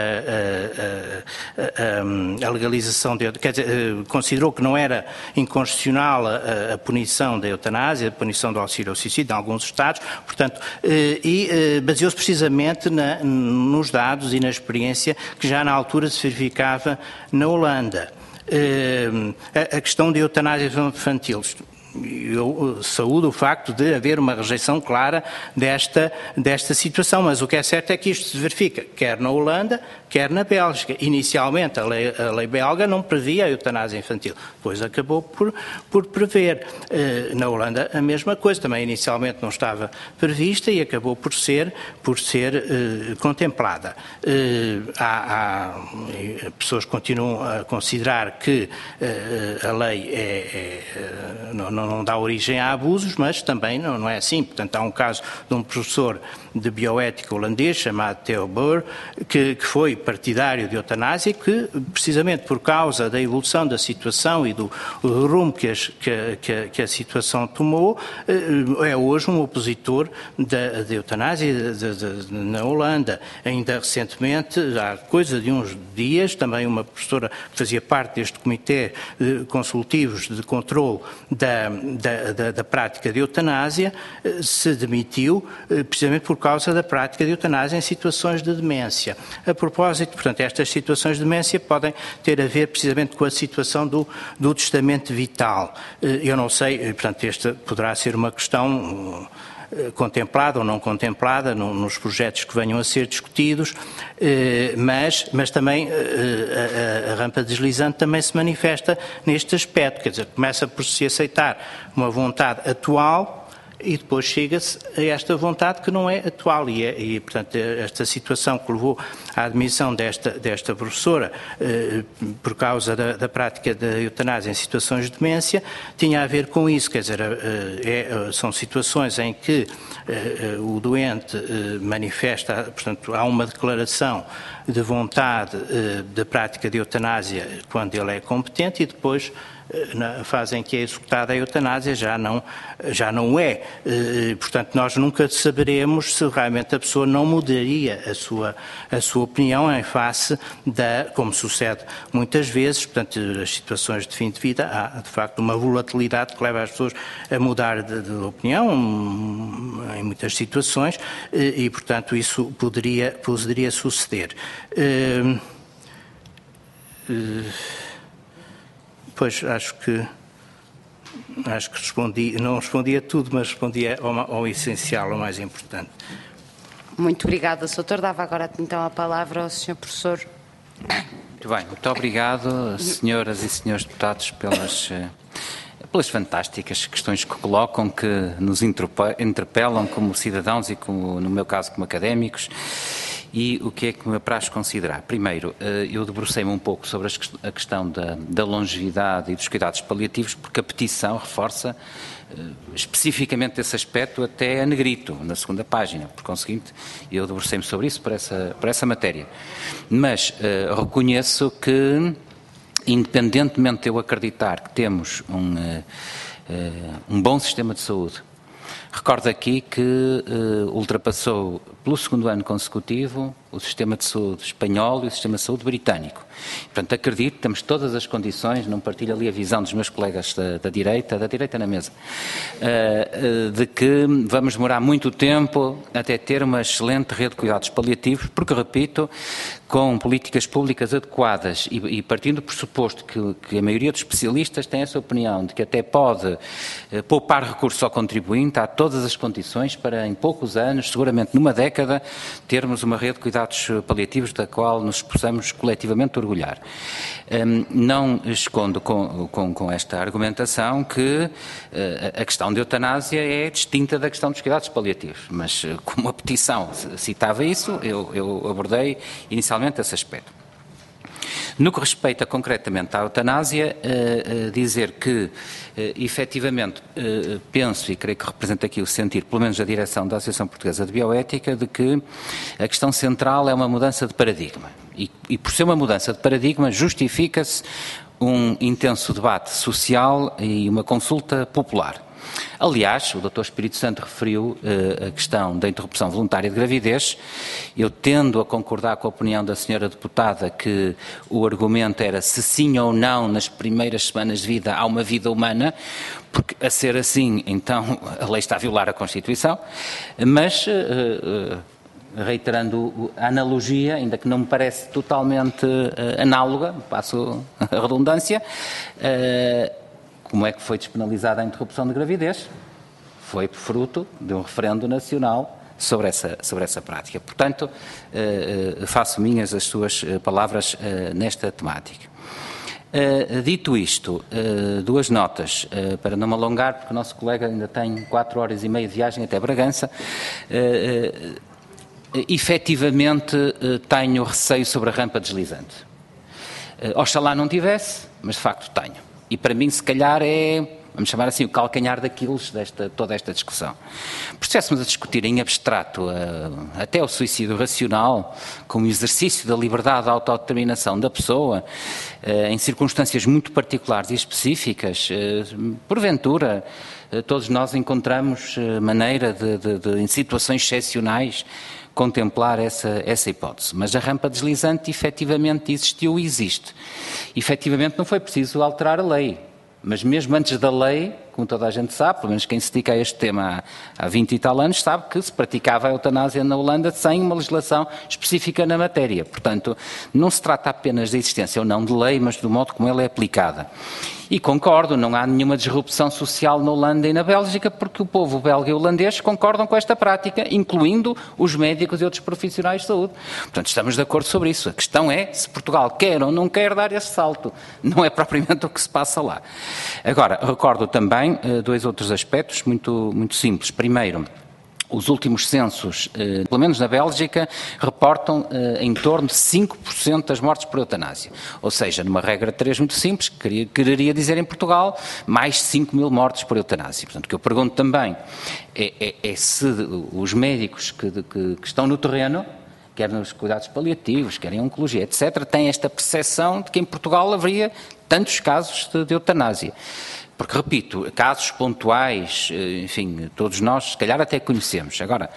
a, a, a legalização, de, quer dizer, considerou que não era inconstitucional a, a punição da eutanásia, a punição do auxílio ao suicídio em alguns Estados, portanto, e baseou-se precisamente na, nos dados e na experiência que já na altura se verificava na Holanda. A, a questão da eutanásia infantil, eu saúdo o facto de haver uma rejeição clara desta, desta situação, mas o que é certo é que isto se verifica quer na Holanda, quer na Bélgica. Inicialmente a lei, a lei belga não previa a eutanásia infantil, depois acabou por, por prever. Na Holanda a mesma coisa, também inicialmente não estava prevista e acabou por ser, por ser uh, contemplada. Uh, há, há pessoas que continuam a considerar que uh, a lei é, é, não, não dá origem a abusos, mas também não, não é assim. Portanto, há um caso de um professor de bioética holandês chamado Theo Boer, que, que foi partidário de eutanásia, que precisamente por causa da evolução da situação e do, do rumo que, as, que, que, que a situação tomou, é hoje um opositor da, da eutanásia de, de, de, na Holanda. Ainda recentemente, há coisa de uns dias, também uma professora que fazia parte deste comitê de consultivos de controle da, da, da, da prática de eutanásia, se demitiu precisamente por causa da prática de eutanásia em situações de demência. A propósito, portanto, estas situações de demência podem ter a ver precisamente com a situação do, do testamento vital. Eu não sei, portanto, esta poderá ser uma questão contemplada ou não contemplada nos projetos que venham a ser discutidos, mas, mas também a, a, a rampa deslizante também se manifesta neste aspecto, quer dizer, começa por se aceitar uma vontade atual e depois chega-se a esta vontade que não é atual e, é, e portanto, esta situação que levou à admissão desta, desta professora eh, por causa da, da prática da eutanásia em situações de demência tinha a ver com isso, quer dizer, eh, é, são situações em que eh, o doente eh, manifesta, portanto, há uma declaração de vontade eh, da prática de eutanásia quando ele é competente e depois na fase em que é executada a eutanásia já não, já não é. Portanto, nós nunca saberemos se realmente a pessoa não mudaria a sua, a sua opinião em face da, como sucede muitas vezes, portanto, as situações de fim de vida, há de facto uma volatilidade que leva as pessoas a mudar de, de opinião em muitas situações e, portanto, isso poderia, poderia suceder. Uh, uh, Pois, acho que, acho que respondi, não respondi a tudo, mas respondi ao, ao essencial, ao mais importante. Muito obrigada, doutor. Dava agora então a palavra ao senhor professor. Muito bem, muito obrigado, senhoras e senhores deputados, pelas, pelas fantásticas questões que colocam, que nos interpelam como cidadãos e, como, no meu caso, como académicos. E o que é que me apraz considerar? Primeiro, eu debrucei-me um pouco sobre a questão da, da longevidade e dos cuidados paliativos, porque a petição reforça especificamente esse aspecto até a negrito, na segunda página. Por conseguinte, eu debrucei-me sobre isso, por essa, por essa matéria. Mas uh, reconheço que, independentemente de eu acreditar que temos um, uh, uh, um bom sistema de saúde, recordo aqui que uh, ultrapassou pelo segundo ano consecutivo o sistema de saúde espanhol e o sistema de saúde britânico. Portanto, acredito que temos todas as condições, não partilho ali a visão dos meus colegas da, da direita, da direita na mesa, uh, uh, de que vamos demorar muito tempo até ter uma excelente rede de cuidados paliativos, porque, repito, com políticas públicas adequadas e, e partindo do pressuposto que, que a maioria dos especialistas tem essa opinião de que até pode uh, poupar recursos ao contribuinte, há todas as condições para, em poucos anos, seguramente numa década, termos uma rede de cuidados paliativos da qual nos possamos coletivamente orgulhar. Um, não escondo com, com, com esta argumentação que uh, a questão da eutanásia é distinta da questão dos cuidados paliativos, mas uh, como a petição citava isso, eu, eu abordei inicialmente esse aspecto. No que respeita concretamente à eutanásia, uh, uh, dizer que, uh, efetivamente, uh, penso, e creio que representa aqui o sentir, pelo menos da direção da Associação Portuguesa de Bioética, de que a questão central é uma mudança de paradigma. E, e por ser uma mudança de paradigma, justifica-se um intenso debate social e uma consulta popular. Aliás, o doutor Espírito Santo referiu uh, a questão da interrupção voluntária de gravidez. Eu tendo a concordar com a opinião da senhora deputada que o argumento era se sim ou não nas primeiras semanas de vida há uma vida humana, porque a ser assim, então a lei está a violar a Constituição, mas... Uh, uh, reiterando a analogia, ainda que não me parece totalmente uh, análoga, passo a redundância, uh, como é que foi despenalizada a interrupção de gravidez? Foi fruto de um referendo nacional sobre essa, sobre essa prática. Portanto, uh, uh, faço minhas as suas uh, palavras uh, nesta temática. Uh, dito isto, uh, duas notas, uh, para não me alongar, porque o nosso colega ainda tem quatro horas e meia de viagem até Bragança. Uh, uh, efetivamente, uh, tenho receio sobre a rampa deslizante. Uh, oxalá não tivesse, mas de facto tenho. E para mim, se calhar, é, vamos chamar assim, o calcanhar daqueles desta toda esta discussão. Por se estivéssemos a discutir em abstrato uh, até o suicídio racional, como exercício da liberdade de autodeterminação da pessoa, uh, em circunstâncias muito particulares e específicas, uh, porventura, uh, todos nós encontramos uh, maneira de, de, de, em situações excepcionais, contemplar essa, essa hipótese. Mas a rampa deslizante efetivamente existiu e existe. Efetivamente não foi preciso alterar a lei. Mas mesmo antes da lei, como toda a gente sabe, pelo menos quem se dedica a este tema há, há vinte e tal anos, sabe que se praticava a eutanásia na Holanda sem uma legislação específica na matéria. Portanto, não se trata apenas da existência ou não de lei, mas do modo como ela é aplicada. E concordo, não há nenhuma disrupção social na Holanda e na Bélgica, porque o povo belga e holandês concordam com esta prática, incluindo os médicos e outros profissionais de saúde. Portanto, estamos de acordo sobre isso. A questão é se Portugal quer ou não quer dar esse salto. Não é propriamente o que se passa lá. Agora, recordo também uh, dois outros aspectos muito, muito simples. Primeiro, os últimos censos, eh, pelo menos na Bélgica, reportam eh, em torno de cinco por cento das mortes por eutanásia. Ou seja, numa regra de três muito simples, queria, quereria dizer em Portugal, mais cinco mil mortes por eutanásia. Portanto, o que eu pergunto também é, é, é se os médicos que, que, que estão no terreno, quer nos cuidados paliativos, quer em oncologia, etcétera, têm esta percepção de que em Portugal haveria tantos casos de, de eutanásia. Porque, repito, casos pontuais, enfim, todos nós, se calhar, até conhecemos. Agora,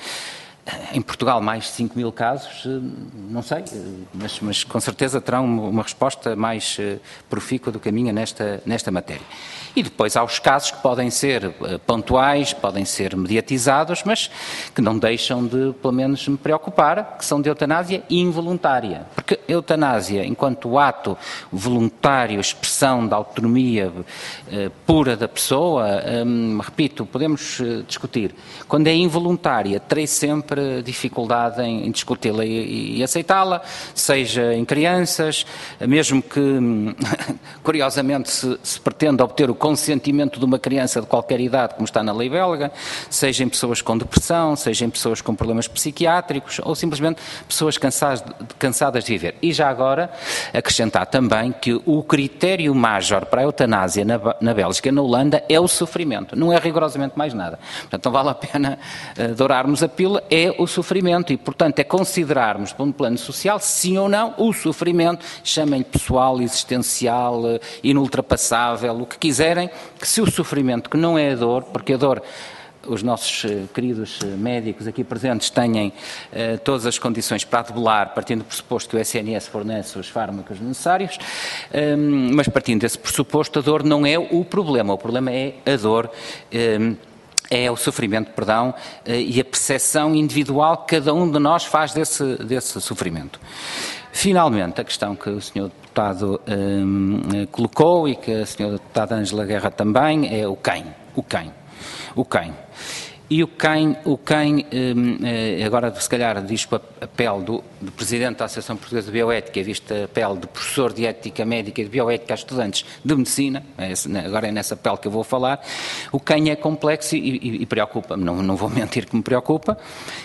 em Portugal, mais de cinco mil casos, não sei, mas, mas com certeza terão uma resposta mais profícua do que a minha nesta, nesta matéria. E depois há os casos que podem ser pontuais, podem ser mediatizados, mas que não deixam de, pelo menos, me preocupar, que são de eutanásia involuntária. Porque eutanásia, enquanto ato voluntário, expressão da autonomia eh, pura da pessoa, eh, repito, podemos eh, discutir. Quando é involuntária, terei sempre dificuldade em, em discuti-la e, e aceitá-la, seja em crianças, mesmo que, curiosamente, se, se pretenda obter o consentimento de uma criança de qualquer idade, como está na lei belga, seja em pessoas com depressão, seja em pessoas com problemas psiquiátricos ou simplesmente pessoas cansadas de, cansadas de viver. E já agora, acrescentar também que o critério major para a eutanásia na, na Bélgica e na Holanda é o sofrimento, não é rigorosamente mais nada. Portanto, não vale a pena uh, dourarmos a pílula, é o sofrimento e, portanto, é considerarmos, por um plano social, sim ou não, o sofrimento, chamem-lhe pessoal, existencial, uh, inultrapassável, o que quiserem, que se o sofrimento, que não é a dor, porque a dor, os nossos uh, queridos uh, médicos aqui presentes têm uh, todas as condições para debelar, partindo do pressuposto que o S N S fornece os fármacos necessários, um, mas partindo desse pressuposto, a dor não é o problema, o problema é a dor, um, é o sofrimento, perdão, e a percepção individual que cada um de nós faz desse, desse sofrimento. Finalmente, a questão que o senhor Deputado um, colocou e que a senhora Deputada Ângela Guerra também é o quem, o quem, o quem. E o quem, o quem um, agora se calhar diz para a pele do, do Presidente da Associação Portuguesa de Bioética e visto a pele de professor de Ética Médica e de Bioética a estudantes de Medicina, agora é nessa pele que eu vou falar, o quem é complexo e, e, e preocupa-me, não, não vou mentir que me preocupa,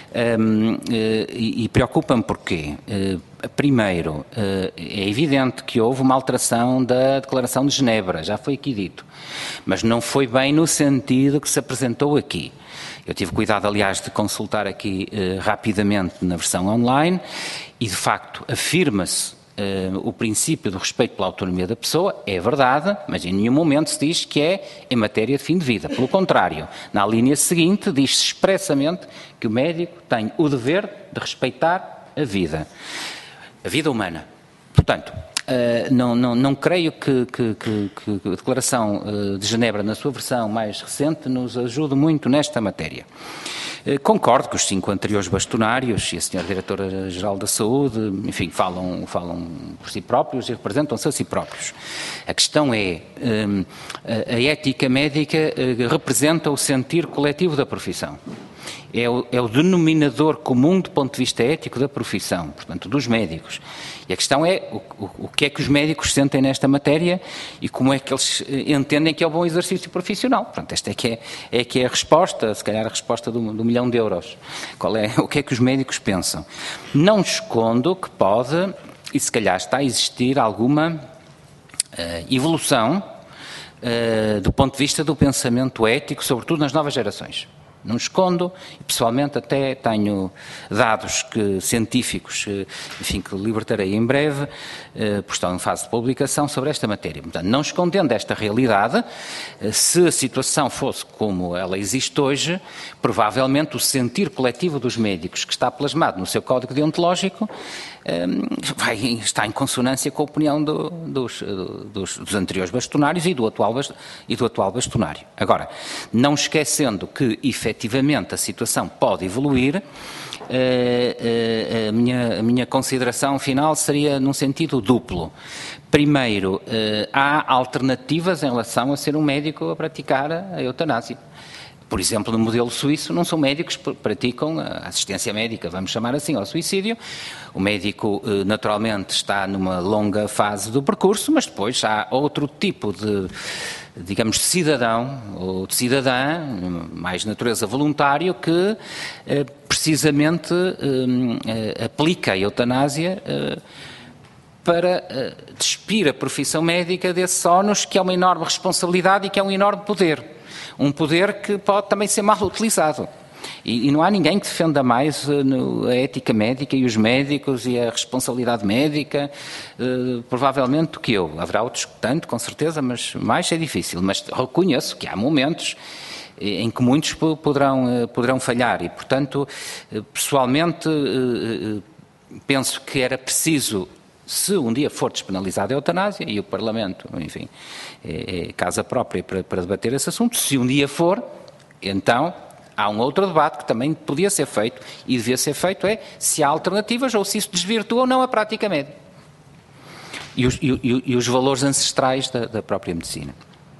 um, e, e preocupa-me porquê? Uh, Primeiro, é evidente que houve uma alteração da Declaração de Genebra, já foi aqui dito, mas não foi bem no sentido que se apresentou aqui. Eu tive cuidado, aliás, de consultar aqui eh, rapidamente na versão online e, de facto, afirma-se eh, o princípio do respeito pela autonomia da pessoa, é verdade, mas em nenhum momento se diz que é em matéria de fim de vida. Pelo contrário, na linha seguinte diz-se expressamente que o médico tem o dever de respeitar a vida. A vida humana. Portanto, uh, não, não, não creio que, que, que, que a Declaração uh, de Genebra, na sua versão mais recente, nos ajude muito nesta matéria. Concordo que os cinco anteriores bastonários e a senhora Diretora-Geral da Saúde, enfim, falam, falam por si próprios e representam-se a si próprios. A questão é, a ética médica representa o sentir coletivo da profissão. É o, é o denominador comum do ponto de vista ético da profissão, portanto, dos médicos. E a questão é o, o, o que é que os médicos sentem nesta matéria e como é que eles entendem que é o bom exercício profissional. Portanto, esta é que é, é, que é a resposta, se calhar a resposta do, do milhão de euros. Qual é, o que é que os médicos pensam? Não escondo que pode, e se calhar está a existir alguma uh, evolução uh, do ponto de vista do pensamento ético, sobretudo nas novas gerações. Não escondo, e pessoalmente até tenho dados que, científicos, enfim, que libertarei em breve, porque estão em fase de publicação, sobre esta matéria. Portanto, não escondendo esta realidade, se a situação fosse como ela existe hoje, provavelmente o sentir coletivo dos médicos, que está plasmado no seu código deontológico, vai, está em consonância com a opinião do, dos, dos, dos anteriores bastonários e do, atual, e do atual bastonário. Agora, não esquecendo que, efetivamente, a situação pode evoluir, a minha, a minha consideração final seria num sentido duplo. Primeiro, há alternativas em relação a ser um médico a praticar a eutanásia. Por exemplo, no modelo suíço, não são médicos que praticam a assistência médica, vamos chamar assim, ao suicídio. O médico, naturalmente, está numa longa fase do percurso, mas depois há outro tipo de, digamos, de cidadão ou de cidadã, mais de natureza voluntário, que precisamente aplica a eutanásia para despir a profissão médica desses ónus, que é uma enorme responsabilidade e que é um enorme poder. Um poder que pode também ser mal utilizado. E, e não há ninguém que defenda mais uh, a ética médica e os médicos e a responsabilidade médica, uh, provavelmente, do que eu. Haverá outros que tanto, com certeza, mas mais é difícil. Mas reconheço que há momentos em que muitos poderão, uh, poderão falhar e, portanto, uh, pessoalmente, uh, uh, penso que era preciso, se um dia for despenalizada a eutanásia, e o Parlamento, enfim, é, é casa própria para, para debater esse assunto, se um dia for, então há um outro debate que também podia ser feito e devia ser feito, é se há alternativas ou se isso desvirtua ou não a prática médica. E os, e, e os valores ancestrais da, da própria medicina.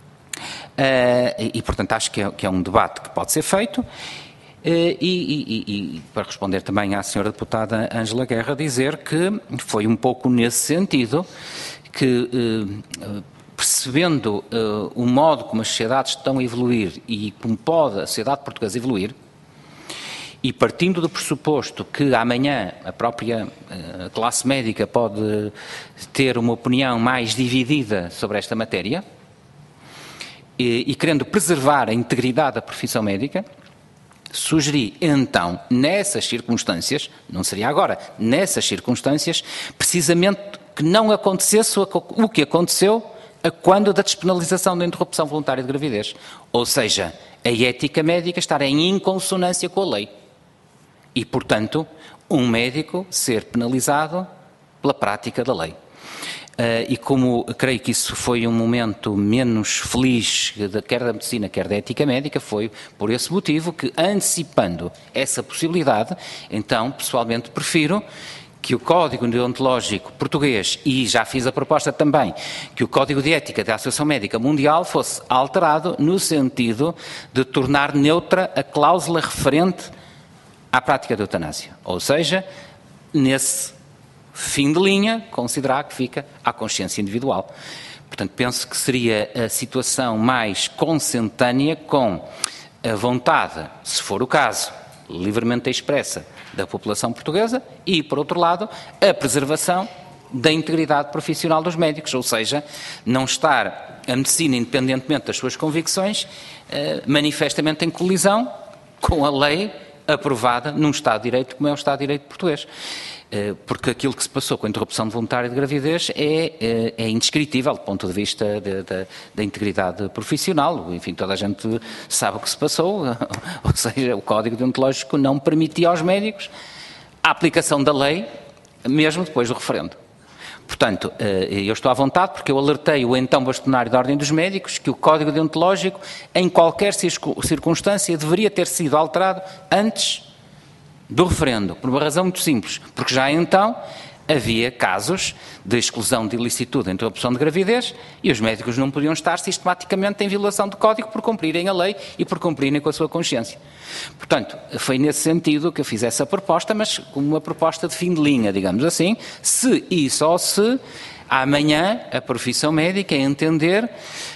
Uh, e, e, portanto, acho que é, que é um debate que pode ser feito. E, e, e, e para responder também à senhora deputada Ângela Guerra, dizer que foi um pouco nesse sentido que, eh, percebendo eh, o modo como as sociedades estão a evoluir e como pode a sociedade portuguesa evoluir, e partindo do pressuposto que amanhã a própria eh, classe médica pode ter uma opinião mais dividida sobre esta matéria, e, e querendo preservar a integridade da profissão médica, sugeri, então, nessas circunstâncias, não seria agora, nessas circunstâncias, precisamente que não acontecesse o que aconteceu a quando da despenalização da interrupção voluntária de gravidez. Ou seja, a ética médica estar em inconsonância com a lei. E, portanto, um médico ser penalizado pela prática da lei. Uh, e como creio que isso foi um momento menos feliz, de, quer da medicina, quer da ética médica, foi por esse motivo que, antecipando essa possibilidade, então, pessoalmente, prefiro que o Código Deontológico Português, e já fiz a proposta também, que o Código de Ética da Associação Médica Mundial fosse alterado no sentido de tornar neutra a cláusula referente à prática da eutanásia. Ou seja, nesse fim de linha, considerar que fica à consciência individual. Portanto, penso que seria a situação mais consentânea com a vontade, se for o caso, livremente expressa da população portuguesa e, por outro lado, a preservação da integridade profissional dos médicos, ou seja, não estar a medicina, independentemente das suas convicções, manifestamente em colisão com a lei aprovada num Estado de Direito como é o Estado de Direito português. Porque aquilo que se passou com a interrupção voluntária de gravidez é, é, é indescritível do ponto de vista de, de, da integridade profissional. Enfim, toda a gente sabe o que se passou, ou seja, o Código Deontológico não permitia aos médicos a aplicação da lei, mesmo depois do referendo. Portanto, eu estou à vontade porque eu alertei o então bastonário da Ordem dos Médicos que o Código Deontológico, em qualquer circunstância, deveria ter sido alterado antes do referendo, por uma razão muito simples, porque já então havia casos de exclusão de ilicitude entre a opção de gravidez e os médicos não podiam estar sistematicamente em violação do Código por cumprirem a lei e por cumprirem com a sua consciência. Portanto, foi nesse sentido que eu fiz essa proposta, mas como uma proposta de fim de linha, digamos assim, se e só se amanhã a profissão médica entender,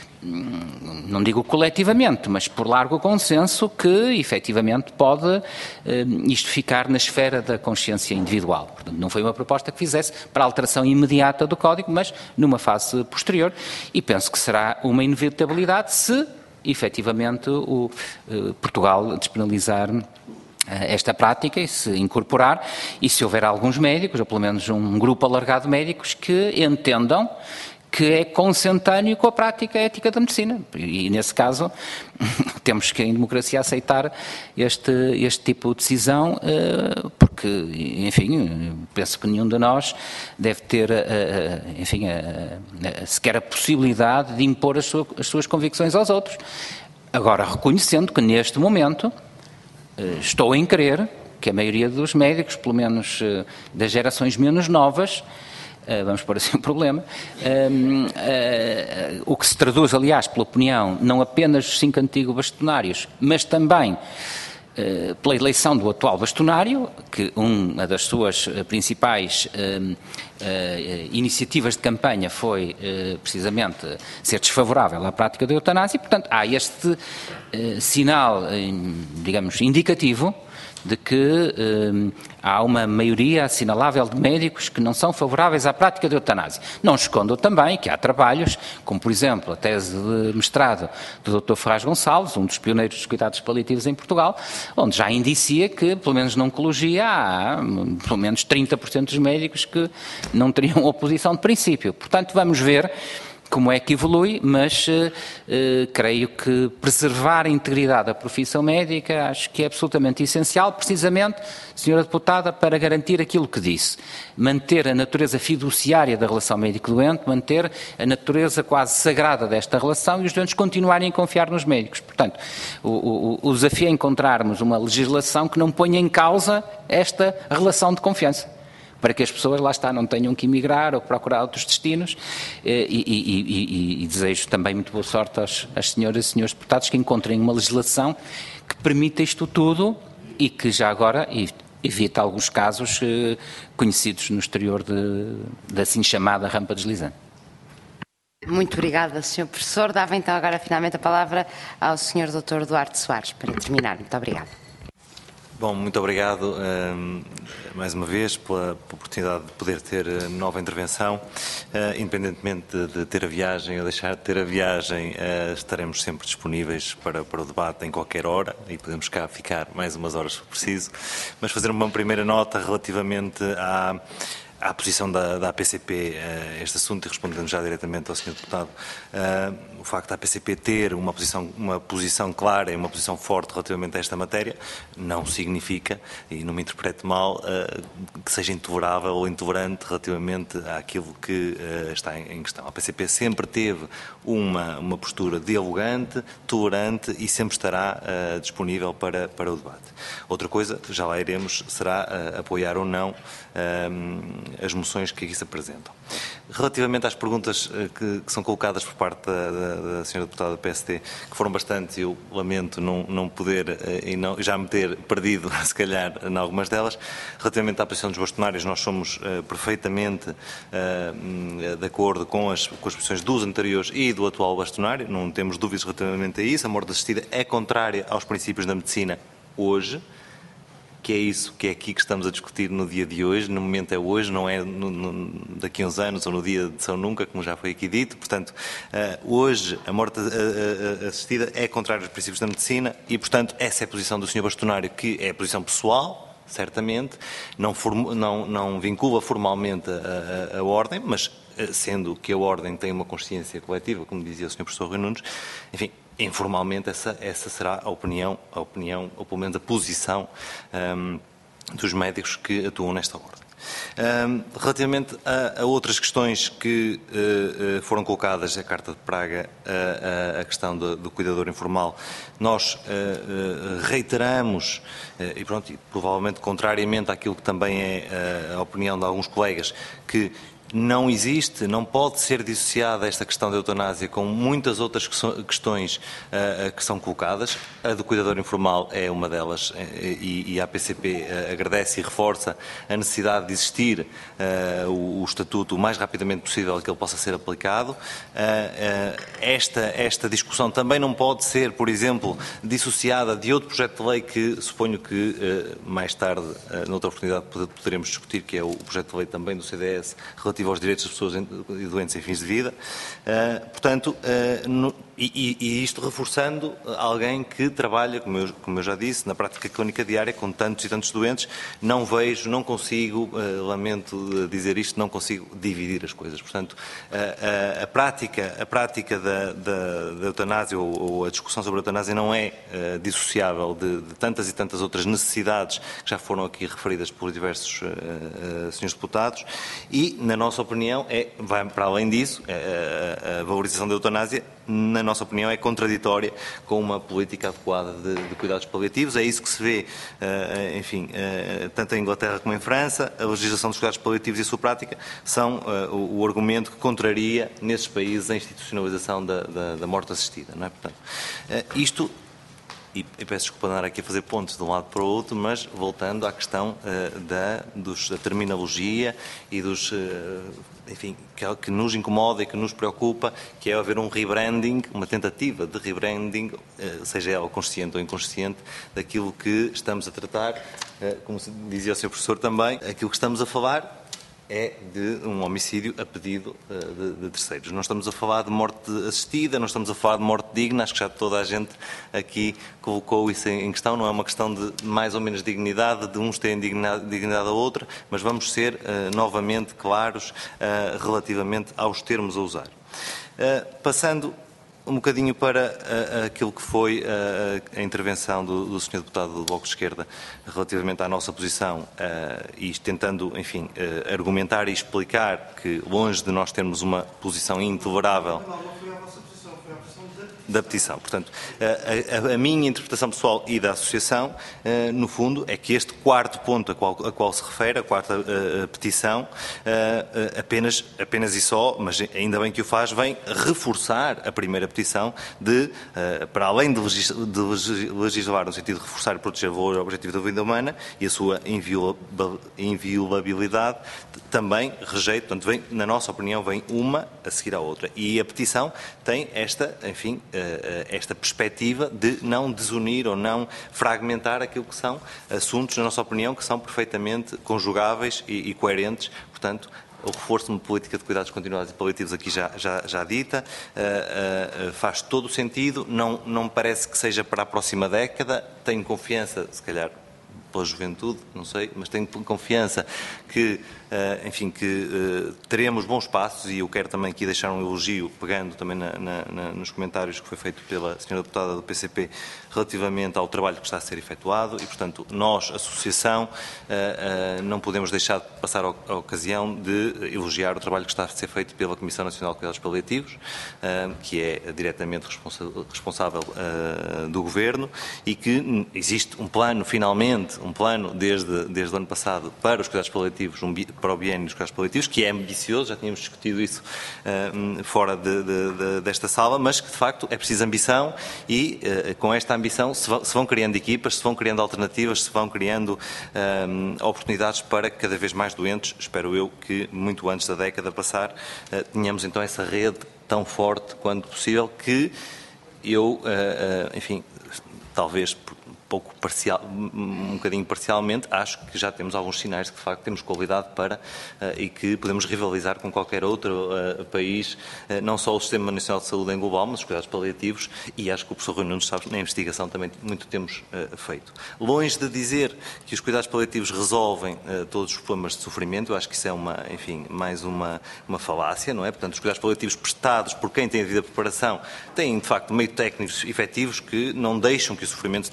não digo coletivamente, mas por largo consenso, que efetivamente pode eh, isto ficar na esfera da consciência individual. Portanto, não foi uma proposta que fizesse para a alteração imediata do Código, mas numa fase posterior, e penso que será uma inevitabilidade se efetivamente o eh, Portugal despenalizar esta prática e se incorporar, e se houver alguns médicos, ou pelo menos um grupo alargado de médicos, que entendam que é consentâneo com a prática ética da medicina. E, nesse caso, temos que, em democracia, aceitar este, este tipo de decisão, porque, enfim, penso que nenhum de nós deve ter, enfim, sequer a possibilidade de impor as suas, as suas convicções aos outros. Agora, reconhecendo que, neste momento, estou em crer que a maioria dos médicos, pelo menos das gerações menos novas, vamos pôr assim um problema, um, uh, o que se traduz, aliás, pela opinião, não apenas dos cinco antigos bastonários, mas também uh, pela eleição do atual bastonário, que uma das suas principais uh, uh, iniciativas de campanha foi uh, precisamente ser desfavorável à prática da eutanásia, e, portanto, há este uh, sinal, uh, digamos, indicativo de que eh, há uma maioria assinalável de médicos que não são favoráveis à prática da eutanásia. Não escondo também que há trabalhos, como por exemplo a tese de mestrado do doutor Ferraz Gonçalves, um dos pioneiros dos cuidados paliativos em Portugal, onde já indicia que, pelo menos na oncologia, há pelo menos trinta por cento dos médicos que não teriam oposição de princípio. Portanto, vamos ver como é que evolui, mas uh, uh, creio que preservar a integridade da profissão médica acho que é absolutamente essencial, precisamente, senhora Deputada, para garantir aquilo que disse. Manter a natureza fiduciária da relação médico-doente, manter a natureza quase sagrada desta relação e os doentes continuarem a confiar nos médicos. Portanto, o, o, o desafio é encontrarmos uma legislação que não ponha em causa esta relação de confiança, para que as pessoas, lá está, não tenham que emigrar ou procurar outros destinos, e, e, e, e, e desejo também muito boa sorte às, às senhoras e senhores deputados que encontrem uma legislação que permita isto tudo e que já agora evite alguns casos eh, conhecidos no exterior de, da assim chamada rampa deslizante. Muito obrigada, senhor Professor. Dava então agora finalmente a palavra ao senhor doutor Duarte Soares para terminar. Muito obrigada. Bom, muito obrigado um, mais uma vez pela, pela oportunidade de poder ter uh, nova intervenção. Uh, independentemente de, de ter a viagem ou deixar de ter a viagem, uh, estaremos sempre disponíveis para, para o debate em qualquer hora e podemos cá ficar mais umas horas se preciso. Mas fazer uma primeira nota relativamente à, à posição da, da A P C P a este assunto, e respondendo já diretamente ao senhor Deputado, uh, o facto da A P C P ter uma posição, uma posição clara e uma posição forte relativamente a esta matéria não significa, e não me interprete mal, uh, que seja intolerável ou intolerante relativamente àquilo que uh, está em, em questão. A A P C P sempre teve uma, uma postura dialogante, tolerante e sempre estará uh, disponível para, para o debate. Outra coisa, já lá iremos, será uh, apoiar ou não uh, as moções que aqui se apresentam. Relativamente às perguntas uh, que, que são colocadas por parte da, da, da senhora Deputada do P S D, que foram bastante, eu lamento não, não poder uh, e não, já me ter perdido, se calhar, em algumas delas. Relativamente à posição dos bastonários, nós somos uh, perfeitamente uh, de acordo com as, com as posições dos anteriores e do atual bastonário, não temos dúvidas relativamente a isso. A morte assistida é contrária aos princípios da medicina hoje, que é isso que é aqui que estamos a discutir no dia de hoje, no momento é hoje, não é no, no, daqui a uns anos ou no dia de São Nunca, como já foi aqui dito. Portanto, uh, hoje a morte uh, uh, assistida é contrária aos princípios da medicina e, portanto, essa é a posição do senhor bastonário, que é a posição pessoal, certamente, não, form, não, não vincula formalmente a, a, a ordem, mas sendo que a ordem tem uma consciência coletiva, como dizia o senhor professor Rui Nunes, enfim, informalmente essa, essa será a opinião, a opinião, ou pelo menos a posição um, dos médicos que atuam nesta ordem. Um, relativamente a, a outras questões que uh, uh, foram colocadas, a Carta de Praga, uh, uh, a questão do, do cuidador informal, nós uh, uh, reiteramos, uh, e pronto, e provavelmente contrariamente àquilo que também é uh, a opinião de alguns colegas, que não existe, não pode ser dissociada esta questão da eutanásia com muitas outras questões uh, que são colocadas. A do cuidador informal é uma delas e, e a P C P uh, agradece e reforça a necessidade de existir uh, o, o estatuto o mais rapidamente possível que ele possa ser aplicado. Uh, uh, esta, esta discussão também não pode ser, por exemplo, dissociada de outro projeto de lei que suponho que uh, mais tarde, uh, noutra oportunidade, poderemos discutir, que é o projeto de lei também do C D S relativo aos direitos das pessoas doentes em fins de vida. Uh, portanto, uh, no, e, e isto reforçando alguém que trabalha, como eu, como eu já disse, na prática clínica diária com tantos e tantos doentes, não vejo, não consigo, uh, lamento dizer isto, não consigo dividir as coisas. Portanto, uh, uh, a prática, a prática da, da, da eutanásia ou, ou a discussão sobre a eutanásia não é uh, dissociável de, de tantas e tantas outras necessidades que já foram aqui referidas por diversos uh, uh, senhores deputados e, na nossa nossa opinião, é, vai para além disso, a, a, a valorização da eutanásia, na nossa opinião, é contraditória com uma política adequada de, de cuidados paliativos. É isso que se vê, uh, enfim, uh, tanto em Inglaterra como em França. A legislação dos cuidados paliativos e a sua prática são uh, o, o argumento que contraria, nesses países, a institucionalização da, da, da morte assistida. Não é? Portanto, uh, isto... E peço desculpa de andar aqui a fazer pontos de um lado para o outro, mas voltando à questão uh, da, dos, da terminologia e dos, uh, enfim, que, é, que nos incomoda e que nos preocupa, que é haver um rebranding, uma tentativa de rebranding, uh, seja ela consciente ou inconsciente, daquilo que estamos a tratar, uh, como dizia o senhor professor também, aquilo que estamos a falar é de um homicídio a pedido uh, de, de terceiros. Não estamos a falar de morte assistida, não estamos a falar de morte digna, acho que já toda a gente aqui colocou isso em questão, não é uma questão de mais ou menos dignidade, de uns terem dignidade, dignidade a outra, mas vamos ser uh, novamente claros uh, relativamente aos termos a usar. Uh, passando um bocadinho para uh, aquilo que foi uh, a intervenção do, do senhor Deputado do Bloco de Esquerda relativamente à nossa posição uh, e tentando, enfim, uh, argumentar e explicar que, longe de nós termos uma posição intolerável da petição. Portanto, a, a, a minha interpretação pessoal e da Associação, uh, no fundo, é que este quarto ponto a qual, a qual se refere, a quarta uh, petição, uh, uh, apenas, apenas e só, mas ainda bem que o faz, vem reforçar a primeira petição de, uh, para além de, legis, de legislar no sentido de reforçar e proteger o valor objetivo da vida humana e a sua inviolabilidade, também rejeito, portanto, vem, na nossa opinião, vem uma a seguir à outra. E a petição tem esta, enfim, esta perspectiva de não desunir ou não fragmentar aquilo que são assuntos, na nossa opinião, que são perfeitamente conjugáveis e, e coerentes. Portanto, o reforço de uma política de cuidados continuados e paliativos aqui já, já, já dita, uh, uh, faz todo o sentido, não, não me parece que seja para a próxima década, tenho confiança, se calhar pela juventude, não sei, mas tenho confiança que, uh, enfim, que uh, teremos bons passos e eu quero também aqui deixar um elogio, pegando também na, na, na, nos comentários que foi feito pela senhora deputada do P C P relativamente ao trabalho que está a ser efetuado e, portanto, nós, Associação, uh, uh, não podemos deixar de passar a, a ocasião de elogiar o trabalho que está a ser feito pela Comissão Nacional de Cuidados Paliativos, uh, que é diretamente responsa responsável uh, do Governo e que existe um plano, finalmente, um plano desde, desde o ano passado para os cuidados paliativos, um, para o biênio dos cuidados paliativos, que é ambicioso, já tínhamos discutido isso uh, fora de, de, de, desta sala, mas que de facto é preciso ambição e uh, com esta ambição se vão, se vão criando equipas, se vão criando alternativas, se vão criando uh, oportunidades para que cada vez mais doentes, espero eu que muito antes da década passar, uh, tenhamos então essa rede tão forte quanto possível que eu, uh, uh, enfim, talvez pouco parcial, um bocadinho parcialmente, acho que já temos alguns sinais de que de facto temos qualidade para uh, e que podemos rivalizar com qualquer outro uh, país, uh, não só o Sistema Nacional de Saúde em global, mas os cuidados paliativos e acho que o professor Rui Nunes sabe, na investigação também muito temos uh, feito. Longe de dizer que os cuidados paliativos resolvem uh, todos os problemas de sofrimento, eu acho que isso é uma, enfim, mais uma, uma falácia, não é? Portanto, os cuidados paliativos prestados por quem tem a devida preparação têm de facto meios técnicos efetivos que não deixam que o sofrimento se torne intolerável.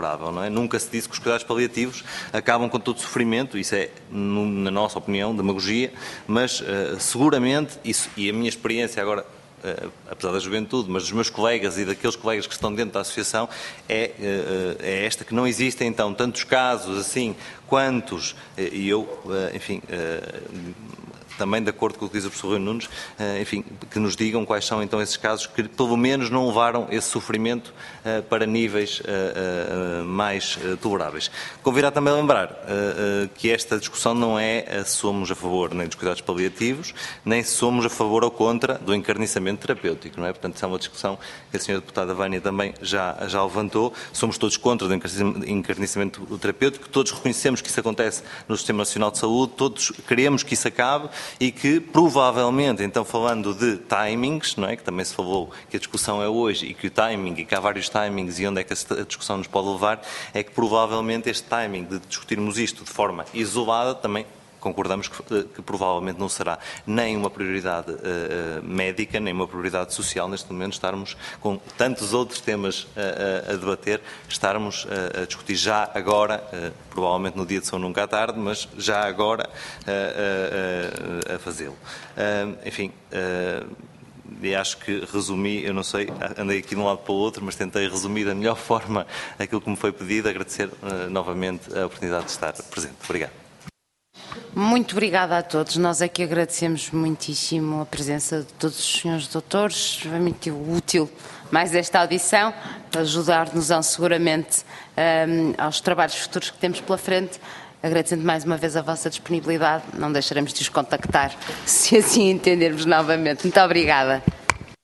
favorável, não é? Nunca se disse que os cuidados paliativos acabam com todo sofrimento, isso é, na nossa opinião, demagogia, mas uh, seguramente, isso, e a minha experiência agora, Uh, apesar da juventude, mas dos meus colegas e daqueles colegas que estão dentro da associação, é, uh, é esta, que não existem então tantos casos assim, quantos, uh, e eu, uh, enfim, uh, também de acordo com o que diz o professor Rui Nunes, uh, enfim, que nos digam quais são então esses casos que pelo menos não levaram esse sofrimento uh, para níveis uh, uh, mais uh, toleráveis. Convirá também a lembrar uh, uh, que esta discussão não é uh, se somos a favor nem dos cuidados paliativos, nem se somos a favor ou contra do encarniçamento terapêutico, não é? Portanto, isso é uma discussão que a senhora deputada Vânia também já, já levantou. Somos todos contra o encarniçamento terapêutico, todos reconhecemos que isso acontece no Sistema Nacional de Saúde, todos queremos que isso acabe e que provavelmente, então falando de timings, não é? Que também se falou que a discussão é hoje e que o timing, e que há vários timings e onde é que a discussão nos pode levar, é que provavelmente este timing de discutirmos isto de forma isolada também concordamos que, que provavelmente não será nem uma prioridade uh, médica, nem uma prioridade social neste momento, estarmos com tantos outros temas uh, a debater, estarmos uh, a discutir já agora, uh, provavelmente no dia de São Nunca à tarde, mas já agora uh, uh, uh, a fazê-lo. Uh, enfim, uh, e acho que resumi, eu não sei, andei aqui de um lado para o outro, mas tentei resumir da melhor forma aquilo que me foi pedido, agradecer uh, novamente a oportunidade de estar presente. Obrigado. Muito obrigada a todos. Nós aqui agradecemos muitíssimo a presença de todos os senhores doutores. Foi muito útil mais esta audição, para ajudar-nos seguramente um, aos trabalhos futuros que temos pela frente. Agradecendo mais uma vez a vossa disponibilidade, não deixaremos de os contactar se assim entendermos novamente. Muito obrigada.